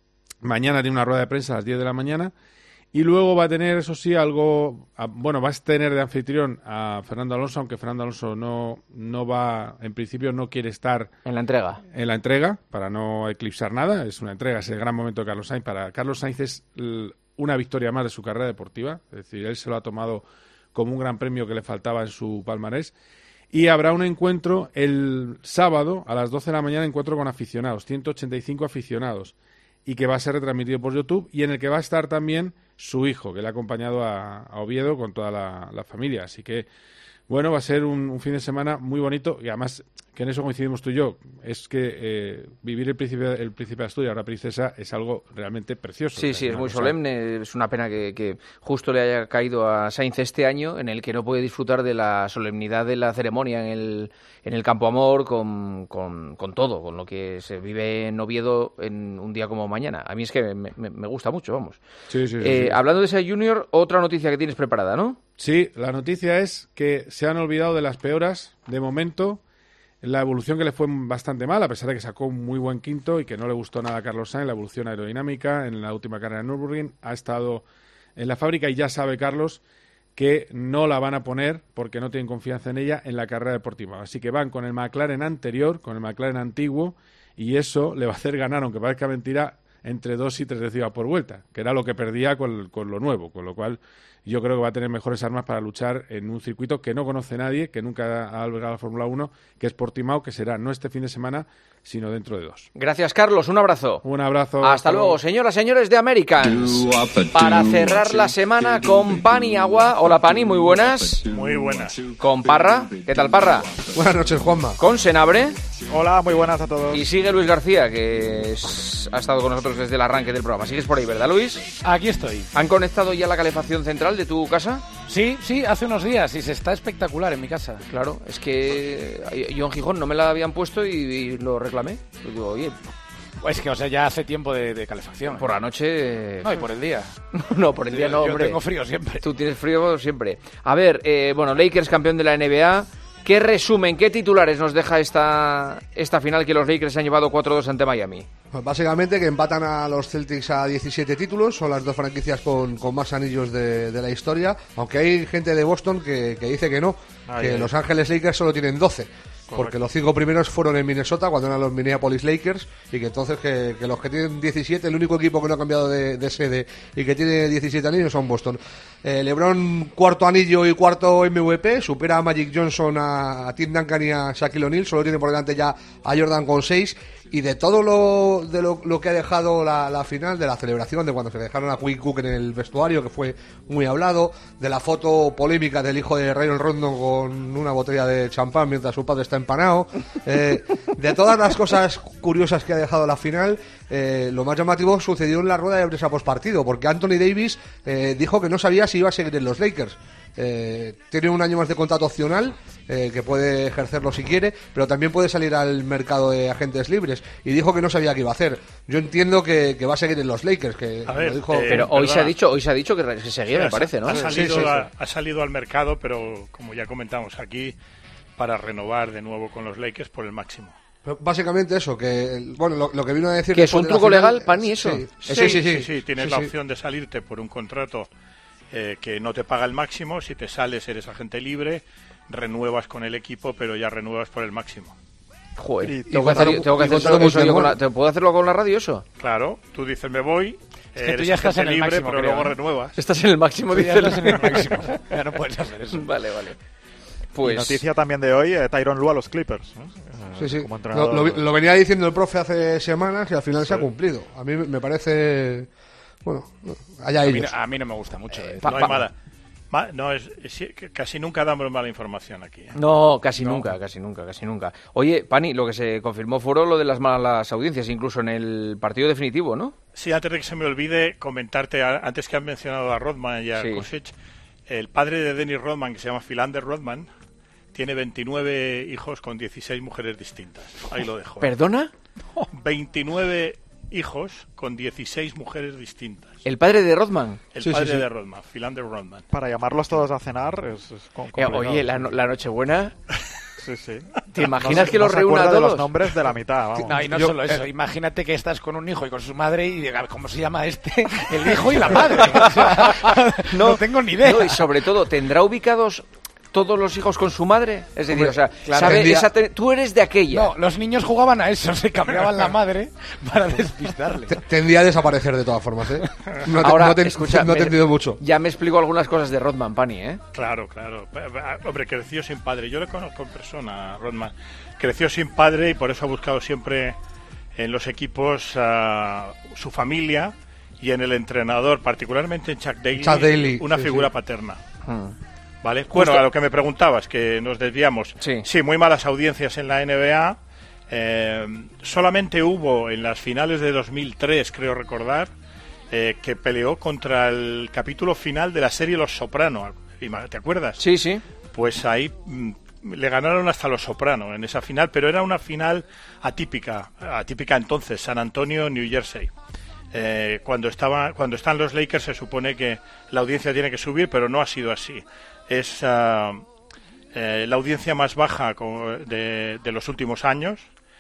Mañana tiene una rueda de prensa a las diez de la mañana, y luego va a tener, eso sí, algo, a, bueno, va a tener de anfitrión a Fernando Alonso, aunque Fernando Alonso no, no va, en principio no quiere estar en la entrega, en la entrega, para no eclipsar nada. Es una entrega, es el gran momento de Carlos Sainz. Para Carlos Sainz es el, una victoria más de su carrera deportiva, es decir, él se lo ha tomado como un gran premio que le faltaba en su palmarés. Y habrá un encuentro el sábado a las doce de la mañana, encuentro con aficionados, ciento ochenta y cinco aficionados, y que va a ser retransmitido por YouTube, y en el que va a estar también su hijo, que le ha acompañado a, a Oviedo con toda la, la familia. Así que, bueno, va a ser un, un fin de semana muy bonito, y además, que en eso coincidimos tú y yo, es que eh, vivir el príncipe, el príncipe de Asturias, la princesa, es algo realmente precioso. Sí, sí, es muy solemne, es una pena que, que justo le haya caído a Sainz este año, en el que no puede disfrutar de la solemnidad de la ceremonia en el, en el Campo Amor, con, con, con todo, con lo que se vive en Oviedo en un día como mañana. A mí es que me, me, me gusta mucho, vamos. Sí, sí, sí, eh, sí. Hablando de ese Junior, otra noticia que tienes preparada, ¿no? Sí, la noticia es que se han olvidado de las peoras, de momento. La evolución que le fue bastante mal, a pesar de que sacó un muy buen quinto y que no le gustó nada a Carlos Sainz, la evolución aerodinámica en la última carrera de Nürburgring, ha estado en la fábrica, y ya sabe Carlos que no la van a poner, porque no tienen confianza en ella, en la carrera deportiva. Así que van con el McLaren anterior, con el McLaren antiguo, y eso le va a hacer ganar, aunque parezca mentira, entre dos y tres décimas por vuelta, que era lo que perdía con, con lo nuevo, con lo cual yo creo que va a tener mejores armas para luchar en un circuito que no conoce nadie, que nunca ha albergado la Fórmula uno, que es Portimao, que será no este fin de semana, sino dentro de dos. Gracias, Carlos. Un abrazo. Un abrazo. Hasta, hasta luego. luego. Señoras, señores de Americans. Para cerrar la semana con Pani Agua. Hola, Pani, muy buenas. Muy buenas. Con Parra. ¿Qué tal, Parra? Buenas noches, Juanma. Con Senabre. Hola, muy buenas a todos. Y sigue Luis García, que es, ha estado con nosotros desde el arranque del programa. Sigues por ahí, ¿verdad, Luis? Aquí estoy. ¿Han conectado ya la calefacción central Carvajal, de tu casa? Sí, sí, hace unos días y se está espectacular en mi casa. Claro, es que yo en Gijón no me la habían puesto y, y lo reclamé. Pues digo, oye... Pues que, o sea, ya hace tiempo de, de calefacción. Por la noche... No, y por el día. No, por el día no, yo hombre. Yo tengo frío siempre. Tú tienes frío siempre. A ver, eh, bueno, Lakers campeón de la N B A. ¿Qué resumen, qué titulares nos deja esta, esta final que los Lakers se han llevado cuatro dos ante Miami? Pues básicamente que empatan a los Celtics a diecisiete títulos, son las dos franquicias con, con más anillos de, de la historia, aunque hay gente de Boston que, que dice que no, ay, que ay. Los Ángeles Lakers solo tienen doce. Porque los cinco primeros fueron en Minnesota cuando eran los Minneapolis Lakers, y que entonces que, que los que tienen diecisiete, el único equipo que no ha cambiado de, de sede y que tiene diecisiete anillos son Boston. eh, LeBron cuarto anillo y cuarto M V P, supera a Magic Johnson, a, a Tim Duncan y a Shaquille O'Neal, solo tiene por delante ya a Jordan con seis. Y de todo lo de lo, lo que ha dejado la, la final, de la celebración, de cuando se dejaron a Quinn Cook en el vestuario, que fue muy hablado, de la foto polémica del hijo de Rayon Rondo con una botella de champán mientras su padre está empanado, eh, de todas las cosas curiosas que ha dejado la final, eh, lo más llamativo sucedió en la rueda de prensa postpartido, porque Anthony Davis eh, dijo que no sabía si iba a seguir en los Lakers. Eh, tiene un año más de contrato opcional, eh, que puede ejercerlo si quiere, pero también puede salir al mercado de agentes libres, y dijo que no sabía qué iba a hacer. Yo entiendo que, que va a seguir en los Lakers, que a ver, lo dijo, eh, pero hoy se ha dicho hoy se ha dicho que seguía, me parece, ¿no? Ha salido, sí, sí, a, sí. ha salido al mercado, pero como ya comentamos aquí, para renovar de nuevo con los Lakers por el máximo. Pero básicamente eso, que bueno, lo, lo que vino a decir... ¿Que es un truco legal, Pani, eso? Sí, sí, sí, sí, sí, sí. Tienes sí, la sí. opción de salirte por un contrato eh, que no te paga el máximo. Si te sales eres agente libre, renuevas con el equipo, pero ya renuevas por el máximo. Joder, y, tengo, y que hacer, tengo que hacer eso, eso yo con la, ¿te puedo hacerlo con la radio eso? Claro, tú dices me voy, es que tú ya estás en el libre, máximo, pero creo, luego ¿no? renuevas. Estás en el máximo, dices. Ya estás en el máximo, ya no puedes hacer eso. Vale, vale. Pues... Y noticia también de hoy, eh, Tyronn Lue a los Clippers, ¿no? Sí, sí, lo, lo, lo venía diciendo el profe hace semanas y al final sí. se ha cumplido. A mí me parece... Bueno, allá a ellos. Mí, a mí no me gusta mucho. Eh, pa, no hay pa, mala... Ma, no, es, es, casi nunca damos mala información aquí. ¿eh? No, casi no. nunca, casi nunca, casi nunca. Oye, Pani, lo que se confirmó fueron lo de las malas audiencias, incluso en el partido definitivo, ¿no? Sí, antes de que se me olvide comentarte, antes que han mencionado a Rodman y a sí. Kosic, el padre de Dennis Rodman, que se llama Philander Rodman, tiene veintinueve hijos con dieciséis mujeres distintas. Ahí lo dejo. ¿Perdona? veintinueve hijos con dieciséis mujeres distintas. ¿El padre de Rodman? El sí, padre sí, sí. de Rodman, Philander Rodman. Para llamarlos todos a cenar es, es eh, Oye, la, la Nochebuena... Sí, sí. ¿Te imaginas no, que no los reúna a todos? De los nombres de la mitad, vamos. No, y no Yo, solo eso. Eh, Imagínate que estás con un hijo y con su madre y digas, ¿cómo se llama este? El hijo y la madre. O sea, no, no tengo ni idea. No, y sobre todo, ¿tendrá ubicados todos los hijos con su madre? Es decir, Hombre, o sea, claro, ¿sabe, tendría... esa te... tú eres de aquella. No, los niños jugaban a eso, se cambiaban la madre para despistarle. Tendría a desaparecer de todas formas, ¿eh? No te, Ahora, no te, escucha, no he entendido mucho. Ya me explico algunas cosas de Rodman, Pani, ¿eh? Claro, claro. Hombre, creció sin padre. Yo le conozco en persona a Rodman. Creció sin padre y por eso ha buscado siempre en los equipos uh, su familia y en el entrenador, particularmente en Chuck Daly, Chuck Daly una sí, figura sí. paterna. Hmm. ¿Vale? Justo. Bueno, a lo que me preguntabas, que nos desviamos. Sí, sí muy malas audiencias en la N B A. Eh, solamente hubo en las finales de dos mil tres, creo recordar, eh, que peleó contra el capítulo final de la serie Los Soprano. ¿Te acuerdas? Sí, sí. Pues ahí mm, le ganaron hasta Los Soprano en esa final, pero era una final atípica, atípica entonces, San Antonio, New Jersey. Eh, cuando estaba, cuando están los Lakers se supone que la audiencia tiene que subir, pero no ha sido así. Es uh, eh, la audiencia más baja de, de los últimos años.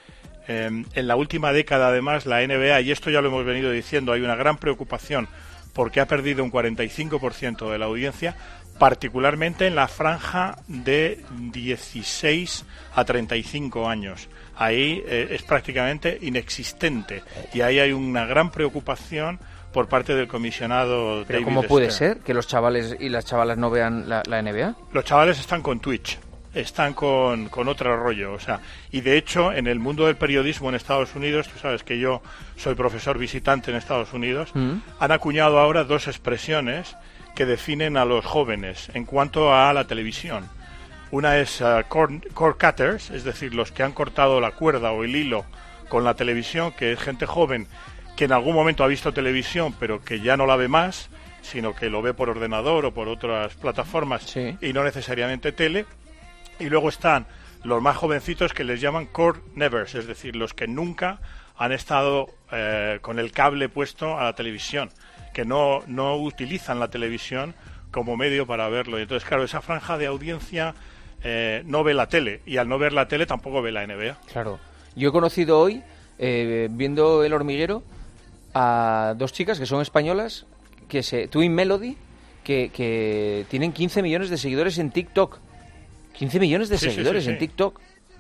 Eh, en la última década, además, la N B A, y esto ya lo hemos venido diciendo, hay una gran preocupación porque ha perdido un cuarenta y cinco por ciento de la audiencia, particularmente en la franja de dieciséis a treinta y cinco años. Ahí eh, es prácticamente inexistente y ahí hay una gran preocupación por parte del comisionado ¿Pero David cómo puede Stern. ser que los chavales y las chavalas no vean la, la N B A? Los chavales están con Twitch, están con, con otro rollo, o sea, y de hecho en el mundo del periodismo en Estados Unidos, tú sabes que yo soy profesor visitante en Estados Unidos, ¿Mm? han acuñado ahora dos expresiones que definen a los jóvenes en cuanto a la televisión. Una es uh, cord, cord cutters, es decir, los que han cortado la cuerda o el hilo con la televisión, que es gente joven que en algún momento ha visto televisión pero que ya no la ve más, sino que lo ve por ordenador o por otras plataformas sí. y no necesariamente tele. Y luego están los más jovencitos que les llaman core nevers, es decir, los que nunca han estado eh, con el cable puesto a la televisión, que no, no utilizan la televisión como medio para verlo. Y entonces, claro, esa franja de audiencia eh, no ve la tele, y al no ver la tele tampoco ve la N B A. Claro. Yo he conocido hoy, eh, viendo El Hormiguero, a dos chicas que son españolas, que se Twin Melody, que, que tienen quince millones de seguidores en TikTok. quince millones de Sí, sí, seguidores sí, sí. en TikTok.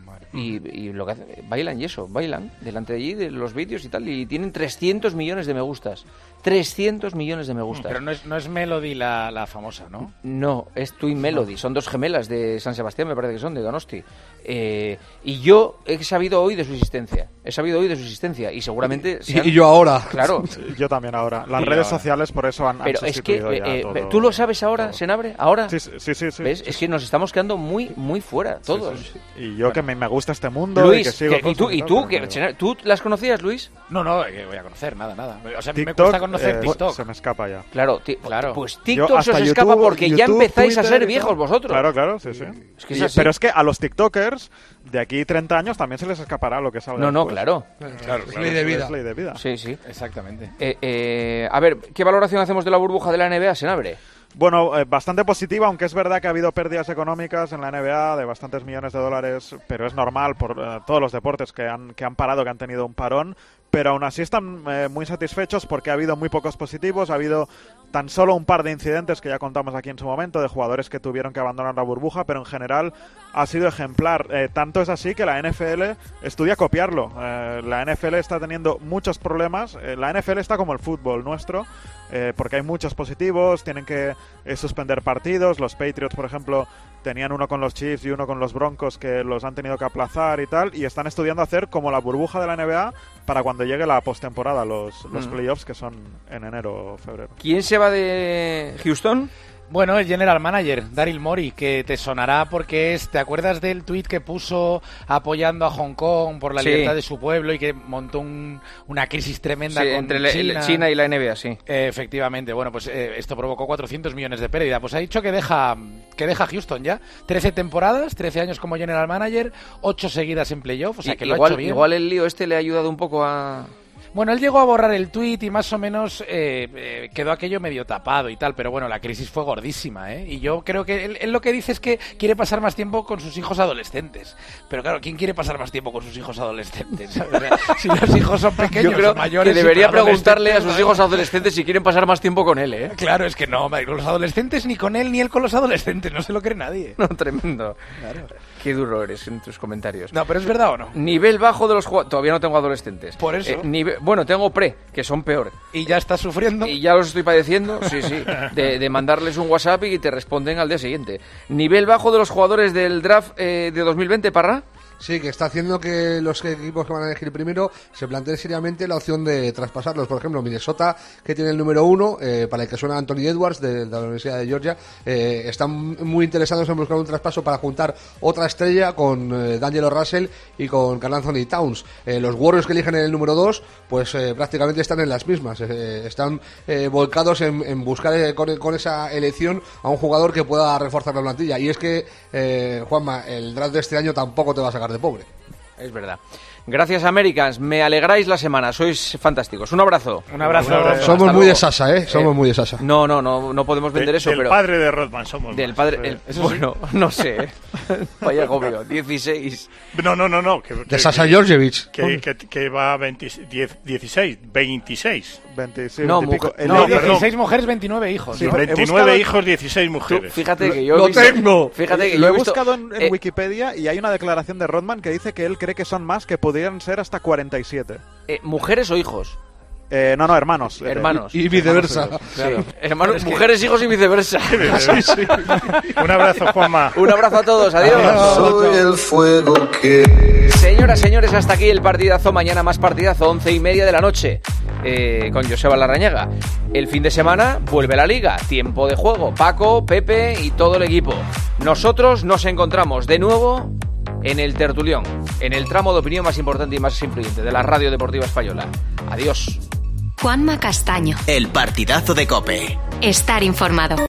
Y, y lo que hacen, bailan y eso, bailan delante de allí, de los vídeos y tal, y tienen trescientos millones de me gustas. trescientos millones de me gustas. Pero no es, no es Melody la, la famosa, ¿no? No, es Twin Melody. Son dos gemelas de San Sebastián, me parece que son, de Donosti. Eh, y yo he sabido hoy de su existencia. He sabido hoy de su existencia. Y seguramente... Y, han... y yo ahora. Claro. Yo también ahora. Las y redes ahora. sociales por eso han, han Pero es que... sustituido ya Eh, todo, ¿tú lo sabes ahora, todo. Senabre? ¿Ahora? Sí, sí, sí. sí ¿Ves? sí, Es sí. que nos estamos quedando muy, muy fuera, todos. Sí, sí, sí. Y yo bueno. que me, me gusta este mundo Luis, y que sigo que, ¿y tú, y tú, que, ¿tú las conocías, Luis? No, no, que voy a conocer, nada, nada. O sea, TikTok, me cuesta conocer eh, TikTok. Se me escapa ya. Claro, ti- claro. Pues TikTok se os YouTube, escapa porque YouTube, ya empezáis Twitter a ser y viejos tal. vosotros. Claro, claro, sí, sí. Es que es Y- así. pero es que a los TikTokers de aquí treinta años también se les escapará lo que salga No, no, después. claro. Claro, Es ley de vida. Es ley de vida. Sí, sí. Exactamente. Eh, eh, a ver, ¿qué valoración hacemos de la burbuja de la N B A, Senabre? Bueno, eh, bastante positiva, aunque es verdad que ha habido pérdidas económicas en la N B A de bastantes millones de dólares, pero es normal por eh, todos los deportes que han, que han parado, que han tenido un parón, pero aún así están eh, muy satisfechos porque ha habido muy pocos positivos, ha habido tan solo un par de incidentes que ya contamos aquí en su momento, de jugadores que tuvieron que abandonar la burbuja, pero en general ha sido ejemplar. Eh, tanto es así que la N F L estudia copiarlo. Eh, la N F L está teniendo muchos problemas. Eh, la N F L está como el fútbol nuestro, eh, porque hay muchos positivos, tienen que eh, suspender partidos. Los Patriots, por ejemplo, tenían uno con los Chiefs y uno con los Broncos que los han tenido que aplazar y tal, y están estudiando hacer como la burbuja de la N B A para cuando llegue la postemporada, los, los Mm. playoffs, que son en enero o febrero. ¿Quién se va de Houston? Bueno, el general manager, Daryl Morey, que te sonará porque es... ¿Te acuerdas del tuit que puso apoyando a Hong Kong por la Sí. libertad de su pueblo y que montó un- una crisis tremenda Sí, con entre la- China? China y la N B A, sí. Eh, efectivamente, bueno, pues eh, esto provocó cuatrocientos millones de pérdida. Pues ha dicho que deja que deja Houston ya. trece temporadas, trece años como general manager, ocho seguidas en playoff, o sea Y- que lo ha igual, hecho bien. igual el lío este le ha ayudado un poco a... Bueno, él llegó a borrar el tuit y más o menos eh, eh, quedó aquello medio tapado y tal, pero bueno, la crisis fue gordísima, ¿eh? Y yo creo que él, él lo que dice es que quiere pasar más tiempo con sus hijos adolescentes. Pero claro, ¿quién quiere pasar más tiempo con sus hijos adolescentes? O sea, si los hijos son pequeños Yo creo o mayores... que y debería para preguntarle a sus adolescentes, hijos adolescentes si quieren pasar más tiempo con él, ¿eh? Claro, es que no, con los adolescentes ni con él ni él con los adolescentes, no se lo cree nadie. No, tremendo. Claro. Qué duro eres en tus comentarios. No, pero ¿es verdad o no? Nivel bajo de los jugadores. Todavía no tengo adolescentes. Por eso. Eh, nive- Bueno, tengo pre, que son peor. ¿Y ya estás sufriendo? Y ya los estoy padeciendo, sí, sí. De, de mandarles un WhatsApp y te responden al día siguiente. Nivel bajo de los jugadores del draft eh, de dos mil veinte, Parra. Sí, que está haciendo que los equipos que van a elegir primero se planteen seriamente la opción de traspasarlos. Por ejemplo, Minnesota, que tiene el número uno, eh, para el que suena Anthony Edwards, de, de la Universidad de Georgia, eh, están muy interesados en buscar un traspaso para juntar otra estrella con eh, D'Angelo Russell y con Karl Anthony Towns. Eh, los Warriors que eligen el número dos, pues eh, prácticamente están en las mismas. Eh, están eh, volcados en, en buscar eh, con, con esa elección a un jugador que pueda reforzar la plantilla. Y es que, eh, Juanma, el draft de este año tampoco te va a sacar de pobre. Es verdad. Gracias, Americans. Me alegráis la semana. Sois fantásticos. Un abrazo. Un abrazo. Somos Hasta muy luego. de Sasa, ¿eh? Somos muy de Sasa. No, no, no, no podemos vender De- eso, del pero... padre de Rodman somos. Del más. padre... Eh, el- eso sí. bueno, no sé. ¿eh? Vaya agobio. dieciséis. No, no, no, no. Que, De que- Sasa Georgievich. Que, que, que va a veinte, diez, dieciséis, veintiséis. veintiséis, No, veinte y pico. mujer- El No, No, líder- perdón. dieciséis mujeres, veintinueve hijos. Sí, ¿no? pero- he veintinueve buscado- hijos, dieciséis Tú, mujeres. fíjate que yo he ¡Lo visto... tengo! Fíjate que Lo yo he he visto... buscado en, en eh, Wikipedia y hay una declaración de Rodman que dice que él cree que son más, que podrían ser hasta cuarenta y siete. eh, ¿mujeres o hijos? Eh, no, no, hermanos. Eh, Hermanos. Y viceversa. Claro. Hermanos, mujeres, hijos y viceversa. Un abrazo, Juanma. Un abrazo a todos. Adiós. Soy el fuego que... Señoras, señores, hasta aquí el partidazo. Mañana más partidazo, once y media de la noche, eh, con Joseba Larrañaga. El fin de semana vuelve la Liga. Tiempo de juego. Paco, Pepe y todo el equipo. Nosotros nos encontramos de nuevo en el tertulión, en el tramo de opinión más importante y más influyente de la Radio Deportiva Española. Adiós. Juanma Castaño. El partidazo de COPE. Estar informado.